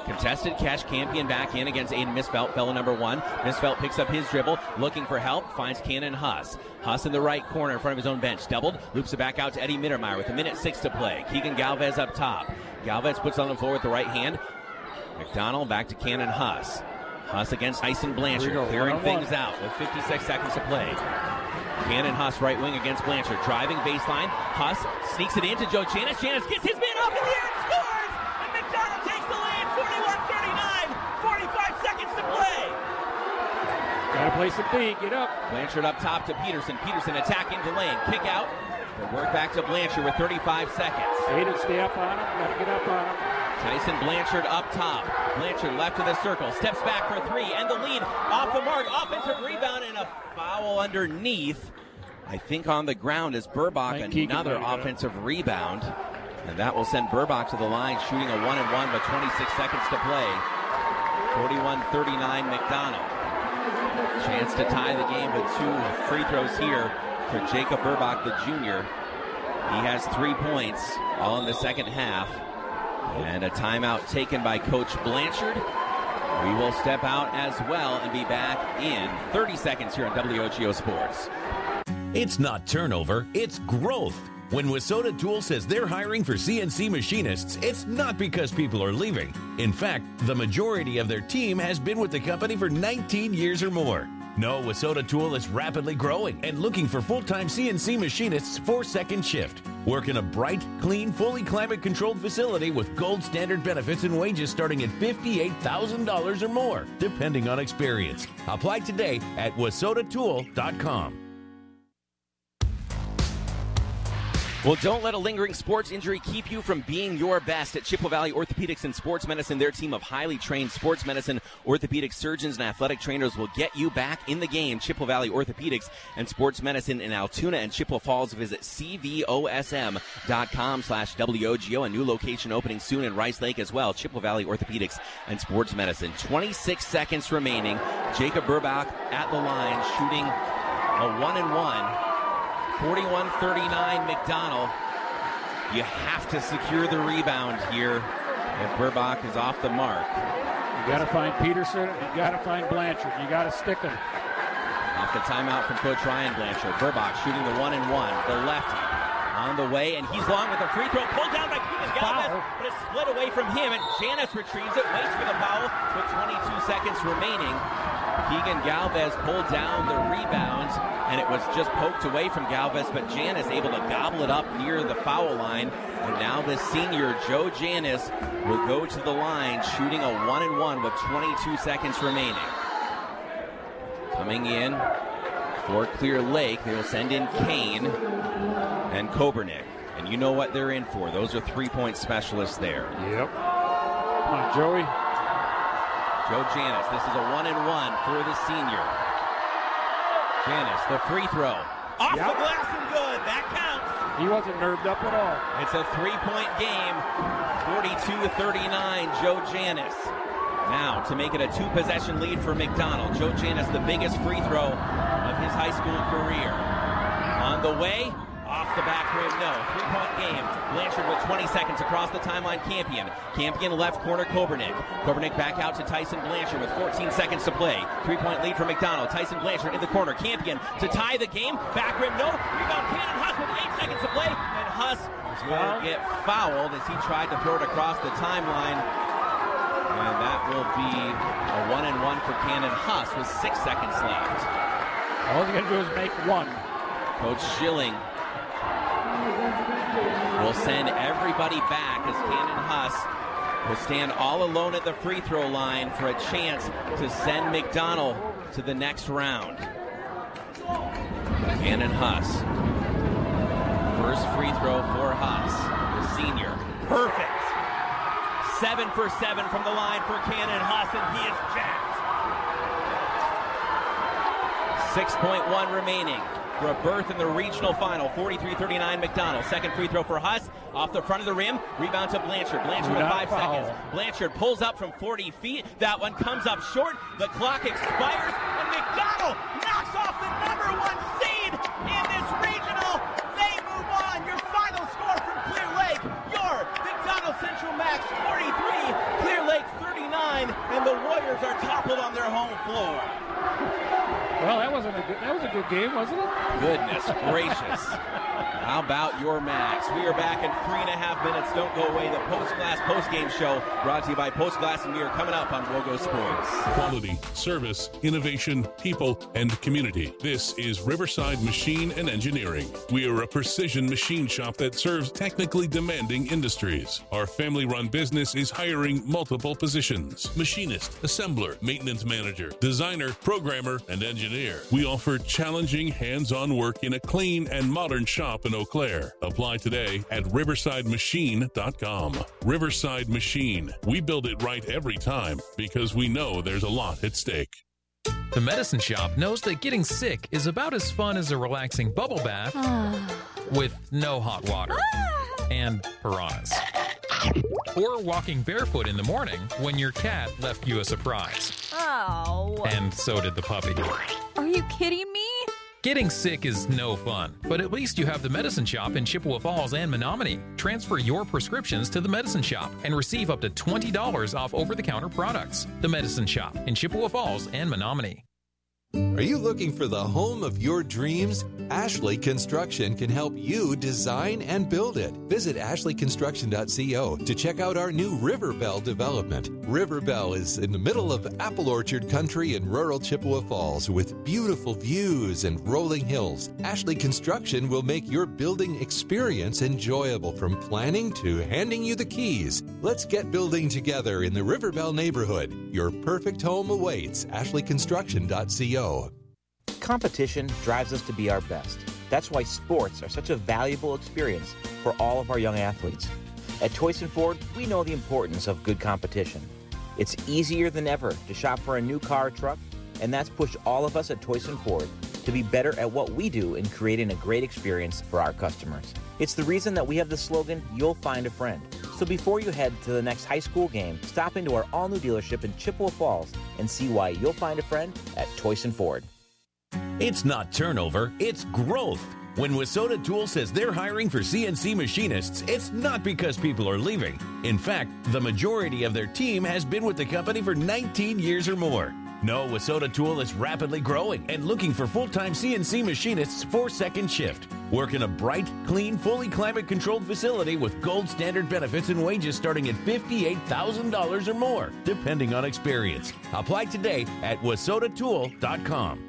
Contested catch, Campion back in against Aiden Misfelt, fellow number one. Misfelt picks up his dribble, looking for help, finds Cannon Huss. Huss in the right corner in front of his own bench, doubled, loops it back out to Eddie Mittermeier with a minute six to play. Keegan Galvez up top. Galvez puts on the floor with the right hand. McDonald back to Cannon Huss. Huss against Tyson Blanchard, clearing things out with fifty-six seconds to play. Cannon Huss, right wing against Blanchard, driving baseline. Huss sneaks it into Joe Janis. Janis gets his man up in the air and scores! And McDonald takes the lead, forty-one thirty-nine, forty-five seconds to play. Gotta play some D, get up. Blanchard up top to Peterson. Peterson attacking the lane, kick out. The work back to Blanchard with thirty-five seconds. Aiden, stay up on him, gotta get up on him. Tyson Blanchard up top. Blanchard left of the circle, steps back for three, and the lead off the mark. Offensive rebound and a foul underneath. I think on the ground is Burbach, another offensive rebound. And that will send Burbach to the line, shooting a one and one with twenty-six seconds to play. forty-one thirty-nine McDonald. Chance to tie the game with two free throws here for Jacob Burbach, the junior. He has three points, all in the second half. And a timeout taken by Coach Blanchard. We will step out as well and be back in thirty seconds here on W O G O Sports. It's not turnover, it's growth. When Wissota Tool says they're hiring for C N C machinists, it's not because people are leaving. In fact, the majority of their team has been with the company for nineteen years or more. No, Wissota Tool is rapidly growing and looking for full-time C N C machinists for second shift. Work in a bright, clean, fully climate-controlled facility with gold standard benefits and wages starting at fifty-eight thousand dollars or more, depending on experience. Apply today at Wissota Tool dot com. Well, don't let a lingering sports injury keep you from being your best. At Chippewa Valley Orthopedics and Sports Medicine, their team of highly trained sports medicine, orthopedic surgeons, and athletic trainers will get you back in the game. Chippewa Valley Orthopedics and Sports Medicine in Altoona and Chippewa Falls. Visit C V O S M dot com slash W O G O. A new location opening soon in Rice Lake as well. Chippewa Valley Orthopedics and Sports Medicine. twenty-six seconds remaining. Jacob Burbach at the line, shooting a one and one. forty-one thirty-nine McDonald. You have to secure the rebound here if Burbach is off the mark. You got to find Peterson. You got to find Blanchard. You got to stick him. Off the timeout from Coach Ryan Blanchard. Burbach shooting the one and one. The lefty on the way, and he's long with a free throw. Pulled down by Keegan Galvez, but it's split away from him, and Janis retrieves it, waits for the foul with twenty-two seconds remaining. Keegan Galvez pulled down the rebound, and it was just poked away from Galvez, but Janis able to gobble it up near the foul line. And now the senior, Joe Janis, will go to the line, shooting a one and one with twenty-two seconds remaining. Coming in for Clear Lake, they will send in Kane and Kobernick. And you know what they're in for. Those are three-point specialists there. Yep. Come on, Joey. Joe Janis, this is a one and one for the senior. Janis, the free throw. Off yep. the glass and good. That counts. He wasn't nerved up at all. It's a three-point game. forty-two thirty-nine, Joe Janis. Now, to make it a two-possession lead for McDonald. Joe Janis, the biggest free throw of his high school career. On the way, off the back rim, no. Three-point game. Blanchard with twenty seconds across the timeline. Campion. Campion left corner, Kobernick. Kobernick back out to Tyson Blanchard with fourteen seconds to play. Three-point lead for McDonald. Tyson Blanchard in the corner. Campion to tie the game. Back rim, no. Rebound, Cannon Huss with eight seconds to play. And Huss will get fouled as he tried to throw it across the timeline. And that will be a one and one for Cannon Huss with six seconds left. All you got to do is make one. Coach Schilling will send everybody back as Cannon Huss will stand all alone at the free throw line for a chance to send McDonald to the next round. Cannon Huss. First free throw for Huss, the senior. Perfect. Seven for seven from the line for Cannon Huss, and he is jacked. six point one remaining for a berth in the regional final. forty-three thirty-nine McDonald. Second free throw for Huss. Off the front of the rim. Rebound to Blanchard. Blanchard with five seconds. Blanchard pulls up from forty feet. That one comes up short. The clock expires. And McDonald knocks off the number one seed in this regional. They move on. Your final score from Clear Lake. Your McDonald Central Max forty-three. Clear Lake thirty. Warriors are toppled on their home floor. Well, that wasn't a good, that was a good game, wasn't it? Goodness gracious. How about your Max? We are back in three and a half minutes. Don't go away. The Post Glass Postgame Show brought to you by Post Glass and Mirror coming up on Wogo Sports. Quality, service, innovation, people, and community. This is Riverside Machine and Engineering. We are a precision machine shop that serves technically demanding industries. Our family-run business is hiring multiple positions: machinist, assembler, maintenance manager, designer, programmer, and engineer. We offer challenging hands-on work in a clean and modern shop in Eau Claire. Apply today at riverside machine dot com. Riverside Machine. We build it right every time because we know there's a lot at stake. The Medicine Shop knows that getting sick is about as fun as a relaxing bubble bath with no hot water and piranhas. Or walking barefoot in the morning when your cat left you a surprise. Oh. And so did the puppy. Are you kidding me? Getting sick is no fun, but at least you have the Medicine Shop in Chippewa Falls and Menominee. Transfer your prescriptions to the Medicine Shop and receive up to twenty dollars off over-the-counter products. The Medicine Shop in Chippewa Falls and Menominee. Are you looking for the home of your dreams? Ashley Construction can help you design and build it. Visit ashley construction dot co to check out our new Riverbell development. Riverbell is in the middle of apple orchard country in rural Chippewa Falls with beautiful views and rolling hills. Ashley Construction will make your building experience enjoyable from planning to handing you the keys. Let's get building together in the Riverbell neighborhood. Your perfect home awaits. ashley construction dot co. Competition drives us to be our best. That's why sports are such a valuable experience for all of our young athletes. At Toyson Ford, we know the importance of good competition. It's easier than ever to shop for a new car or truck, and that's pushed all of us at Toyson Ford to be better at what we do in creating a great experience for our customers. It's the reason that we have the slogan, "You'll find a friend." So before you head to the next high school game, stop into our all-new dealership in Chippewa Falls and see why you'll find a friend at Toyson Ford. It's not turnover, it's growth. When Wissota Tool says they're hiring for C N C machinists, it's not because people are leaving. In fact, the majority of their team has been with the company for nineteen years or more. No, Wissota Tool is rapidly growing and looking for full-time C N C machinists for second shift. Work in a bright, clean, fully climate-controlled facility with gold standard benefits and wages starting at fifty-eight thousand dollars or more, depending on experience. Apply today at wissota tool dot com.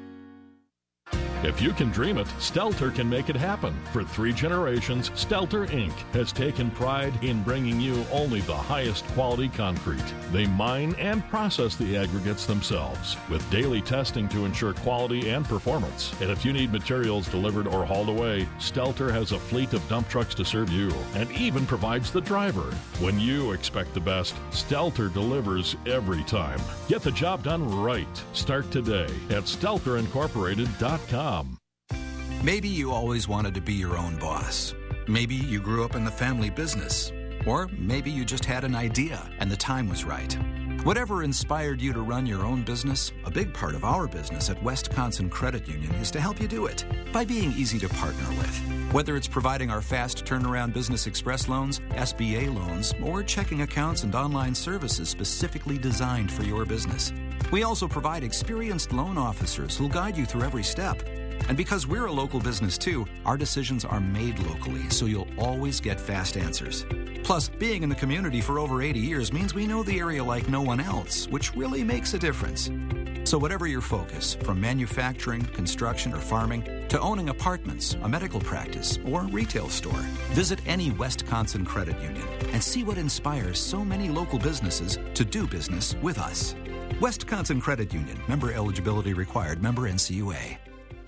If you can dream it, Stelter can make it happen. For three generations, Stelter Incorporated has taken pride in bringing you only the highest quality concrete. They mine and process the aggregates themselves with daily testing to ensure quality and performance. And if you need materials delivered or hauled away, Stelter has a fleet of dump trucks to serve you and even provides the driver. When you expect the best, Stelter delivers every time. Get the job done right. Start today at stelter incorporated dot com. Maybe you always wanted to be your own boss. Maybe you grew up in the family business. Or maybe you just had an idea and the time was right. Whatever inspired you to run your own business, a big part of our business at Wisconsin Credit Union is to help you do it by being easy to partner with. Whether it's providing our fast turnaround Business Express loans, S B A loans, or checking accounts and online services specifically designed for your business. We also provide experienced loan officers who'll guide you through every step. And because we're a local business too, our decisions are made locally, so you'll always get fast answers. Plus, being in the community for over eighty years means we know the area like no one else, which really makes a difference. So whatever your focus, from manufacturing, construction, or farming, to owning apartments, a medical practice, or a retail store, visit any Wisconsin Credit Union and see what inspires so many local businesses to do business with us. Wisconsin Credit Union, member eligibility required, member N C U A.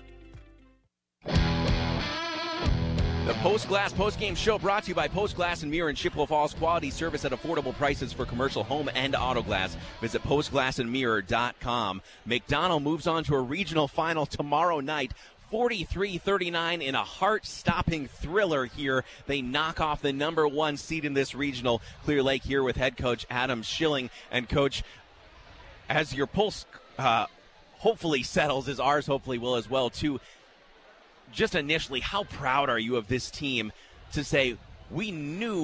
The Post Glass Postgame Show brought to you by Post Glass and Mirror in Chippewa Falls. Quality service at affordable prices for commercial, home, and auto glass. Visit post glass and mirror dot com. McDonald moves on to a regional final tomorrow night. forty-three thirty-nine in a heart-stopping thriller here. They knock off the number one seed in this regional, Clear Lake, here with head coach Adam Schilling. And, Coach, as your pulse uh, hopefully settles, as ours hopefully will as well, too, just initially, how proud are you of this team to say, we knew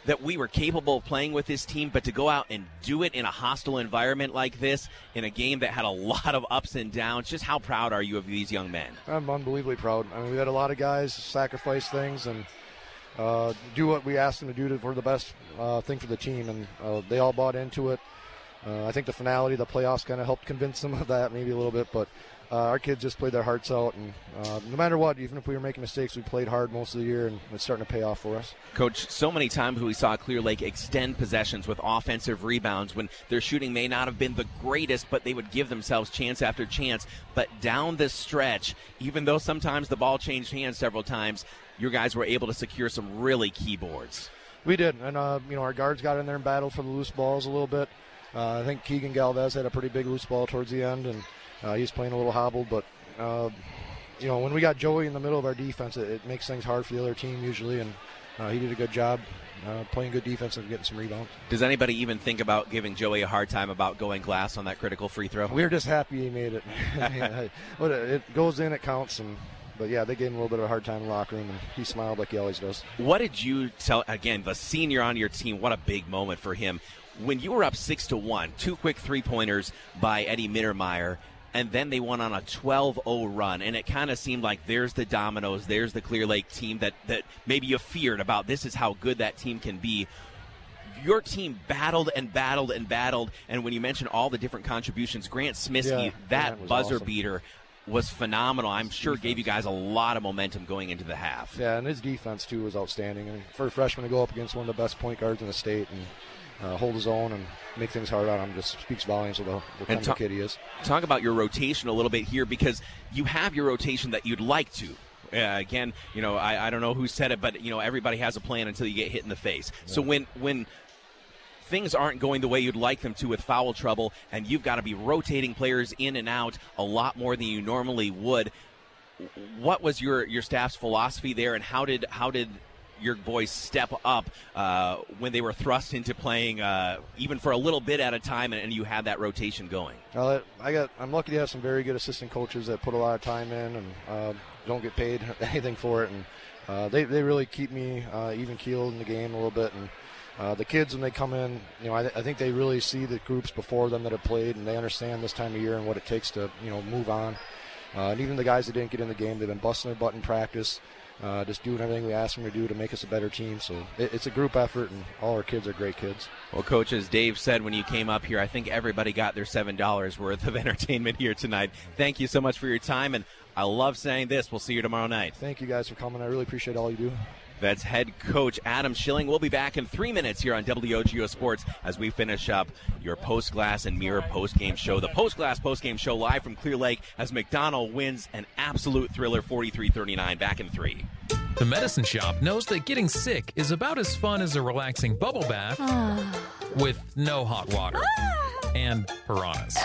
that we were capable of playing with this team, but to go out and do it in a hostile environment like this, in a game that had a lot of ups and downs, just how proud are you of these young men? I'm unbelievably proud. I mean, we had a lot of guys sacrifice things and uh, do what we asked them to do to, for the best uh, thing for the team, and uh, they all bought into it. Uh, I think the finality of the playoffs kind of helped convince them of that maybe a little bit, but uh, our kids just played their hearts out, and uh, no matter what, even if we were making mistakes, we played hard most of the year, and it's starting to pay off for us. Coach, so many times we saw Clear Lake extend possessions with offensive rebounds when their shooting may not have been the greatest, but they would give themselves chance after chance. But down the stretch, even though sometimes the ball changed hands several times, your guys were able to secure some really key boards. We did, and uh, you know, our guards got in there and battled for the loose balls a little bit. Uh, I think Keegan Galvez had a pretty big loose ball towards the end, and uh, he's playing a little hobbled. But, uh, you know, when we got Joey in the middle of our defense, it, it makes things hard for the other team usually, and uh, he did a good job uh, playing good defense and getting some rebounds. Does anybody even think about giving Joey a hard time about going glass on that critical free throw? We were just happy he made it. yeah, but it goes in, it counts, and But, yeah, they gave him a little bit of a hard time in the locker room, and he smiled like he always does. What did you tell, again, the senior on your team, what a big moment for him. When you were up six to one, two quick three-pointers by Eddie Mittermeier, and then they went on a twelve oh run, and it kind of seemed like there's the dominoes, there's the Clear Lake team that, that maybe you feared about. This is how good that team can be. Your team battled and battled and battled, and when you mentioned all the different contributions, Grant Smiskey, yeah, that was buzzer awesome. beater was phenomenal. I'm sure gave you guys a lot of momentum going into the half. Yeah, and his defense, too, was outstanding. And for a freshman to go up against one of the best point guards in the state and uh, hold his own and make things hard on him just speaks volumes of the, the kind of kid he is. Talk about your rotation a little bit here, because you have your rotation that you'd like to. Uh, again, you know, I, I don't know who said it, but, you know, everybody has a plan until you get hit in the face. Yeah. So when when things aren't going the way you'd like them to with foul trouble, and you've got to be rotating players in and out a lot more than you normally would, what was your, your staff's philosophy there, and how did how did your boys step up uh, when they were thrust into playing uh, even for a little bit at a time, and, and you had that rotation going? Uh, I got. I'm lucky to have some very good assistant coaches that put a lot of time in and uh, don't get paid anything for it, and uh, they they really keep me uh, even keeled in the game a little bit. And uh, the kids, when they come in, you know, I, th- I think they really see the groups before them that have played, and they understand this time of year and what it takes to, you know, move on. Uh, and even the guys that didn't get in the game, they've been busting their butt in practice. Uh, just doing everything we ask them to do to make us a better team. So it, it's a group effort, and all our kids are great kids. Well, Coach, as Dave said when you came up here, I think everybody got their seven dollars worth of entertainment here tonight. Thank you so much for your time, and I love saying this. We'll see you tomorrow night. Thank you guys for coming. I really appreciate all you do. That's head coach Adam Schilling. We'll be back in three minutes here on W O G O Sports as we finish up your Post Glass and Mirror post-game show. The Post Glass post-game show live from Clear Lake as McDonald wins an absolute thriller, forty-three thirty-nine. Back in three. The Medicine Shop knows that getting sick is about as fun as a relaxing bubble bath with no hot water and piranhas.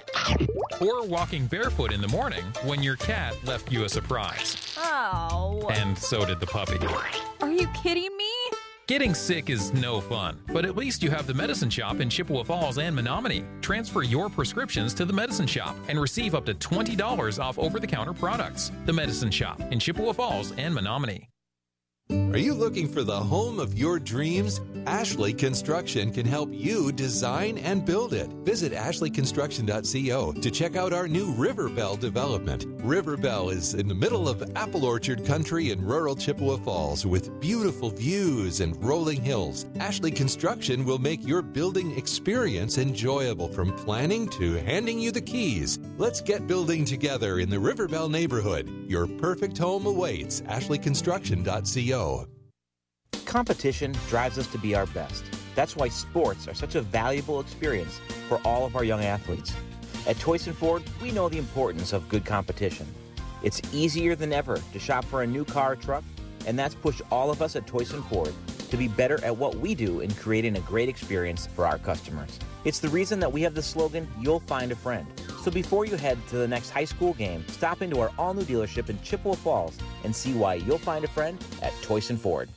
Or walking barefoot in the morning when your cat left you a surprise. Oh. And so did the puppy. Are you kidding me? Getting sick is no fun, but at least you have the Medicine Shop in Chippewa Falls and Menominee. Transfer your prescriptions to the Medicine Shop and receive up to twenty dollars off over-the-counter products. The Medicine Shop in Chippewa Falls and Menominee. Are you looking for the home of your dreams? Ashley Construction can help you design and build it. Visit ashley construction dot co to check out our new Riverbell development. Riverbell is in the middle of apple orchard country in rural Chippewa Falls with beautiful views and rolling hills. Ashley Construction will make your building experience enjoyable from planning to handing you the keys. Let's get building together in the Riverbell neighborhood. Your perfect home awaits. ashley construction dot co. Competition drives us to be our best. That's why sports are such a valuable experience for all of our young athletes. At Toyson Ford, we know the importance of good competition. It's easier than ever to shop for a new car or truck, and that's pushed all of us at Toyson Ford to be better at what we do in creating a great experience for our customers. It's the reason that we have the slogan, "You'll find a friend." So before you head to the next high school game, stop into our all-new dealership in Chippewa Falls and see why you'll find a friend at Toyson Ford.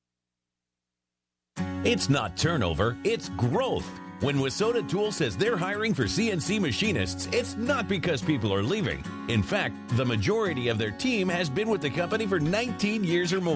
It's not turnover, it's growth. When Wissota Tool says they're hiring for C N C machinists, it's not because people are leaving. In fact, the majority of their team has been with the company for nineteen years or more.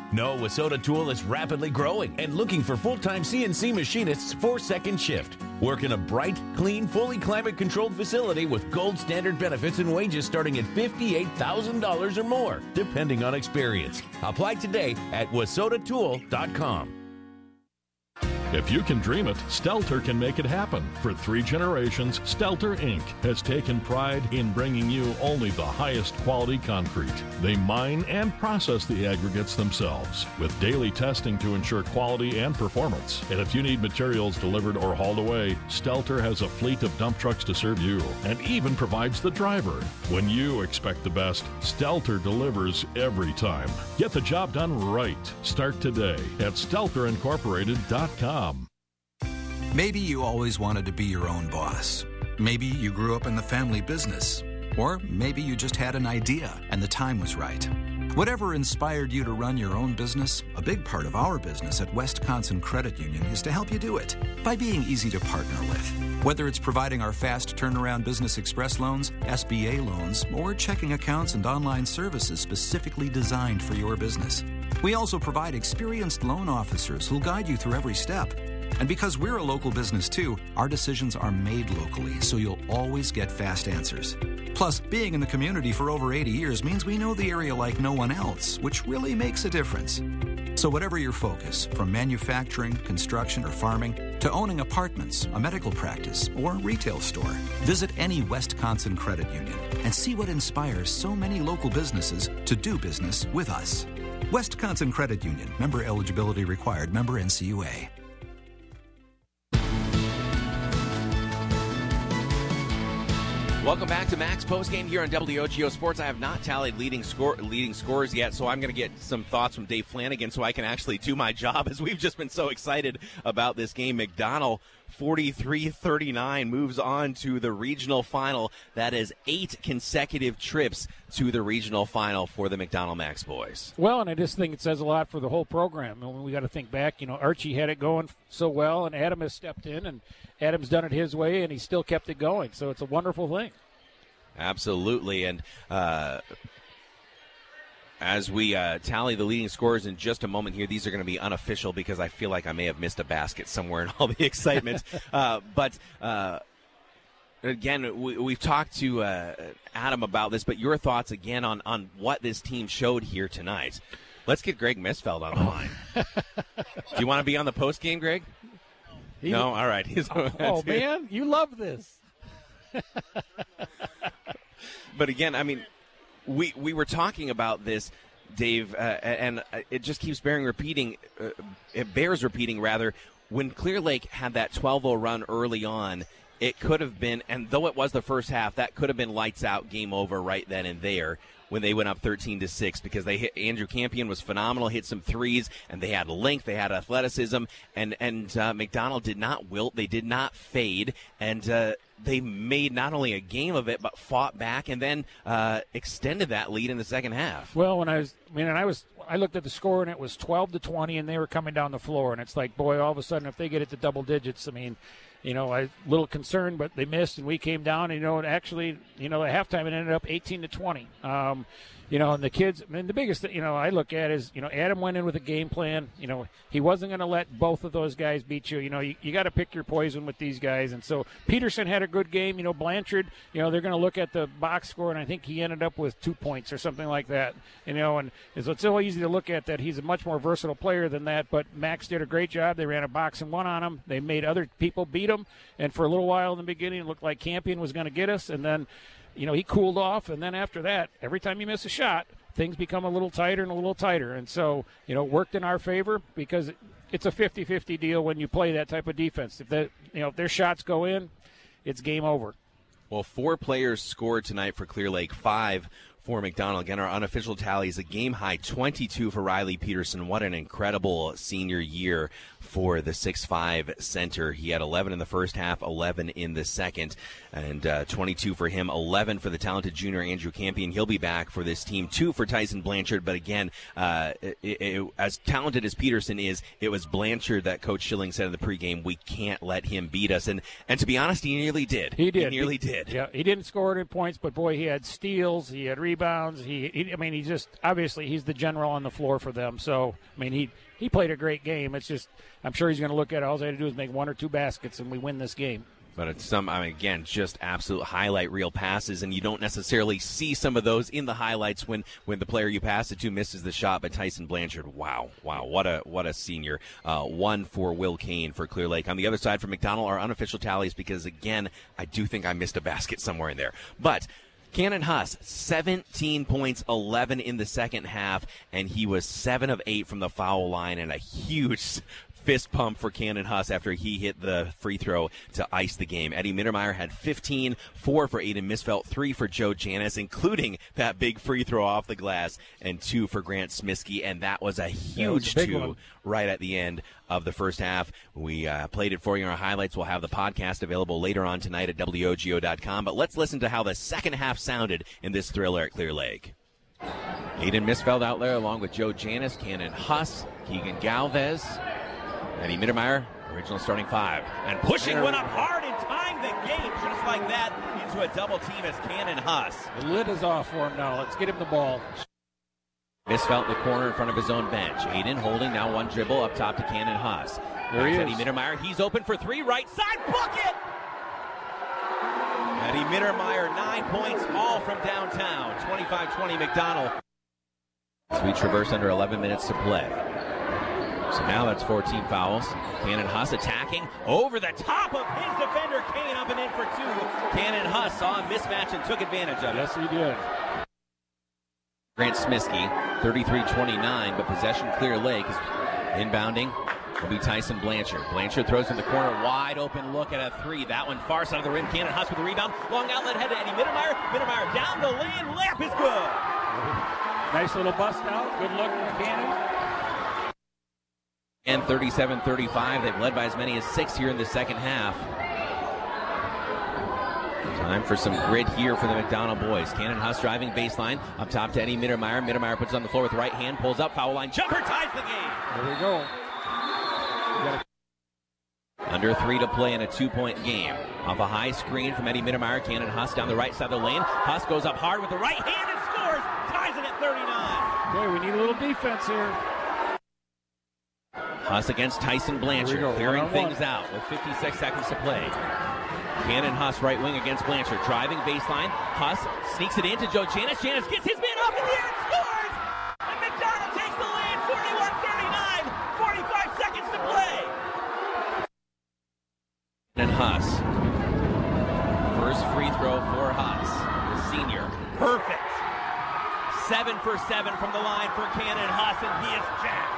No, Wissota Tool is rapidly growing and looking for full-time C N C machinists for second shift. Work in a bright, clean, fully climate-controlled facility with gold standard benefits and wages starting at fifty-eight thousand dollars or more, depending on experience. Apply today at wissota tool dot com. If you can dream it, Stelter can make it happen. For three generations, Stelter Incorporated has taken pride in bringing you only the highest quality concrete. They mine and process the aggregates themselves with daily testing to ensure quality and performance. And if you need materials delivered or hauled away, Stelter has a fleet of dump trucks to serve you and even provides the driver. When you expect the best, Stelter delivers every time. Get the job done right. Start today at stelter incorporated dot com. Maybe you always wanted to be your own boss. Maybe you grew up in the family business. Or maybe you just had an idea and the time was right. Whatever inspired you to run your own business, a big part of our business at Wisconsin Credit Union is to help you do it by being easy to partner with. Whether it's providing our fast turnaround Business Express loans, S B A loans, or checking accounts and online services specifically designed for your business. We also provide experienced loan officers who'll guide you through every step. And because we're a local business too, our decisions are made locally, so you'll always get fast answers. Plus, being in the community for over eighty years means we know the area like no one else, which really makes a difference. So whatever your focus, from manufacturing, construction, or farming, to owning apartments, a medical practice, or a retail store, visit any Wisconsin Credit Union and see what inspires so many local businesses to do business with us. Wisconsin Credit Union, member eligibility required, member N C U A. Welcome back to Max Postgame here on W O G O Sports. I have not tallied leading score leading scores yet, so I'm going to get some thoughts from Dave Flanagan so I can actually do my job, as we've just been so excited about this game. McDonell, forty-three thirty-nine, moves on to the regional final. That is eight consecutive trips to the regional final for the McDonell Max boys. Well, and I just think it says a lot for the whole program. And we got to think back, you know, Archie had it going so well, and Adam has stepped in, and Adam's done it his way, and he still kept it going. So it's a wonderful thing. Absolutely. And uh, as we uh, tally the leading scores in just a moment here, these are going to be unofficial because I feel like I may have missed a basket somewhere in all the excitement. uh, but uh, again, we, we've talked to uh, Adam about this, but your thoughts again on, on what this team showed here tonight. Let's get Greg Misfeld on the line. Do you want to be on the post game, Greg? He, no? All right. He's, oh, oh man, you love this. But again, I mean, we we were talking about this, Dave, uh, and it just keeps bearing repeating. Uh, it bears repeating, rather. When Clear Lake had that twelve oh run early on, it could have been, and though it was the first half, that could have been lights out, game over right then and there when they went up thirteen to six, because they hit, Andrew Campion was phenomenal, hit some threes, and they had length, they had athleticism, and and uh, McDonell did not wilt, they did not fade, and uh, they made not only a game of it, but fought back and then uh, extended that lead in the second half. Well, when I was, I mean, and I was, I looked at the score and it was twelve to twenty, and they were coming down the floor, and it's like, boy, all of a sudden, if they get it to double digits, I mean, you know, I a little concerned, but they missed, and we came down. And, you know, and actually, you know, at halftime it ended up eighteen to twenty. Um, you know, and the kids, I mean, the biggest thing, you know, I look at is, you know, Adam went in with a game plan. You know, he wasn't going to let both of those guys beat you. You know, you, you got to pick your poison with these guys. And so Peterson had a good game. You know, Blanchard, you know, they're going to look at the box score, and I think he ended up with two points or something like that. You know, and so it's so easy to look at that he's a much more versatile player than that. But Max did a great job. They ran a box and one on him. They made other people beat him. And for a little while in the beginning, it looked like Campion was going to get us. And then, you know, he cooled off. And then after that, every time you miss a shot, things become a little tighter and a little tighter. And so, you know, it worked in our favor because it's a fifty-fifty deal when you play that type of defense. If that, you know, if their shots go in, it's game over. Well, four players scored tonight for Clear Lake, five for McDonell. Again, our unofficial tally is a game-high twenty-two for Riley Peterson. What an incredible senior year for the six five center. He had eleven in the first half, eleven in the second, and uh, twenty-two for him, eleven for the talented junior Andrew Campion. He'll be back for this team, two for Tyson Blanchard. But again, uh, it, it, as talented as Peterson is, it was Blanchard that Coach Schilling said in the pregame, we can't let him beat us. And and to be honest, he nearly did. He did. He nearly he, did. Yeah, he didn't score any points, but boy, he had steals, he had rebounds. rebounds. He, he, I mean, he's just obviously he's the general on the floor for them. So, I mean, he he played a great game. It's just I'm sure he's going to look at it. All they had to do is make one or two baskets, and we win this game. But it's some, I mean, again, just absolute highlight reel passes, and you don't necessarily see some of those in the highlights when, when the player you pass it to misses the shot. But Tyson Blanchard, wow, wow, what a what a senior. Uh, one for Will Kane for Clear Lake. On the other side for McDonald, our unofficial tallies, because, again, I do think I missed a basket somewhere in there. But Cannon Huss, seventeen points, eleven in the second half, and he was seven of eight from the foul line, and a huge fist pump for Cannon Huss after he hit the free throw to ice the game. Eddie Mittermeier had fifteen, four for Aiden Misfelt, three for Joe Janis, including that big free throw off the glass, and two for Grant Smiskey, and that was a huge was a two one. right at the end of the first half. We uh, played it for you in our highlights. We'll have the podcast available later on tonight at W O G O dot com, but let's listen to how the second half sounded in this thriller at Clear Lake. Aiden Misfelt out there along with Joe Janis, Cannon Huss, Keegan Galvez, Eddie Mittermeier, original starting five. And pushing one up hard and tying the game just like that into a double team as Cannon Huss. The lid is off for him now. Let's get him the ball. Misfelt in the corner in front of his own bench. Aiden holding now one dribble up top to Cannon Huss. There he is. Eddie Mittermeier. He's open for three. Right side bucket. Eddie Mittermeier, nine points, all from downtown. twenty-five twenty McDonald. As we traverse under eleven minutes to play. So now that's fourteen fouls. Cannon Huss attacking over the top of his defender, Kane, up and in for two. Cannon Huss saw a mismatch and took advantage of it. Yes, he did. Grant Smiskey, thirty-three twenty-nine, but possession Clear Lake is inbounding. Will be Tyson Blanchard. Blanchard throws in the corner, wide open look at a three. That one far side of the rim. Cannon Huss with the rebound. Long outlet head to Eddie Mittermeier. Mittermeier down the lane. Layup is good. Nice little bust out. Good look from Cannon. And thirty-seven thirty-five. They've led by as many as six here in the second half. Time for some grit here for the McDonald boys. Cannon Huss driving baseline. Up top to Eddie Mittermeier. Mittermeier puts it on the floor with right hand. Pulls up. Foul line. Jumper ties the game. There we go. Under three to play in a two-point game. Off a high screen from Eddie Mittermeier. Cannon Huss down the right side of the lane. Huss goes up hard with the right hand and scores. Ties it at thirty-nine. Okay, we need a little defense here. Huss against Tyson Blanchard, clearing one things one. out with fifty-six seconds to play. Cannon Huss right wing against Blanchard, driving baseline. Huss sneaks it into Joe Janis. Janis gets his man up in the air and scores! And McDonald takes the lead, forty-one thirty-nine, forty-five seconds to play. And Huss. First free throw for Huss, the senior. Perfect. Seven for seven from the line for Cannon Huss, and he is jacked.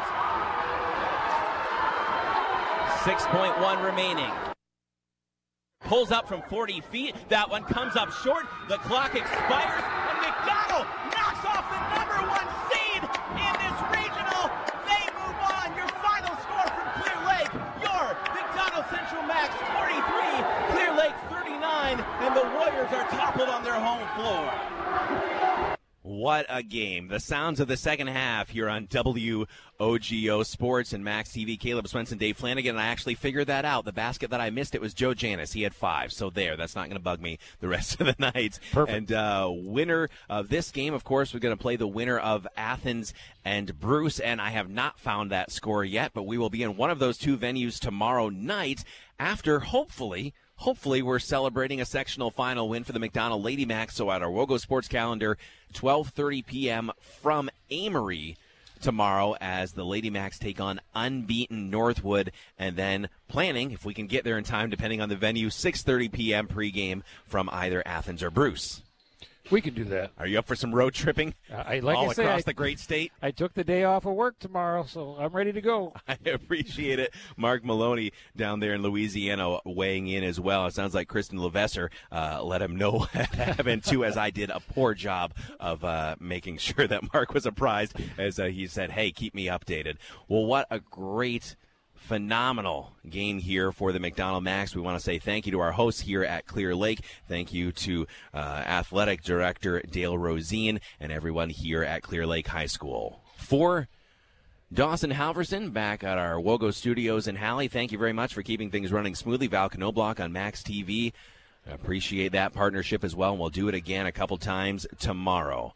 six point one remaining. Pulls up from forty feet. That one comes up short. The clock expires, and McDonald knocks off the number one seed in this regional. They move on. Your final score from Clear Lake. Your McDonald Central Max forty-three, Clear Lake thirty-nine, and the Warriors are toppled on their home floor. What a game. The sounds of the second half here on W O G O Sports and Max T V. Caleb Swenson, Dave Flanagan, and I actually figured that out. The basket that I missed, it was Joe Janis. He had five, so there. That's not going to bug me the rest of the night. Perfect. And uh, winner of this game, of course, we're going to play the winner of Athens and Bruce, and I have not found that score yet, but we will be in one of those two venues tomorrow night after, hopefully, Hopefully, we're celebrating a sectional final win for the McDonald Lady Macs. So at our Wogo Sports calendar, twelve thirty p.m. from Amory tomorrow as the Lady Macs take on unbeaten Northwood. And then planning, if we can get there in time, depending on the venue, six thirty p.m. pregame from either Athens or Bruce. We can do that. Are you up for some road tripping? Uh, I like all I say, across I, the great state? I took the day off of work tomorrow, so I'm ready to go. I appreciate it. Mark Maloney down there in Louisiana weighing in as well. It sounds like Kristen Levesser uh, let him know what happened, too, as I did a poor job of uh, making sure that Mark was apprised as uh, he said, hey, keep me updated. Well, what a great phenomenal game here for the McDonald Macs. We want to say thank you to our hosts here at Clear Lake. Thank you to uh, Athletic Director Dale Rosine and everyone here at Clear Lake High School. For Dawson Halverson back at our Wogo studios in Halley, thank you very much for keeping things running smoothly. Val Knobloch on Max T V. Appreciate that partnership as well, and we'll do it again a couple times tomorrow.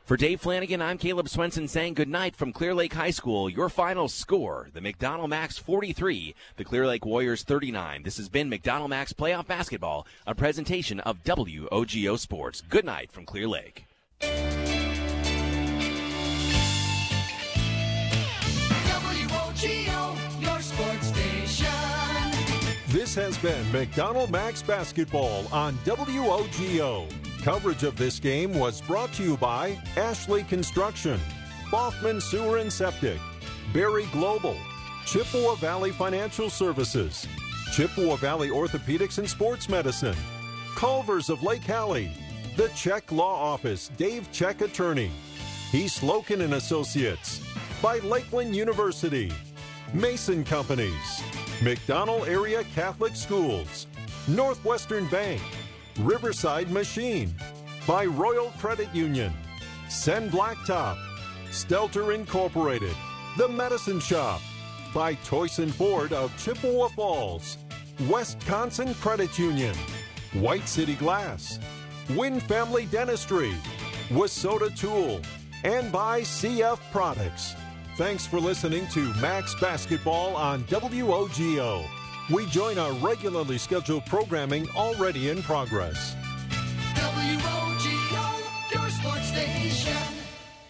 For Dave Flanagan, I'm Caleb Swenson saying goodnight from Clear Lake High School. Your final score, the McDonald Max forty-three, the Clear Lake Warriors thirty-nine. This has been McDonald Max Playoff Basketball, a presentation of W O G O Sports. Good night from Clear Lake. W O G O, your sports station. This has been McDonald Max Basketball on W O G O. Coverage of this game was brought to you by Ashley Construction, Boffman Sewer and Septic, Berry Global, Chippewa Valley Financial Services, Chippewa Valley Orthopedics and Sports Medicine, Culver's of Lake Hallie, The Check Law Office, Dave Check Attorney, East Loken and Associates, by Lakeland University, Mason Companies, McDonald Area Catholic Schools, Northwestern Bank, Riverside Machine, by Royal Credit Union, Sen Blacktop, Stelter Incorporated, The Medicine Shop, by Toyson Ford of Chippewa Falls, Wisconsin Credit Union, White City Glass, Wynn Family Dentistry, Wissota Tool, and by C F Products. Thanks for listening to Max Basketball on W O G O. We join our regularly scheduled programming already in progress.